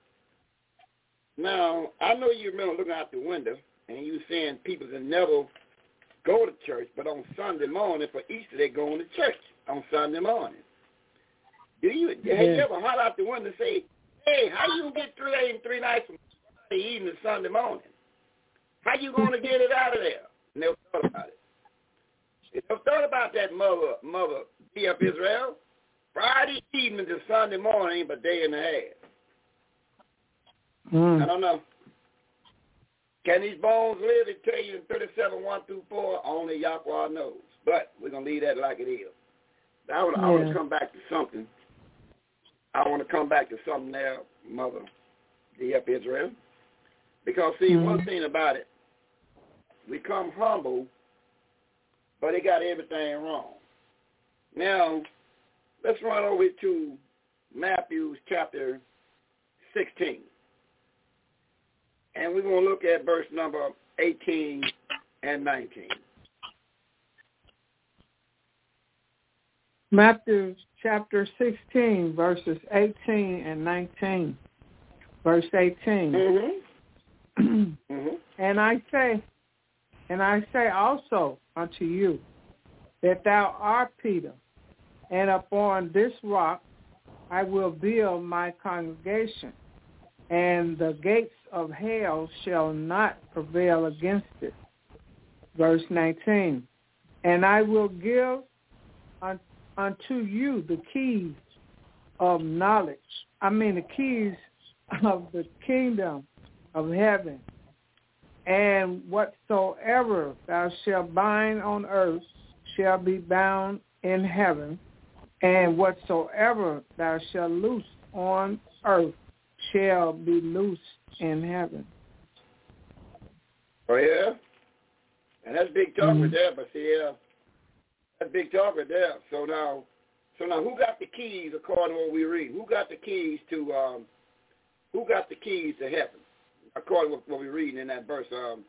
Now, I know you remember looking out the window and you saying people that never go to church, but on Sunday morning for Easter they going to church on Sunday morning. Do you, yeah. Have you ever holler out the window and say, hey, how you going to get three days and three nights from Friday evening to Sunday morning? How you going to get it out of there? Never thought about it. Never thought about that, Mother, Mother D F Israel. Friday evening to Sunday morning ain't but a day and a half. Mm. I don't know. Can these bones live? They tell you in thirty-seven, one through four, only Yahweh knows. But we're going to leave that like it is. I want, yeah. I want to come back to something. I want to come back to something there, Mother D F Israel. Because, see, mm. one thing about it, we come humble, but they got everything wrong. Now, let's run over to Matthew chapter sixteen. And we're going to look at verse number eighteen and nineteen. Matthew chapter sixteen, verses eighteen and nineteen. Verse eighteen. Mm-hmm. mm-hmm. And I say, and I say also unto you, that thou art Peter, and upon this rock I will build my congregation, and the gates of hell shall not prevail against it. Verse nineteen. And I will give un- unto you the keys of knowledge. I mean the keys of the kingdom of heaven. And whatsoever thou shalt bind on earth shall be bound in heaven, and whatsoever thou shalt loose on earth shall be loosed in heaven. Oh, yeah? And that's big talk Mm-hmm. right there, but see, uh, that's big talk right there. So now, so now who got the keys according to what we read? Who got the keys to, um, who got the keys to heaven? According to what we're reading in that verse, um,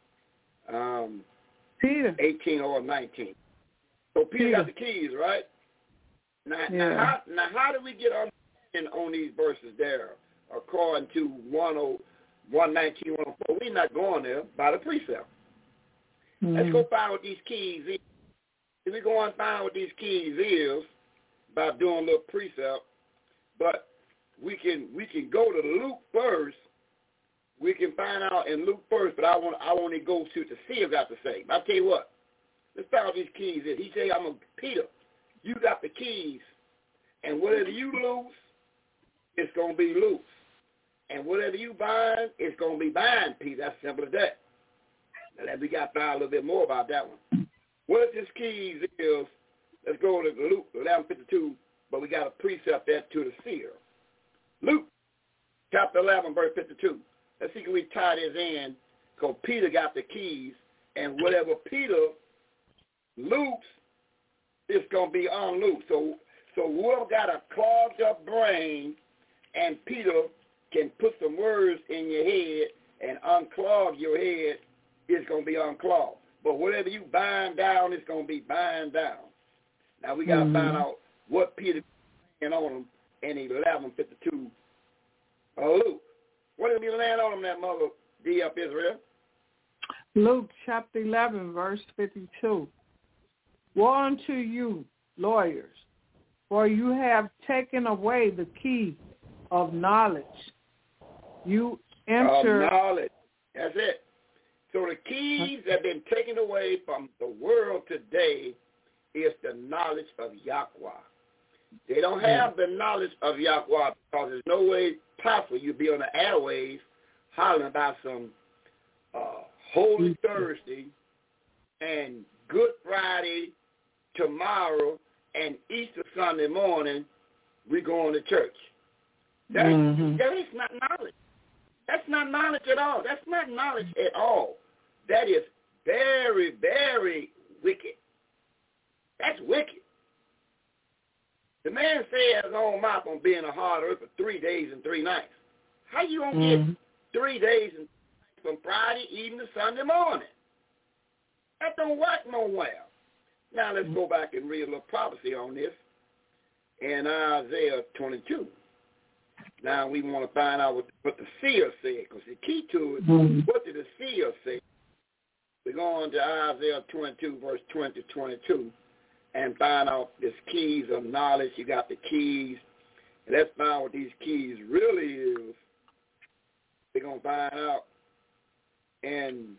um, Peter. eighteen or nineteen. So Peter, Peter. got the keys, right? Now, Yeah. now, how, now how do we get on, on these verses there according to one nineteen, one oh four? We're not going there by the precept. Mm-hmm. Let's go find what these keys is. If we go and find what these keys is by doing a little precept, but we can we can go to Luke first. We can find out in Luke first, but I want I want to go to the seer got to say. I'll tell you what. Let's find out these keys is. He say, I'm a Peter. You got the keys, and whatever you lose, it's gonna be loose, and whatever you bind, it's gonna be bind, Peter. That's simple as that. Now we got to find a little bit more about that one. What this keys is? Let's go to Luke eleven fifty-two, but we got a precept there to the seer. Luke chapter eleven, verse fifty-two. Let's see if we tie this in, because Peter got the keys, and whatever Peter loose, it's going to be unloosed. So, so whoever got a clogged up brain, and Peter can put some words in your head and unclog your head, it's going to be unclogged. But whatever you bind down, it's going to be bind down. Now we got to mm-hmm. find out what Peter laying on him in eleven fifty-two. Uh, Luke, what did he land on him, that mother D up Israel? Luke chapter eleven, verse fifty-two. Woe unto you, lawyers, for you have taken away the key of knowledge. You enter... Of knowledge. That's it. So the keys that have been taken away from the world today is the knowledge of Yahweh. They don't have the knowledge of Yahweh because there's no way possible you'd be on the airways hollering about some uh, Holy Thursday and Good Friday tomorrow and Easter Sunday morning we going to church. That, mm-hmm. that is not knowledge. That's not knowledge at all. That's not knowledge at all. That is very, very wicked. That's wicked. The man said his own mouth on being a hard earth for three days and three nights. How you going to mm-hmm. get three days and from Friday evening to Sunday morning? That don't work nowhere. Now let's go back and read a little prophecy on this in Isaiah twenty-two. Now we want to find out what, what the seer said, because the key to it, mm-hmm. what did the seer say? We're going to Isaiah twenty-two, verse twenty to twenty-two, and find out this keys of knowledge. You got the keys. And let's find out what these keys really is. We're going to find out in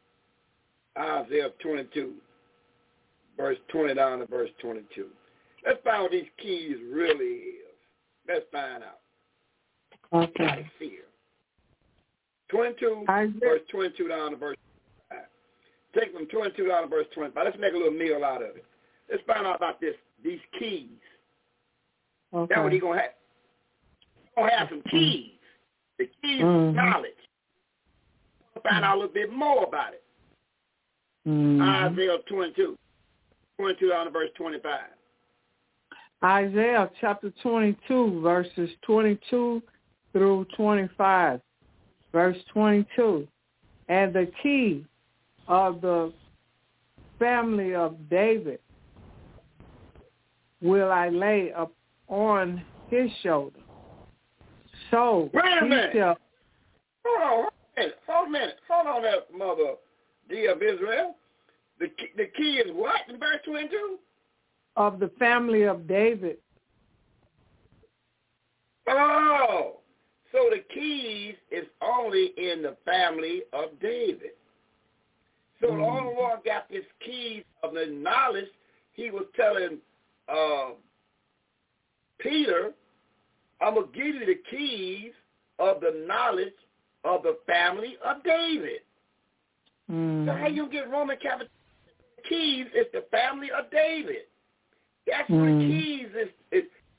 Isaiah twenty-two, verse twenty down to verse twenty-two. Let's find out what these keys really is. Let's find out. Okay. twenty-two, verse twenty-two down to verse twenty-five. Take from twenty-two down to verse twenty-five. Let's make a little meal out of it. Let's find out about this, these keys. Okay. That's what he's going to have. He's going to have some keys. The keys mm-hmm. of knowledge. We'll find out a little bit more about it. Mm-hmm. Isaiah twenty-two. twenty-two down to verse twenty-five. Isaiah chapter twenty-two, verses twenty-two through twenty-five. Verse twenty-two. And the key of the family of David will I lay up on his shoulder. So Wait a he minute. shall... Hold on, hold a minute. Hold a minute. Hold on there, mother D of Israel. The key, the key is what in verse twenty-two? Of the family of David. Oh, so the keys is only in the family of David. So mm. the only one got this keys of the knowledge. He was telling uh, Peter, I'm going to give you the keys of the knowledge of the family of David. Mm. So how you get Roman Catholic keys is the family of David. That's mm. what the keys is. is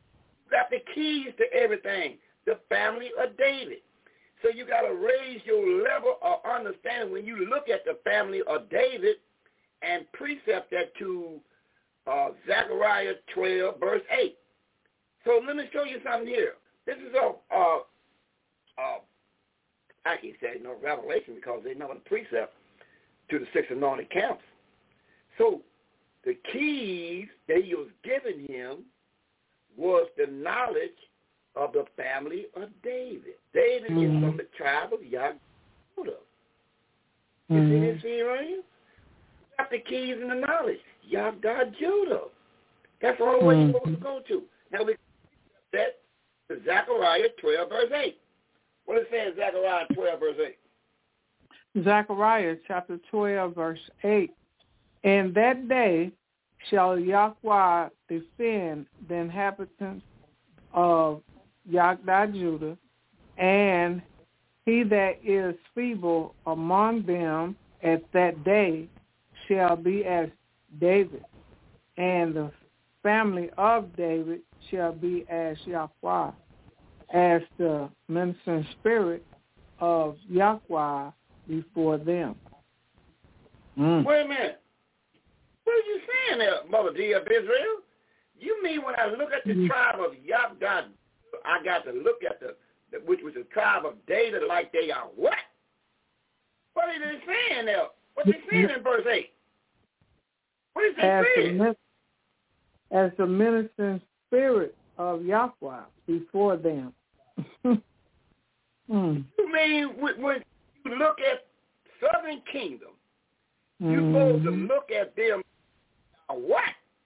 got the keys to everything, the family of David. So you got to raise your level of understanding when you look at the family of David and precept that to uh, Zechariah twelve, verse eight. So let me show you something here. This is a, uh, uh, I can't say no revelation because they know the precept to the six anointed camps. So the keys that he was giving him was the knowledge of the family of David. David mm-hmm. is from the tribe of Judah. You mm-hmm. see this here right here? Got the keys and the knowledge. Yagda Judah. That's the only way mm-hmm. you're supposed to go to. Now we that to Zechariah twelve, verse eight. What does it say in Zechariah twelve, verse eight? Zechariah chapter twelve, verse eight. In that day shall Yahweh defend the inhabitants of Yagda Judah, and he that is feeble among them at that day shall be as David, and the family of David shall be as Yahweh, as the ministering spirit of Yahweh before them. Mm. Wait a minute. What are you saying there, Mother D of Israel? You mean when I look at the mm. tribe of Yahweh, I got to look at the, the, which was the tribe of David like they are what? What are they saying there? What are they saying in verse eight? What is they saying? The, as the ministering spirit of Yahweh before them. mm. You mean when you look at Southern Kingdom, you're mm. supposed to look at them what?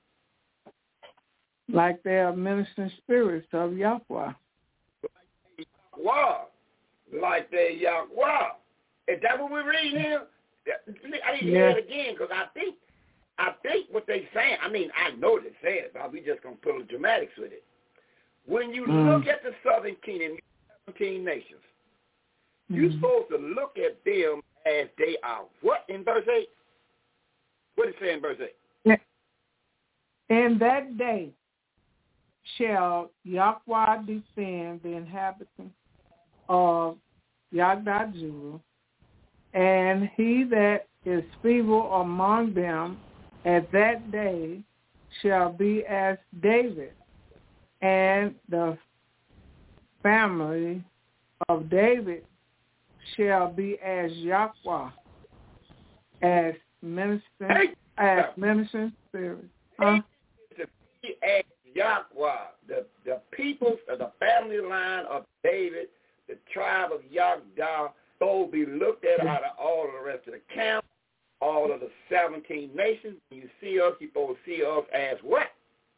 Like they are ministering spirits of Yahweh. Yahweh. Like they Yahweh. Is that what we're reading here? I need to hear it again because I think I think what they're saying, I mean, I know what they said, but we just going to put the dramatics with it. When you mm. look at the Southern Kingdom, seventeen nations, mm. you're supposed to look at them as they are what in verse eight? What does it say in verse eight? In that day shall Yahweh defend the inhabitants of Yagda Judah, and he that is feeble among them at that day shall be as David, and the family of David shall be as Yahweh, as ministering, as ministering spirit. Huh? To be as Yahweh, the, the peoples of the family line of David, the tribe of Yagda, so be looked at out of all of the rest of the camp, all of the seventeen nations. When you see us, you're supposed to see us as what?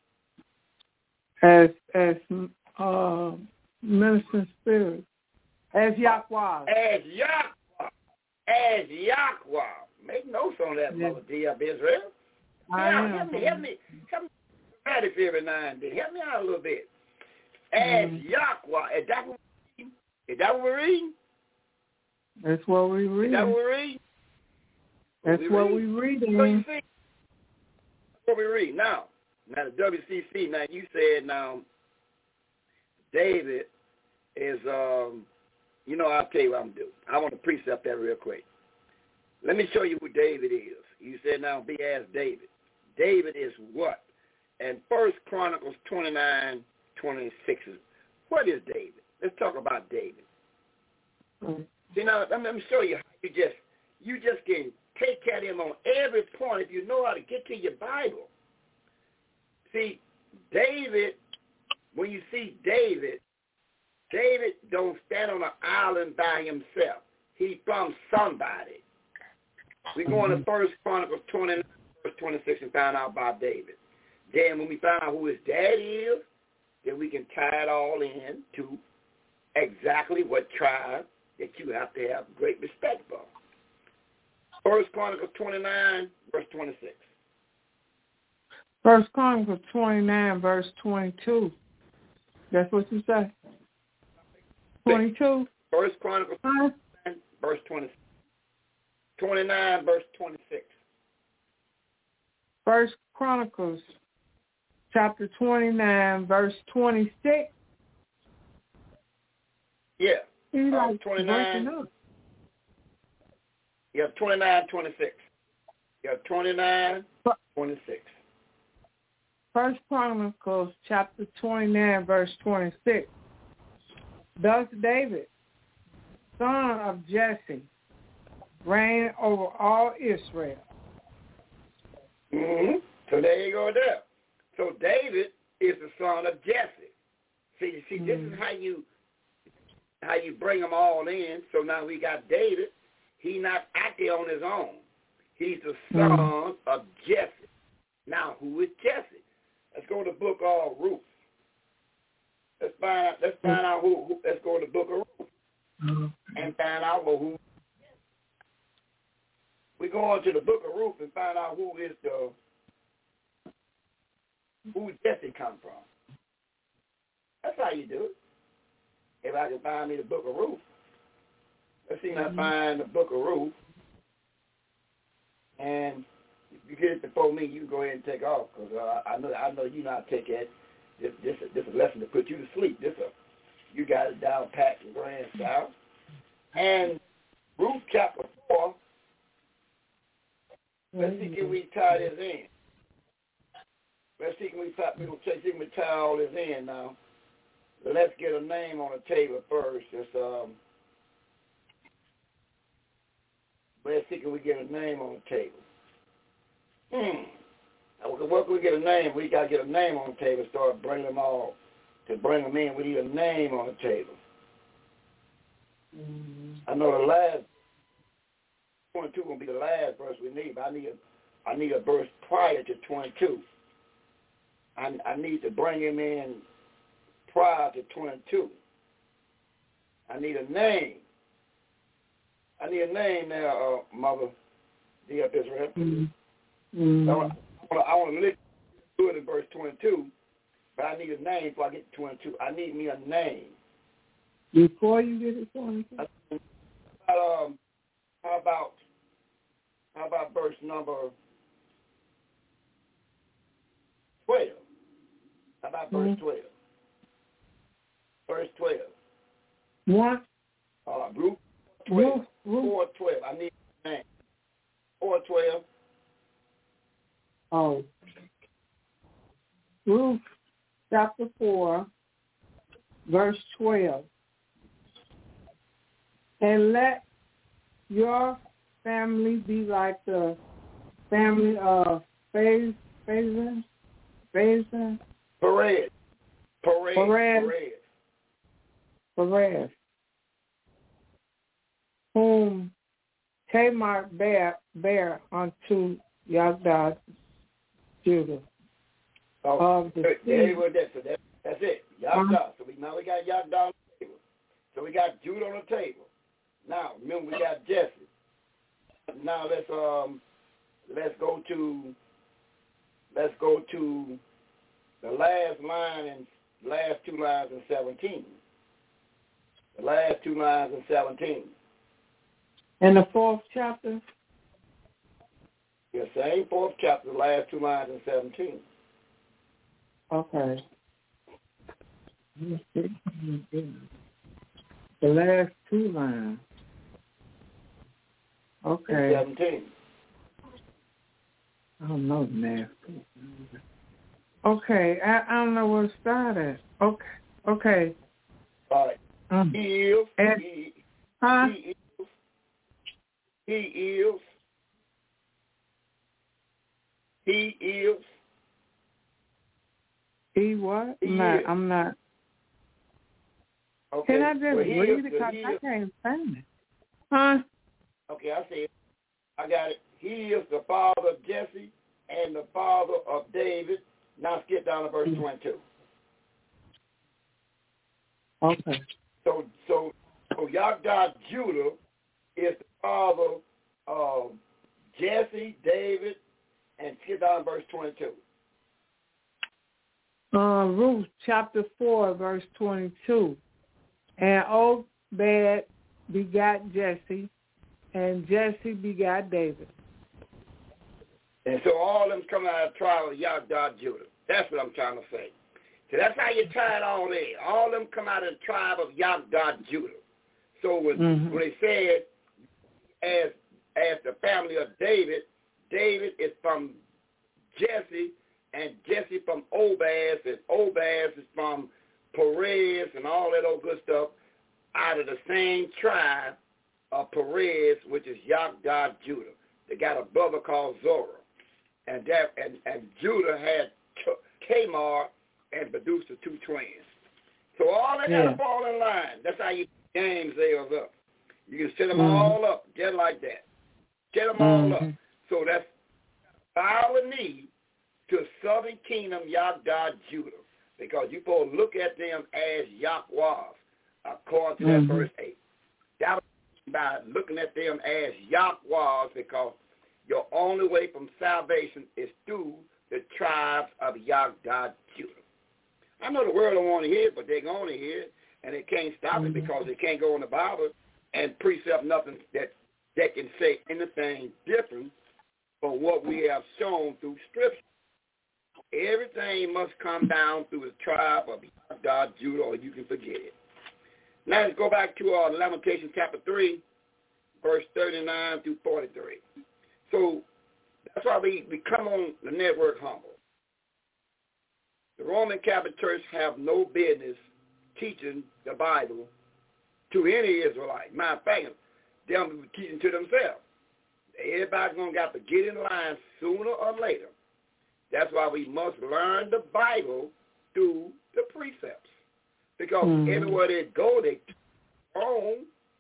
As as uh, ministering spirit. As Yahweh. As Yahweh. As Yahweh. Make notes on that, yes. Mother D of Israel. Yeah, help me, help me, help me practice every now and then. Help me out a little bit. As mm. Yahweh. Is that what we're reading? Is that what we're reading? That's what we read. Is that what we read? That's we what read? we read. So you see, that's what we read. Now, now the W C C, now you said now David is, um, you know, I'll tell you what I'm doing. I want to precept that real quick. Let me show you who David is. You said now be as David. David is what? And First Chronicles twenty-nine, twenty-six is, what is David? Let's talk about David. Mm-hmm. See, now, let me show you how you just, you just can take care of him on every point if you know how to get to your Bible. See, David, when you see David, David don't stand on an island by himself. He's from somebody. We go into First Chronicles twenty-nine, verse twenty-six and find out about David. Then when we find out who his dad is, then we can tie it all in to exactly what tribe that you have to have great respect for. First Chronicles twenty-nine, verse twenty-six. First Chronicles twenty-nine, verse twenty-two. That's what you say? twenty-two? First Chronicles twenty-nine, verse twenty-six. twenty-nine, verse twenty-six. First Chronicles chapter twenty-nine, verse twenty-six. Yeah. He uh, like twenty-nine. breaking up. You have twenty-nine, twenty-six. You have twenty-nine, twenty-six. First Chronicles chapter twenty-nine, verse twenty-six. Thus David, son of Jesse, reigned over all Israel. Mm-hmm. So there you go there. So David is the son of Jesse. See, see, mm-hmm. This is how you how you bring them all in. So now we got David. He's not out there on his own. He's the son mm-hmm. of Jesse. Now, who is Jesse? Let's go to the book of Ruth. Let's find out. Let's find out who. who let's go to the book of Ruth mm-hmm. and find out well, who. We go on to the book of Ruth and find out who is the who Jesse come from. That's how you do it. If I can find me the book of Ruth, let's see if mm-hmm. I find the book of Ruth. And if you get it before me, you can go ahead and take off because uh, I know I know you know how to take it. This this this is a lesson to put you to sleep. This a you got it down pat and grand style. And Ruth chapter four. Let's see can we tie this in. Let's see can we tie we gonna see can we tie all this in now. Let's get a name on the table first. It's, um, let's see can we get a name on the table. Hmm. What can we get a name? We got to get a name on the table. Start bringing them all. To bring them in, we need a name on the table. Mm-hmm. I know the last twenty-two going to be the last verse we need, but I need a, I need a verse prior to twenty-two. I, I need to bring him in prior to twenty-two. I need a name. I need a name now, uh, Mother D F Israel. Mm-hmm. Mm-hmm. I want to listen to it in verse twenty-two, but I need a name before I get to twenty-two. I need me a name. Before you get to twenty-two? Um, how about, how about verse number twelve? How about verse mm-hmm. twelve? Verse twelve. What? Uh, Ruth twelve. Ruth. four twelve. I need a name. four twelve. Oh. Ruth chapter four, verse twelve. And let your family be like the family of Phaz, Phazan, Phazan, Perez, Perez, Perez, Perez, whom Tamar bare, bare unto Yagdad, Judah. Oh, of the there you go. That, so that, that's it. Yagdad. Uh-huh. So we now we got Yagdad on the table. So we got Judah on the table. Now remember we got Jesse. Now let's um let's go to let's go to the last line and last two lines in seventeen. The last two lines in seventeen. In the fourth chapter? Yeah, same fourth chapter, the last two lines in seventeen. Okay. The last two lines. Okay. seventeen. I don't know the math. Okay, I, I don't know where to start at. Okay, okay. All right. Um, he is. and, he, huh? he is. He is. He is. He what? He I'm not. is. I'm not. Okay. Can I just well, read is, it? Because I is, can't find it. Huh? Okay, I see it. I got it. He is the father of Jesse and the father of David. Now skip down to verse twenty-two. Okay. So, so, so Yagdad Judah is the father of Jesse, David, and skip down to verse twenty-two. Uh, Ruth chapter four, verse twenty-two. And Obed begot Jesse, and Jesse begot David. And so all of them coming out of the trial of Yagdad Judah. That's what I'm trying to say. So that's how you tie it all in. All of them come out of the tribe of Yahdah Judah. So when, mm-hmm. when they said, as as the family of David, David is from Jesse, and Jesse from Obaz, and Obaz is from Perez, and all that old good stuff, out of the same tribe of Perez, which is Yahdah Judah. They got a brother called Zorah. And that and, and Judah had Tamar and produced the two twins. So all that yeah. got to fall in line. That's how you game theirs up. You can set them mm-hmm. all up just like that. Set them mm-hmm. all up. So that's our need to southern kingdom Yahdah Judah, because you supposed to look at them as Yahwehs, according to mm-hmm. that verse eight. That was by looking at them as Yahwehs, because your only way from salvation is through the tribes of Yahdah Judah. I know the world don't want to hear it, but they're going to hear it, and they can't stop mm-hmm. it because they can't go in the Bible and precept nothing that they can say anything different from what we have shown through Scripture. Everything must come down through the tribe of Yahdah Judah, or you can forget it. Now let's go back to uh, Lamentations chapter three, verse thirty-nine through forty-three. So that's why we, we come on the network humble. The Roman Catholic Church have no business teaching the Bible to any Israelite. Matter of fact, they'll be teaching to themselves. Everybody's going to have to get in line sooner or later. That's why we must learn the Bible through the precepts. Because mm-hmm. everywhere they go, they wrong.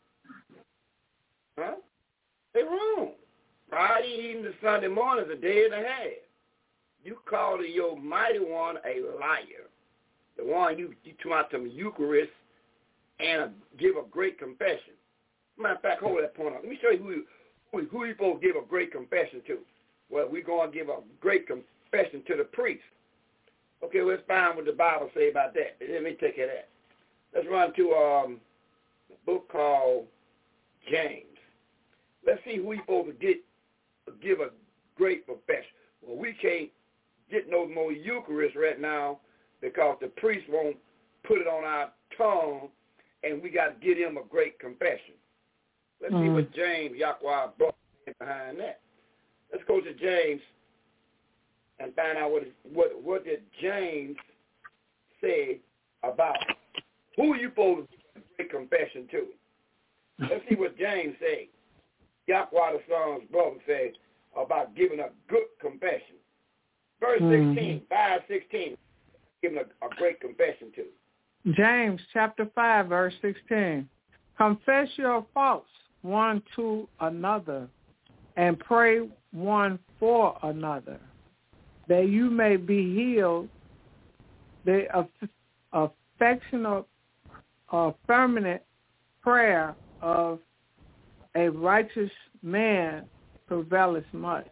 Huh? They're wrong. Friday evening to Sunday morning is a day and a half. You call your mighty one a liar. The one you, you come out to the Eucharist and a, give a great confession. Matter of fact, hold that point up. Let me show you who, who, who you supposed to give a great confession to. Well, we're going to give a great confession to the priest. Okay, let's find what the Bible say about that. Let me take it at. Let's run to um, a book called James. Let's see who we supposed to get give a great confession. Well, we can't get no more Eucharist right now because the priest won't put it on our tongue, and we got to get him a great confession. Let's mm-hmm. see what James Yahweh brought behind that. Let's go to James and find out what what what did James say about who you supposed to give a great confession to. Let's see what James said. Yahweh the Son's brother said about giving a good confession. Verse mm-hmm. sixteen, five sixteen, giving a, a great confession to. James chapter five, verse sixteen. Confess your faults one to another and pray one for another, that you may be healed. The affectionate, uh, permanent prayer of a righteous man prevaileth much.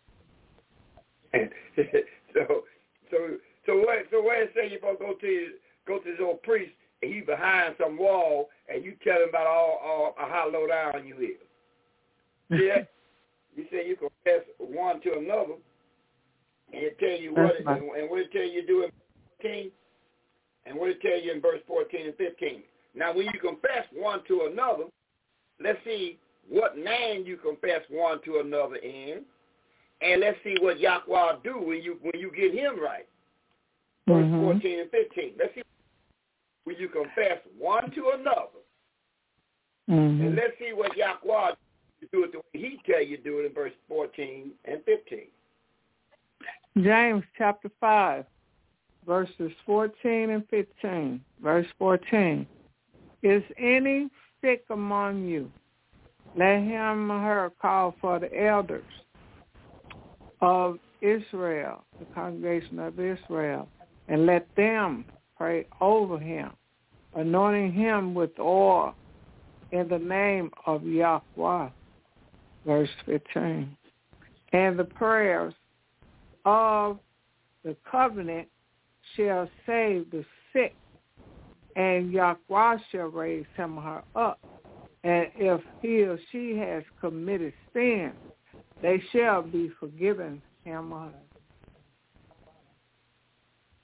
so, so, so what? So where it say you gonna go to go to this old priest and he behind some wall and you tell him about all, all how low down you is? Yeah, you say you confess one to another, and it tell you what, it, and, and what it tell you to do in fourteen, and what it tell you in verse fourteen and fifteen. Now, when you confess one to another, let's see what name you confess one to another in, and let's see what Yahweh do when you when you get him right. Verse mm-hmm. fourteen and fifteen. Let's see when you confess one to another, mm-hmm. and let's see what Yahweh do it the way he tell you to do it in verse fourteen and fifteen. James chapter five, verses fourteen and fifteen. Verse fourteen. Is any sick among you? Let him or her call for the elders of Israel, the congregation of Israel, and let them pray over him, anointing him with oil in the name of Yahweh. Verse fifteen. And the prayers of the covenant shall save the sick, and Yahweh shall raise him or her up. And if he or she has committed sin, they shall be forgiven him or her.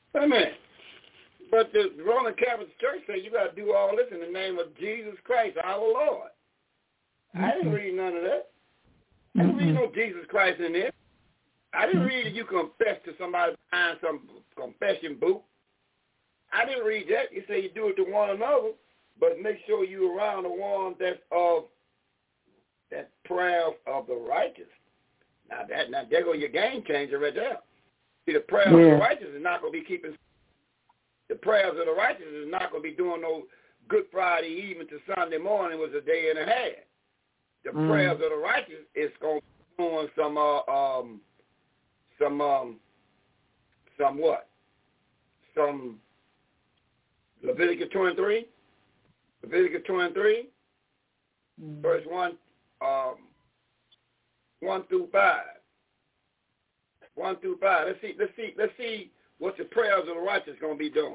Wait a minute. But the Roman Catholic Church says you got to do all this in the name of Jesus Christ, our Lord. Mm-hmm. I didn't read none of that. I didn't mm-hmm. read no Jesus Christ in there. I didn't read that you confess to somebody behind some confession book. I didn't read that. You say you do it to one another, but make sure you're around the one that's of that prayer of the righteous. Now that now there go your game changer right there. See, the prayer yeah. of the righteous is not going to be keeping. The prayers of the righteous is not going to be doing no Good Friday evening to Sunday morning was a day and a half. The mm. prayers of the righteous is going to be doing some, uh, um, some, um, some what? Some Leviticus twenty-three, Leviticus twenty-three, mm. verse one, um, one through five, one through five. Let's see, let's see, let's see. What the prayers of the righteous going to be doing?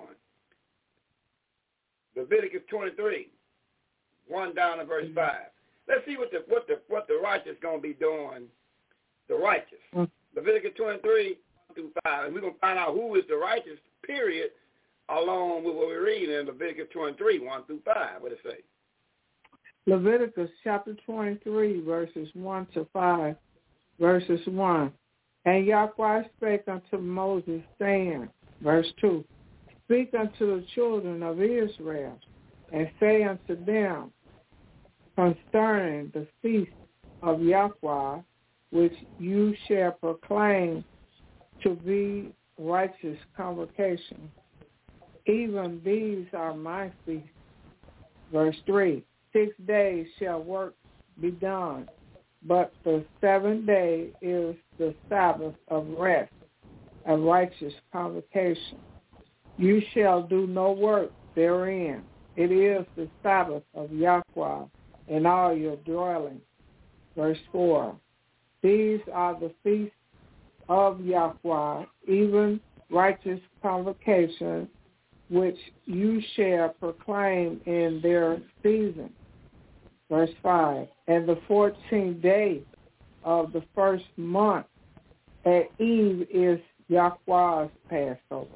Leviticus twenty-three, one down to verse five. Let's see what the what the what the righteous going to be doing. The righteous. Mm. Leviticus twenty-three, one through five, and we're going to find out who is the righteous. Period, along with what we're reading in Leviticus twenty-three, one through five. What does it say? Leviticus chapter twenty-three, verses one to five, verses one. And Yahweh spake unto Moses, saying, verse two, speak unto the children of Israel, and say unto them, concerning the feast of Yahweh, which you shall proclaim to be righteous convocation. Even these are my feasts. Verse three, six days shall work be done, but the seventh day is the Sabbath of rest, a righteous convocation. You shall do no work therein. It is the Sabbath of Yahweh in all your dwellings. Verse four, these are the feasts of Yahweh, even righteous convocation, which you shall proclaim in their season. Verse five, and the fourteenth day of the first month at eve is Yahweh's Passover.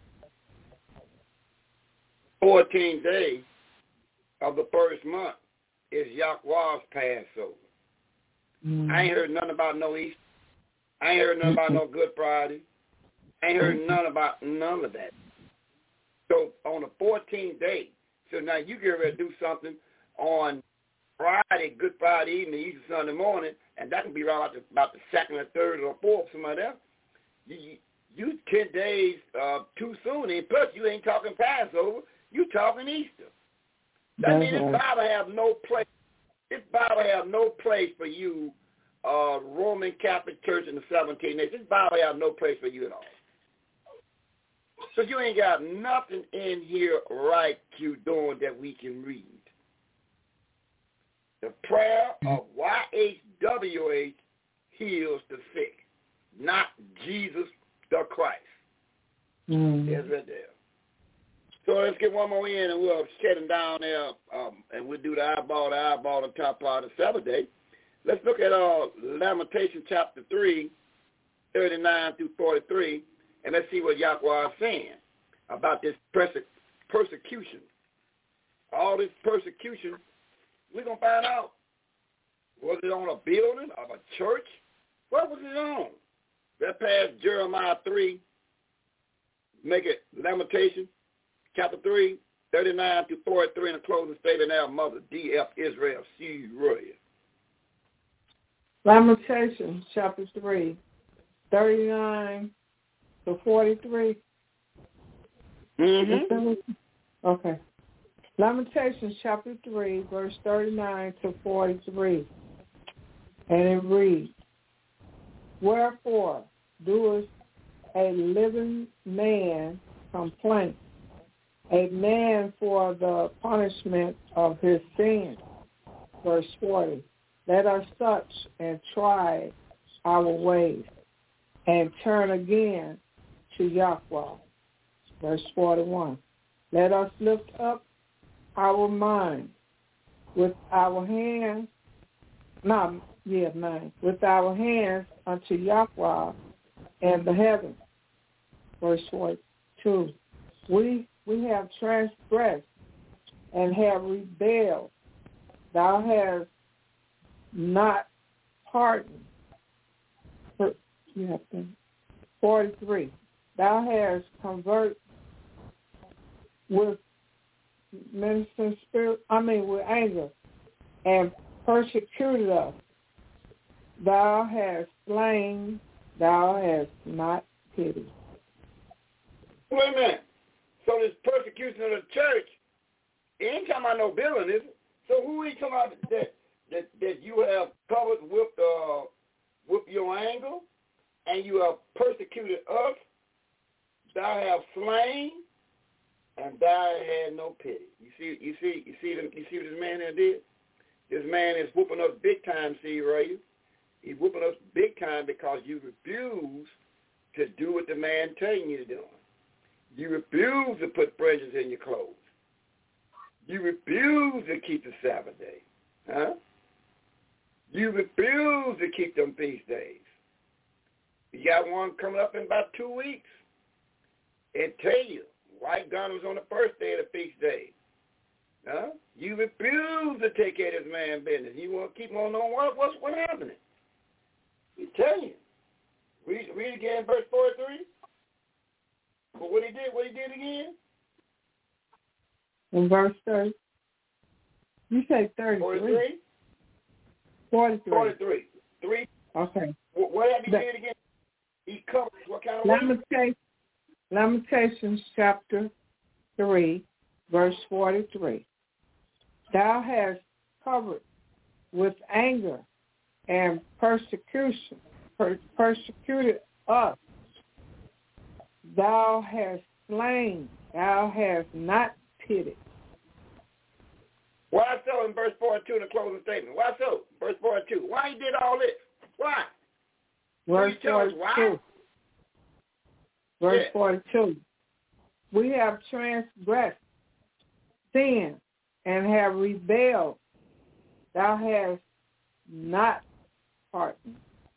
fourteenth day of the first month is Yahweh's Passover. Mm. I ain't heard nothing about no Easter. I ain't heard nothing about no Good Friday. I ain't heard none about none of that. So on the fourteenth day, so now you get ready to do something on Friday, Good Friday evening, Easter Sunday morning, and that can be around about the, about the second or third or fourth, something like that. You, you ten days uh, too soon, and plus you ain't talking Passover, you talking Easter. That means this Bible have no place. This Bible have no place for you, uh, Roman Catholic Church in the seventeenth nation. This Bible have no place for you at all. So you ain't got nothing in here right you doing that we can read. The prayer of Y H W H heals the sick, not Jesus the Christ. Mm. Yes, right there. So let's get one more in, and we'll shut them down there, um, and we'll do the eyeball to eyeball on top part of the Sabbath day. Let's look at uh, Lamentation chapter three, thirty-nine through forty-three, and let's see what Yahweh is saying about this perse- persecution. All this persecution, we're going to find out. Was it on a building of a church? What was it on? That passed Jeremiah three, make it Lamentation, chapter three, thirty-nine through forty-three, and a closing statement now, Mother D F Israel, C. Roy. Lamentation, chapter three, thirty-nine to forty-three. Mm-hmm. Okay. Lamentations chapter three, verse thirty-nine to forty-three. And it reads, wherefore doeth a living man complain, a man for the punishment of his sin? Verse forty, let us search and try our ways, and turn again to Yahweh. Verse forty-one, let us lift up our mind with our hands, not yeah, mind, with our hands unto Yahweh and the heavens. Verse two. We we have transgressed and have rebelled. Thou hast not pardoned. You have to, forty-three. Thou hast converted with ministering spirit, I mean with anger, and persecuted us. Thou hast slain, thou hast not pitied. Wait a minute. So this persecution of the church, it ain't talking about no building, is it? So who are you talking about that that, that you have covered with uh with your anger, and you have persecuted us? Thou have slain, and thou had no pity. You see, you see, you see, you see what this man there did? This man is whooping us big time, see, right? He's whooping us big time because you refuse to do what the man telling you to do. You refuse to put fringes in your clothes. You refuse to keep the Sabbath day. Huh? You refuse to keep them feast days. You got one coming up in about two weeks. It tell you, white garments on the first day of the feast day. Huh? You refuse to take care of this man's business. You want to keep on knowing what, what's what happening. He tell you. Read, read again, verse forty-three. But what he did, what he did again? In verse thirty. You say thirty-three. forty-three? forty-three. forty-three. Three. Okay. What, what have he did again? He covered what kind of way? Lamentations, Lamentations chapter three, verse forty-three. Thou hast covered with anger and persecution, per- persecuted us. Thou hast slain, thou hast not pitied. Why so in verse forty-two in the closing statement? Why so? Verse forty-two. Why he did all this? Why? Verse forty-two. Verse yeah. forty-two. We have transgressed, sinned, and have rebelled. Thou hast not pardoned.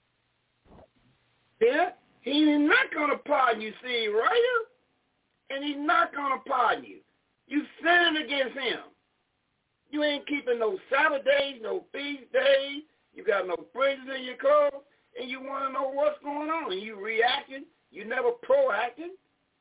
Yeah, he's not going to pardon you, see, right? And he's not going to pardon you. You sinned against him. You ain't keeping no Sabbath days, no feast days. You got no fringes in your clothes, and you want to know what's going on. And you reacting. You never proacting.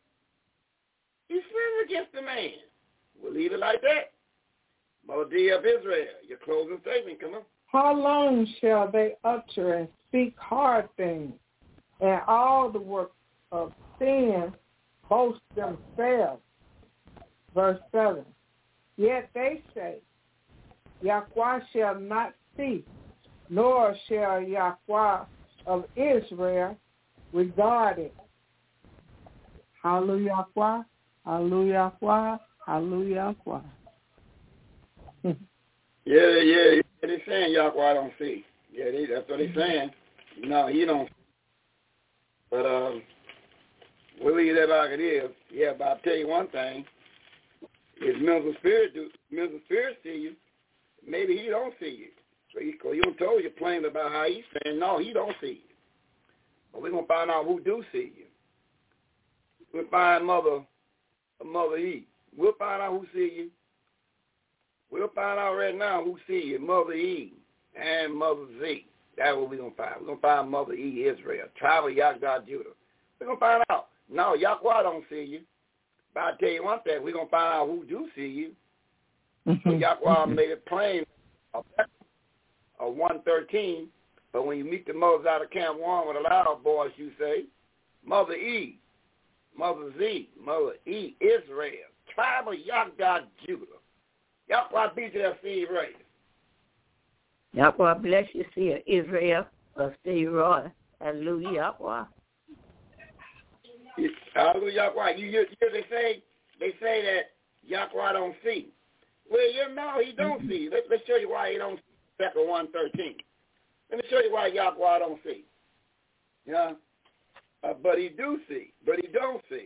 You sinned against the man. We'll leave it like that. Mother D of Israel, your closing statement, come on. How long shall they utter and speak hard things, and all the work of sin boast themselves? Verse seven. Yet they say, Yahweh shall not cease, nor shall Yahweh of Israel regard it. Hallelujah, hallelujah, hallelujah. Yeah, yeah, yeah. They're saying Yahweh don't see. Yeah, they, that's what they're saying. No, he don't. But um, we'll leave that like it is. Yeah, but I'll tell you one thing. His mental spirit do mental spirit see you. Maybe he don't see you. So he, he don't told you plain about how he's saying, no, he don't see you. But we're going to find out who do see you. We'll find Mother, Mother E. We'll find out who see you. We'll find out right now who see you, Mother E and Mother Z. That's what we're going to find. We're going to find Mother E, Israel, tribe of Yahweh, Judah. We're going to find out. No, Yahweh don't see you. But I'll tell you one thing. We're going to find out who do see you. So Yahweh made it plain of one thirteen. But when you meet the mothers out of Camp One with a loud voice, you say, Mother E, Mother Z, Mother E, Israel, tribe of Yahweh, Judah. Yahweh be to that seed race. Yahweh bless you, see Israel, but stay right. Hallelujah, Yahweh. Hallelujah, Yahweh. You hear they say they say that Yahweh don't see. Well, you know he don't mm-hmm. see. Let, let's show you why he don't see. Second one thirteen. Let me show you why Yahweh don't see. Yeah, uh, but he do see, but he don't see.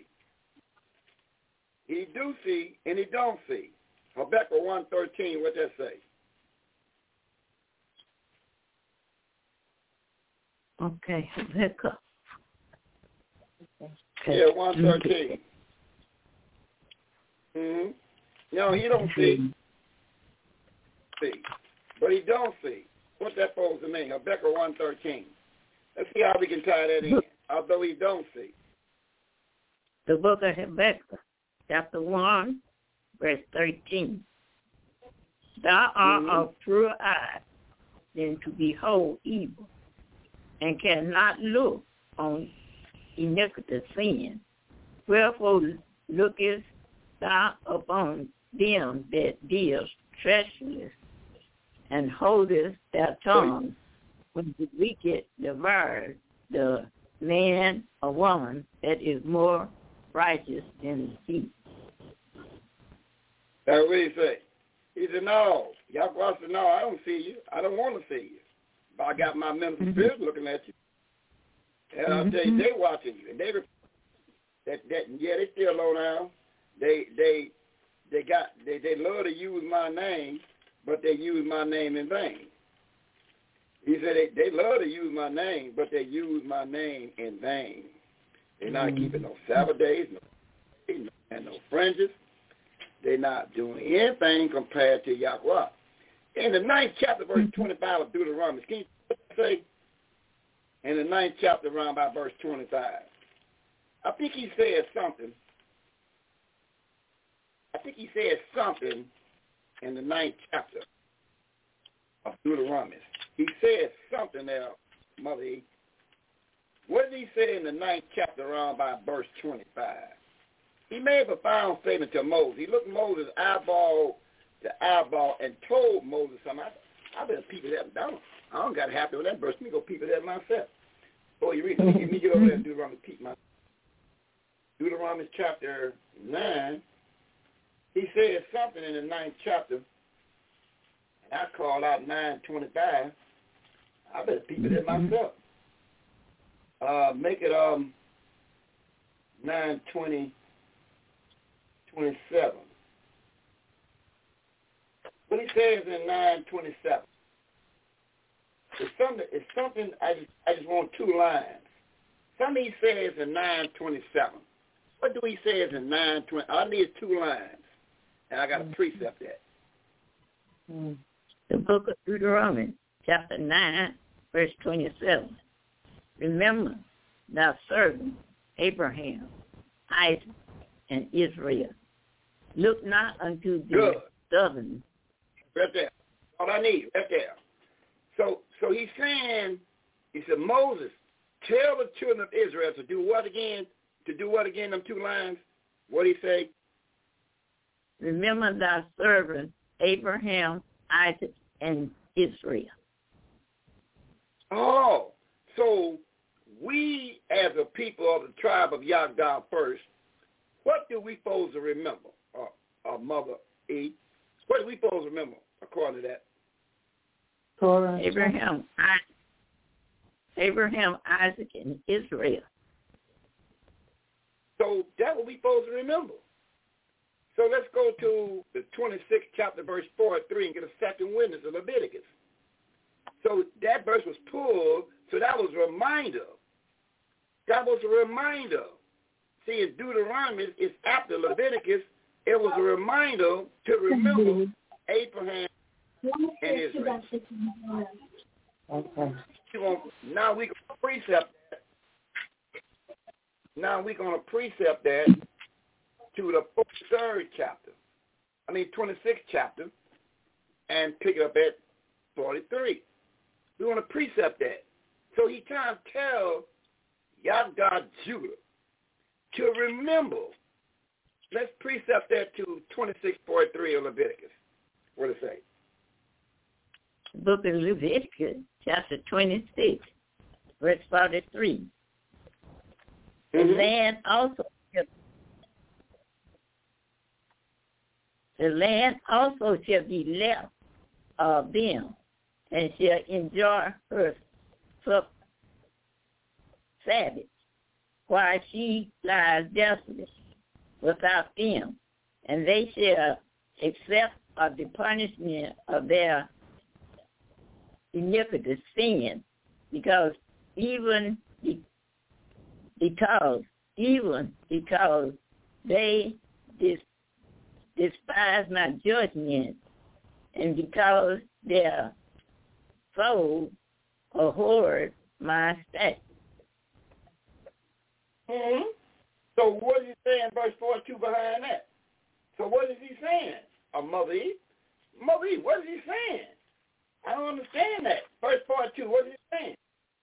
He do see and he don't see. Habakkuk one thirteen. What that say? Okay, Habakkuk. Okay. Yeah, one thirteen. Mm-hmm. No, he don't see. See. But he don't see. What's that supposed to mean? Habakkuk one thirteen. Let's see how we can tie that in. Although he don't see. The book of Habakkuk, chapter one, verse thirteen. Thou art mm-hmm. of truer eye than to behold evil, and cannot look on iniquitous sin. Wherefore lookest thou upon them that deal treacherous, and holdest their tongue when the wicked devour the man or woman that is more righteous than the thief. That's what he say. He said, no. Yahweh said, no, I don't see you. I don't want to see you. But I got my mental mm-hmm. spirit looking at you. And I'll tell you, they watching you. And they, that, that, yeah, they still low down. They, they, they got, they, they love to use my name, but they use my name in vain. He said they, they love to use my name, but they use my name in vain. They're not mm-hmm. keeping no Sabbath days, no, and no fringes. They're not doing anything compared to Yahweh. In the ninth chapter, verse twenty-five of Deuteronomy, can you say, in the ninth chapter, around by verse twenty-five, I think he said something. I think he said something in the ninth chapter of Deuteronomy. He said something there, Mother E. What did he say in the ninth chapter around by verse twenty-five? He made a profound statement to Moses. He looked Moses eyeball to eyeball and told Moses something. I, I better peep at that down. I don't got happy with that verse. Let me go peep at that myself. Oh, you read it. Let me get over there and Deuteronomy peep my Deuteronomy chapter nine. He said something in the ninth chapter, and I call out nine twenty-five. I better peep it at myself. Uh, make it um nine twenty twenty-seven. What he says in nine twenty-seven. It's something. It's something. I just. I just want two lines. Something he says in nine twenty-seven. What do he says in nine twenty? I need two lines, and I got to precept that. The book of Deuteronomy, chapter nine, verse twenty-seven. Remember thy servant Abraham, Isaac, and Israel. Look not unto the Good. southern. Right there. All I need, right there. So, so he's saying, he said, Moses, tell the children of Israel to do what again? To do what again? Them two lines. What did he say? Remember thy servant Abraham, Isaac, and Israel. Oh, so we as a people of the tribe of Yagdah first, what do we supposed to remember? Uh, uh, Mother E, what do we supposed to remember according to that? Torah. Abraham, Isaac, Abraham, Isaac, and Israel. So that's what we supposed to remember. So let's go to the twenty-sixth chapter, verse four and three, and get a second witness of Leviticus. So that verse was pulled, so that was a reminder. That was a reminder. See, in Deuteronomy, it's after Leviticus, it was a reminder to remember Abraham and Israel. Okay. Now we're going to precept that. Now we're going to precept that to the third chapter. I mean, twenty-sixth chapter, and pick it up at forty-three. We want to precept that. So he trying to tell Yahdah Judah to remember. Let's precept that to twenty-six forty-three of Leviticus. What does it say? Book of Leviticus, chapter twenty-six, verse forty-three. Mm-hmm. The land also the land also shall be left of them, and shall enjoy her Sabbath, while she lies desolate without them, and they shall accept of the punishment of their iniquitous sin, because even because even because they dis, despise my judgment, and because their soul abhorred my statutes. Mm-hmm. So what is he saying, verse forty-two, behind that? So what is he saying? Uh, Mother Eve? Mother Eve, what is he saying? I don't understand that. Verse forty-two, what is he saying?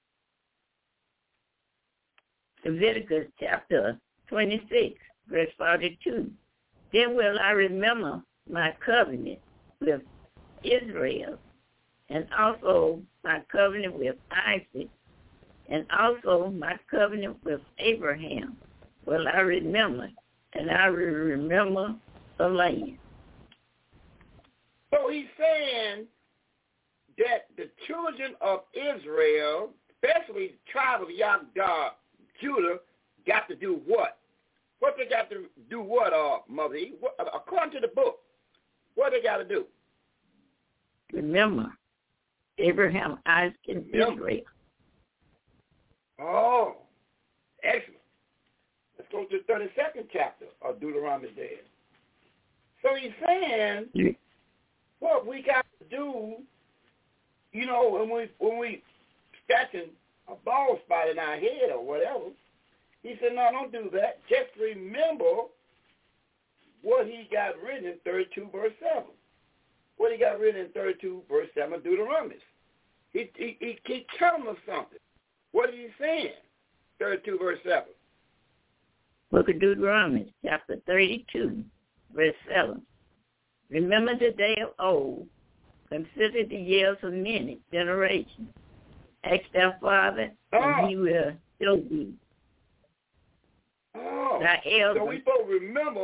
Leviticus chapter twenty-six, verse forty-two. Then will I remember my covenant with Israel, and also my covenant with Isaac, and also my covenant with Abraham will I remember, and I will remember the land. So he's saying that the children of Israel, especially the tribe of Yahdah, Judah, got to do what? What they got to do what, uh, Mother Eve? What, according to the book, what they got to do? Remember Abraham, Isaac, and Remember. Israel. Oh, excellent. Let's go to the thirty-second chapter of Deuteronomy there. So he's saying Yeah. what we got to do, you know, when we when we scratching a bald spot in our head or whatever, he said, no, don't do that. Just remember what he got written in thirty-two verse seven. What he got written in thirty-two verse seven, Deuteronomy. He, he, he, he telling us something. What is he saying? thirty-two verse seven. Book of Deuteronomy, chapter thirty-two, verse seven. Remember the day of old. Consider the years of many generations. Ask thy father, oh. and he will show thee. Oh, thy elders. So we supposed to remember,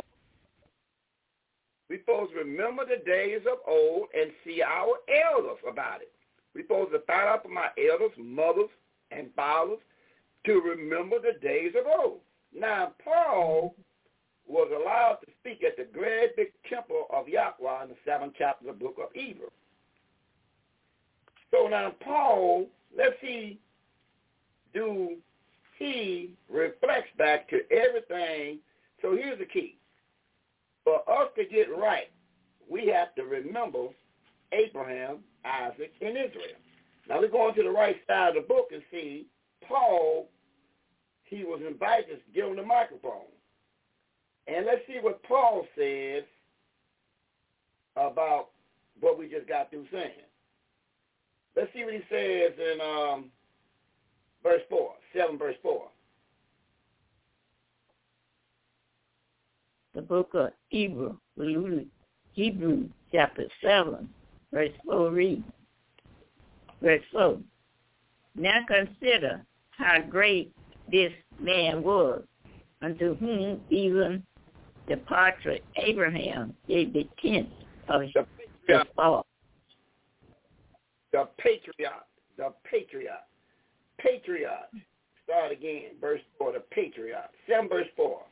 we supposed to remember the days of old and see our elders about it. We supposed to find out from our elders, mothers, and fathers to remember the days of old. Now, Paul was allowed to speak at the great big temple of Yahweh in the seventh chapter of the book of Hebrew. So now Paul, let's see, do he reflects back to everything. So here's the key. For us to get right, we have to remember Abraham, Isaac, and Israel. Now let's go on to the right side of the book and see Paul, he was invited to give him the microphone. And let's see what Paul says about what we just got through saying. Let's see what he says in um, verse four, seven verse four. The book of Hebrew, Hebrew chapter seven, verse four reads, verse four. Now consider how great this man was, unto whom even the patriarch Abraham gave the tenth of his fall. The patriarch, the patriarch, patriarch. Start again, verse four, the patriarch. Seven verse four.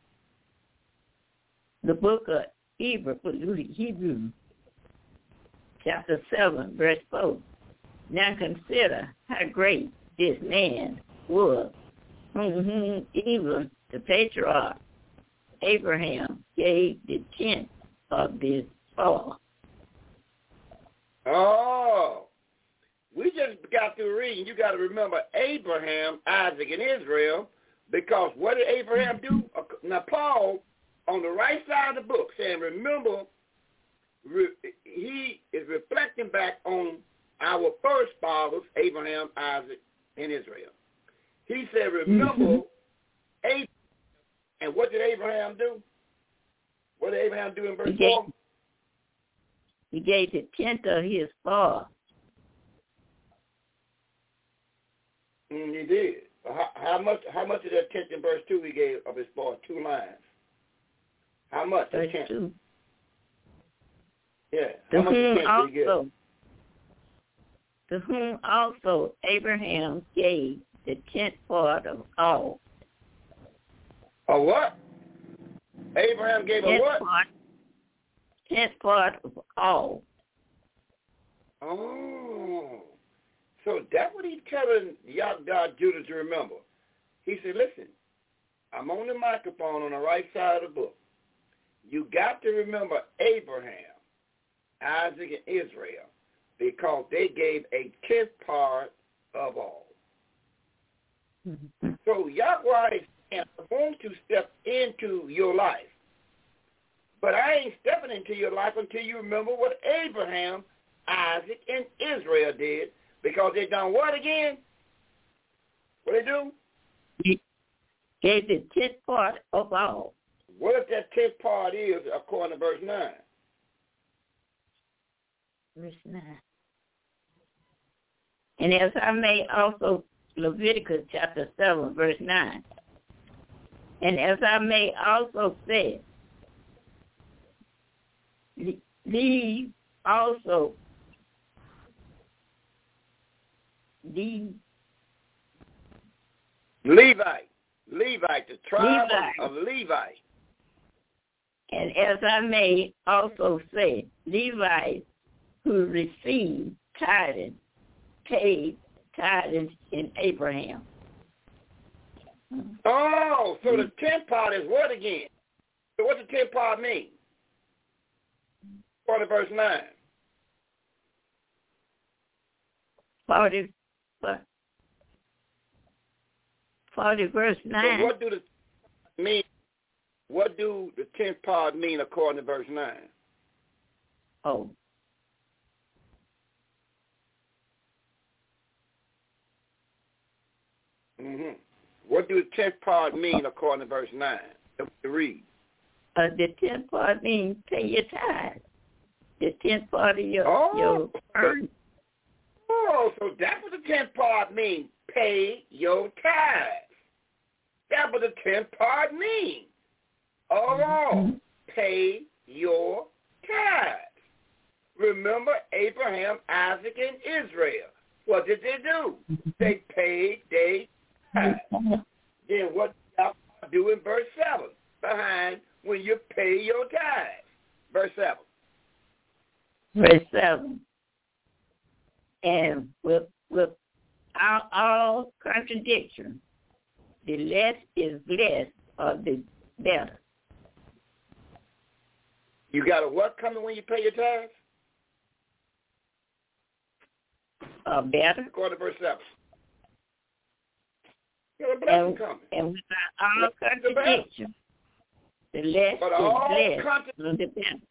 The book of Hebrew, Hebrew, chapter seven, verse four. Now consider how great this man was, whom even the patriarch Abraham gave the tenth of this fall. Oh, we just got through reading. You got to remember Abraham, Isaac, and Israel, because what did Abraham do? Now, Paul, on the right side of the book, saying, remember, re- he is reflecting back on our first fathers, Abraham, Isaac, and Israel. He said, remember mm-hmm. Abraham. And what did Abraham do? What did Abraham do in verse he gave, four? He gave the tenth of his fall. Mm, he did. How, how much? How much of that tenth in verse two he gave of his fall? Two lines. How much? Verse two. Yeah. To How much whom did he give? also, to whom also Abraham gave the tenth part of all. A what? Abraham gave tenth a what? Part, tenth part of all. Oh. So that's what he's telling Yahdah Judah to remember. He said, listen, I'm on the microphone on the right side of the book. you got to remember Abraham, Isaac, and Israel, because they gave a tenth part of all. Mm-hmm. So Yahweh is saying, I want to step into your life. But I ain't stepping into your life until you remember what Abraham, Isaac, and Israel did, because they done what again? What they do? He gave the tenth part of all. What if that tenth part is, according to verse nine? Verse nine. And as I may also, Leviticus chapter seven, verse nine. And as I may also say, leave also the Levite, Levite, the tribe Levite. of Levite. And as I may also say, Levites who received tithing, paid tithing in Abraham. Oh, so the tenth part is what again? So what does the tenth part mean? Part of verse nine. Forty, forty verse nine. So what do the mean? What do the tenth part mean according to verse nine? Oh. Mm-hmm. What do the tenth part mean according to verse nine? Let's read. Uh, the tenth part means pay your tithe. The tenth part of your oh, your earnings. Oh, so that's what the tenth part means. Pay your tithe. That's what the tenth part means. All mm-hmm. Pay your tithe. Remember Abraham, Isaac, and Israel. What did they do? They paid their tithe. Then what did y'all do in verse seven? Behind when you pay your tithe. Verse seven. Verse seven. And with with all, all contradiction, the less is blessed or the better. You got a what coming when you pay your tithes? Uh, better. According to verse seven. You got a blessing and, coming. And without all contradiction, the less but is all blessed contra- or the better.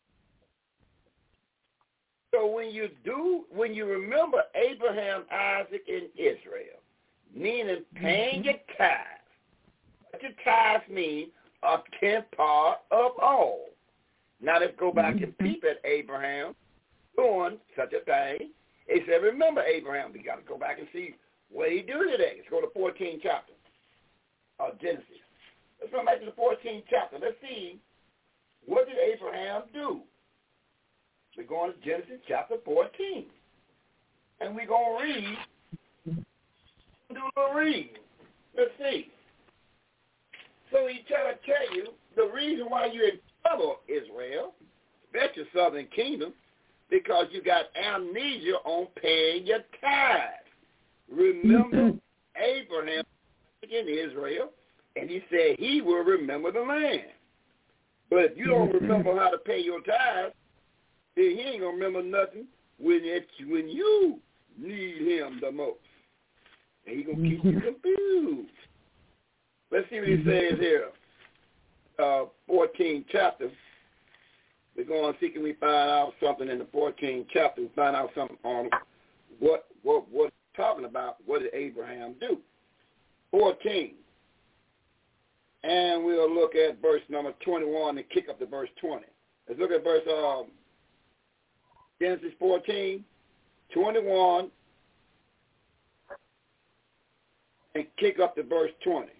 So when you do, when you remember Abraham, Isaac, and Israel, meaning paying mm-hmm. your tithes, what your tithes mean a tenth part of all. Now let's go back mm-hmm. and peep at Abraham doing such a thing. He said, remember Abraham. We got to go back and see what he do today. Let's go to the fourteenth chapter of Genesis. Let's go back to the fourteenth chapter. Let's see, what did Abraham do? We're going to Genesis chapter fourteen. And we're going to read, do a little reading. Let's see. So he try to tell you the reason why you're in trouble, Israel, especially southern kingdom, because you got amnesia on paying your tithes. Remember Abraham in Israel, and he said he will remember the land. But if you don't remember how to pay your tithes, then he ain't going to remember nothing when it's when you need him the most. And he's going to keep you confused. Let's see what he says here. Uh, fourteenth chapter. We're going to see can we find out something in the fourteenth chapter. We find out something on what what what talking about. What did Abraham do? fourteen. And we'll look at verse number twenty-one and kick up to verse twenty. Let's look at verse um, Genesis fourteen, twenty-one, and kick up to verse twenty.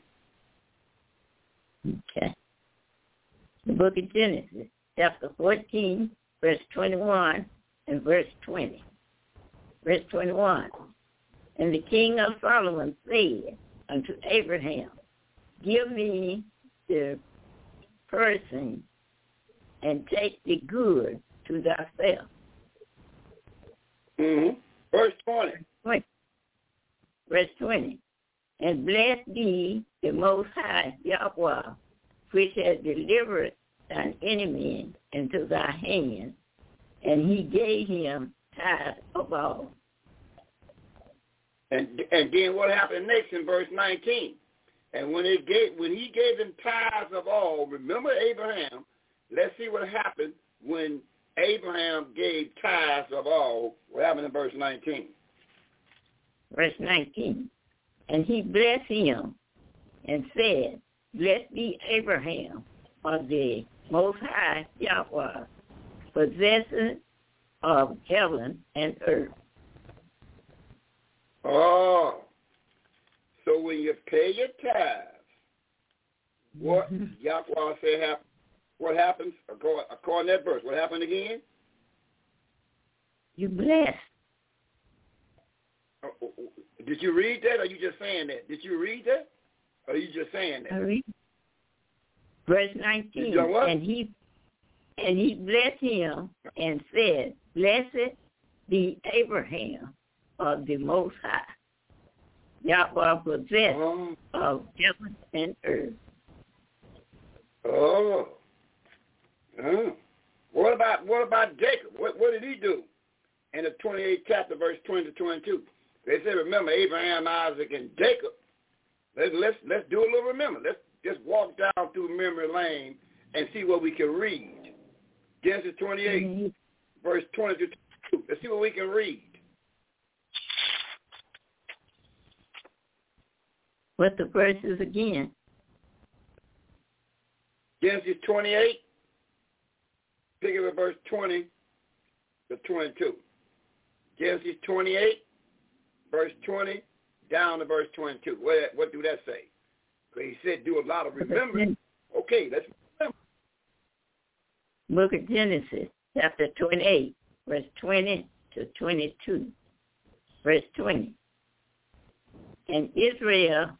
Okay. The book of Genesis, chapter fourteen, verse twenty-one, and verse twenty. Verse twenty-one. And the king of Solomon said unto Abraham, give me the person and take the good to thyself. Mm-hmm. Verse twenty. twenty. Verse twenty. And blessed be the Most High Yahweh, which has delivered thine enemy into thy hand, and he gave him tithe of all. And and then what happened next in verse nineteen? And when it gave when he gave them tithes of all, remember Abraham. Let's see what happened when Abraham gave tithes of all. What happened in verse nineteen? Verse nineteen. And he blessed him and said, Blessed be Abraham of the Most High Yahweh, possessor of heaven and earth. Oh, so when you pay your tithes, what mm-hmm. Yahweh said happen? What happens according, according to that verse? What happened again? You bless. Oh, did you read that, or are you just saying that? Did you read that, or are you just saying that? I read. Verse nineteen. And he and he blessed him and said, Blessed be Abraham of the Most High, Yahweh possessed oh. of heaven and earth. Oh. oh. What about what about Jacob? What what did he do? In the twenty-eighth chapter, verse twenty to twenty-two. They said, remember Abraham, Isaac, and Jacob. Let's let's let's do a little remember. Let's just walk down through memory lane and see what we can read. Genesis twenty-eight, mm-hmm. verse twenty to twenty-two. Let's see what we can read. What the verses again? Genesis twenty-eight, pick up at verse twenty to twenty-two. Genesis twenty-eight, verse twenty, down to verse twenty-two. What, what do that say? Because he said do a lot of remembering. Okay, let's remember. Book of Genesis, chapter twenty-eight, verse twenty to twenty-two. Verse twenty. And Israel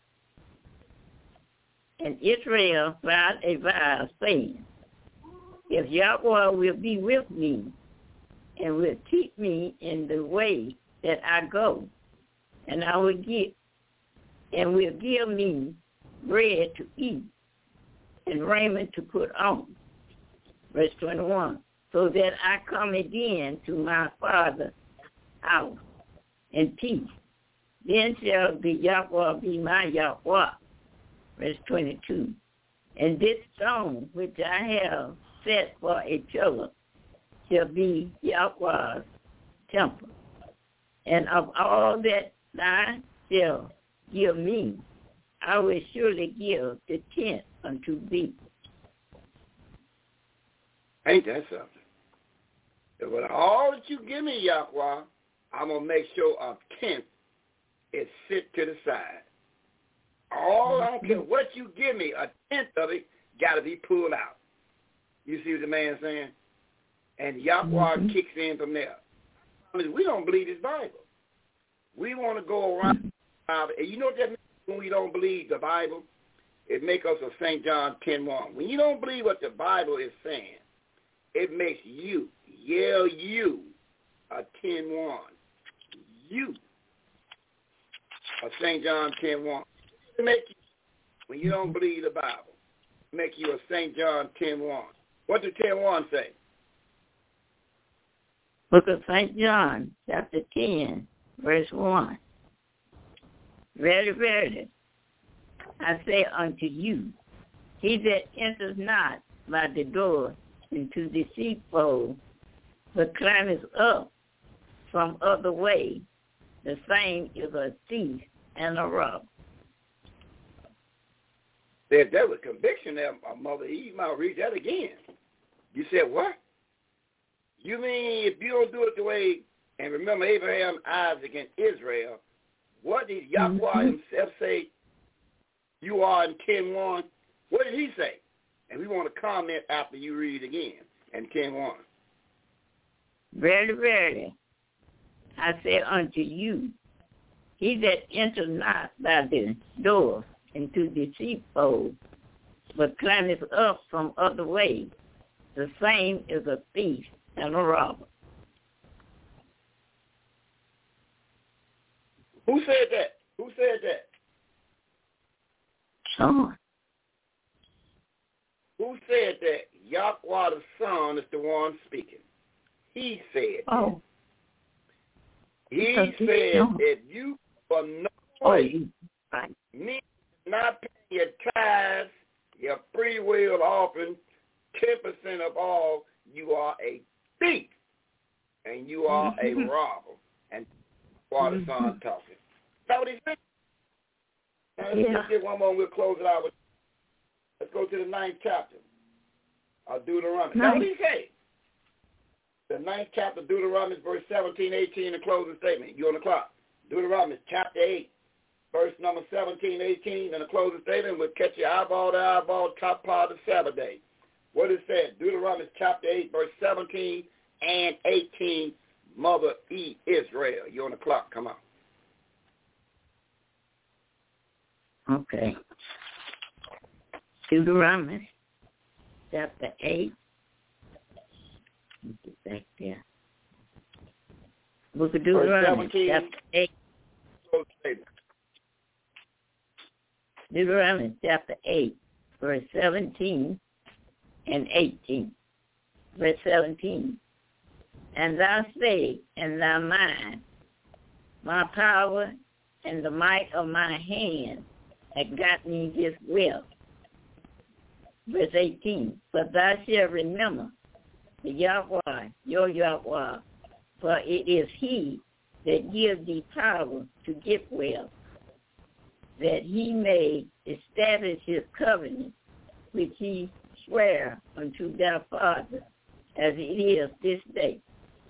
And Israel vowed a vow, saying, If Yahweh will be with me, and will keep me in the way that I go, and I will give, and will give me bread to eat, and raiment to put on. Verse twenty-one. So that I come again to my father's house in peace. Then shall the Yahweh be my Yahweh. Verse twenty-two. And this stone which I have set for a pillar shall be Yahweh's temple. And of all that thou shalt give me, I will surely give the tenth unto thee. Ain't that something? And with all that you give me, Yahweh, I'm going to make sure a tenth is sit to the side. All I don't care what you give me, a tenth of it got to be pulled out. You see what the man's saying? And Yahweh mm-hmm. kicks in from there. I mean, we don't believe this Bible. We want to go around the Bible. And you know what that means when we don't believe the Bible? It makes us a Saint John ten one. When you don't believe what the Bible is saying, it makes you, yell you, a ten one. You, a Saint John ten one. It make you, when you don't believe the Bible, it make you a Saint John ten one. What does ten one say? Book of Saint John, chapter ten, verse one. Verily, verily, I say unto you, he that enters not by the door into the sheepfold, but climbeth up from other way, the same is a thief and a robber. There, there was conviction there, Mother Eve. Might read that again. You said what? You mean if you don't do it the way, and remember Abraham, Isaac, and Israel, what did Yahweh mm-hmm. himself say you are in ten one? What did he say? And we want to comment after you read it again in ten one. Verily, verily, I say unto you, he that enters not by the door into the sheepfold, but climbeth up from other way, the same is a thief and a robber. Who said that? Who said that? Someone. Who said that? Yahweh the Son is the one speaking. He said Oh. He Because said, no. if you for no Oh, way you- right. me not pay your tithes, your free will offering, ten percent of all, you are a thief and you are Mhm. a robber. And Yahweh the Son talking. That's what he said. Now, let's Yeah. just get one more and we'll close it out with. Let's go to the ninth chapter of Deuteronomy. That's what he said. The ninth chapter of Deuteronomy, verse seventeen, eighteen, the closing statement. You on the clock. Deuteronomy chapter eight, verse number seventeen, eighteen, and the closing statement will catch your eyeball to eyeball, top part of the Sabbath day. What it said, Deuteronomy chapter eight, verse seventeen and eighteen, Mother E. Israel. You on the clock. Come on. Okay. Deuteronomy chapter eight. Let me get back there. Book of Deuteronomy chapter eight. Deuteronomy chapter eight, verse seventeen and eighteen. Verse seventeen. And thou say in thy mind, my power and the might of my hand have got me this wealth. Verse eighteen. But thou shalt remember the Yahweh, your Yahweh, for it is he that gives thee power to get wealth, that he may establish his covenant, which he sware unto thy father, as it is this day.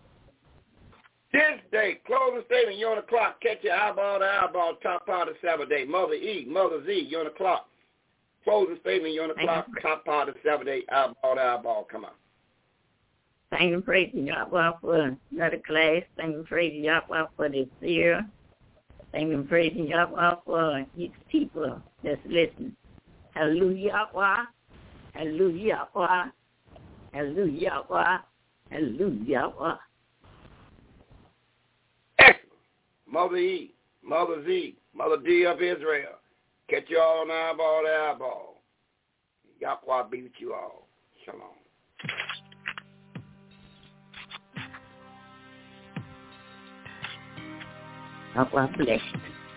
This day, closing statement, you're on the clock. Catch your eyeball to eyeball, top part of the Sabbath day. Mother E, Mother Z, you're on the clock. Closing statement, you're on the Thank clock, you. top part of the Sabbath day, eyeball to eyeball. Come on. Thank and praise Yahweh for another class. Thank and praise Yahweh for this year. Thank and praise Yahweh for his people that's listening. Hallelujah, Yahweh. Hallelujah, Yahweh. Hallelujah, Yahweh. Hallelujah, Yahweh. Excellent. Mother E, Mother Z, Mother D of Israel. Catch you all on eyeball to eyeball. Yahweh be with you all. Shalom. Yahweh bless you.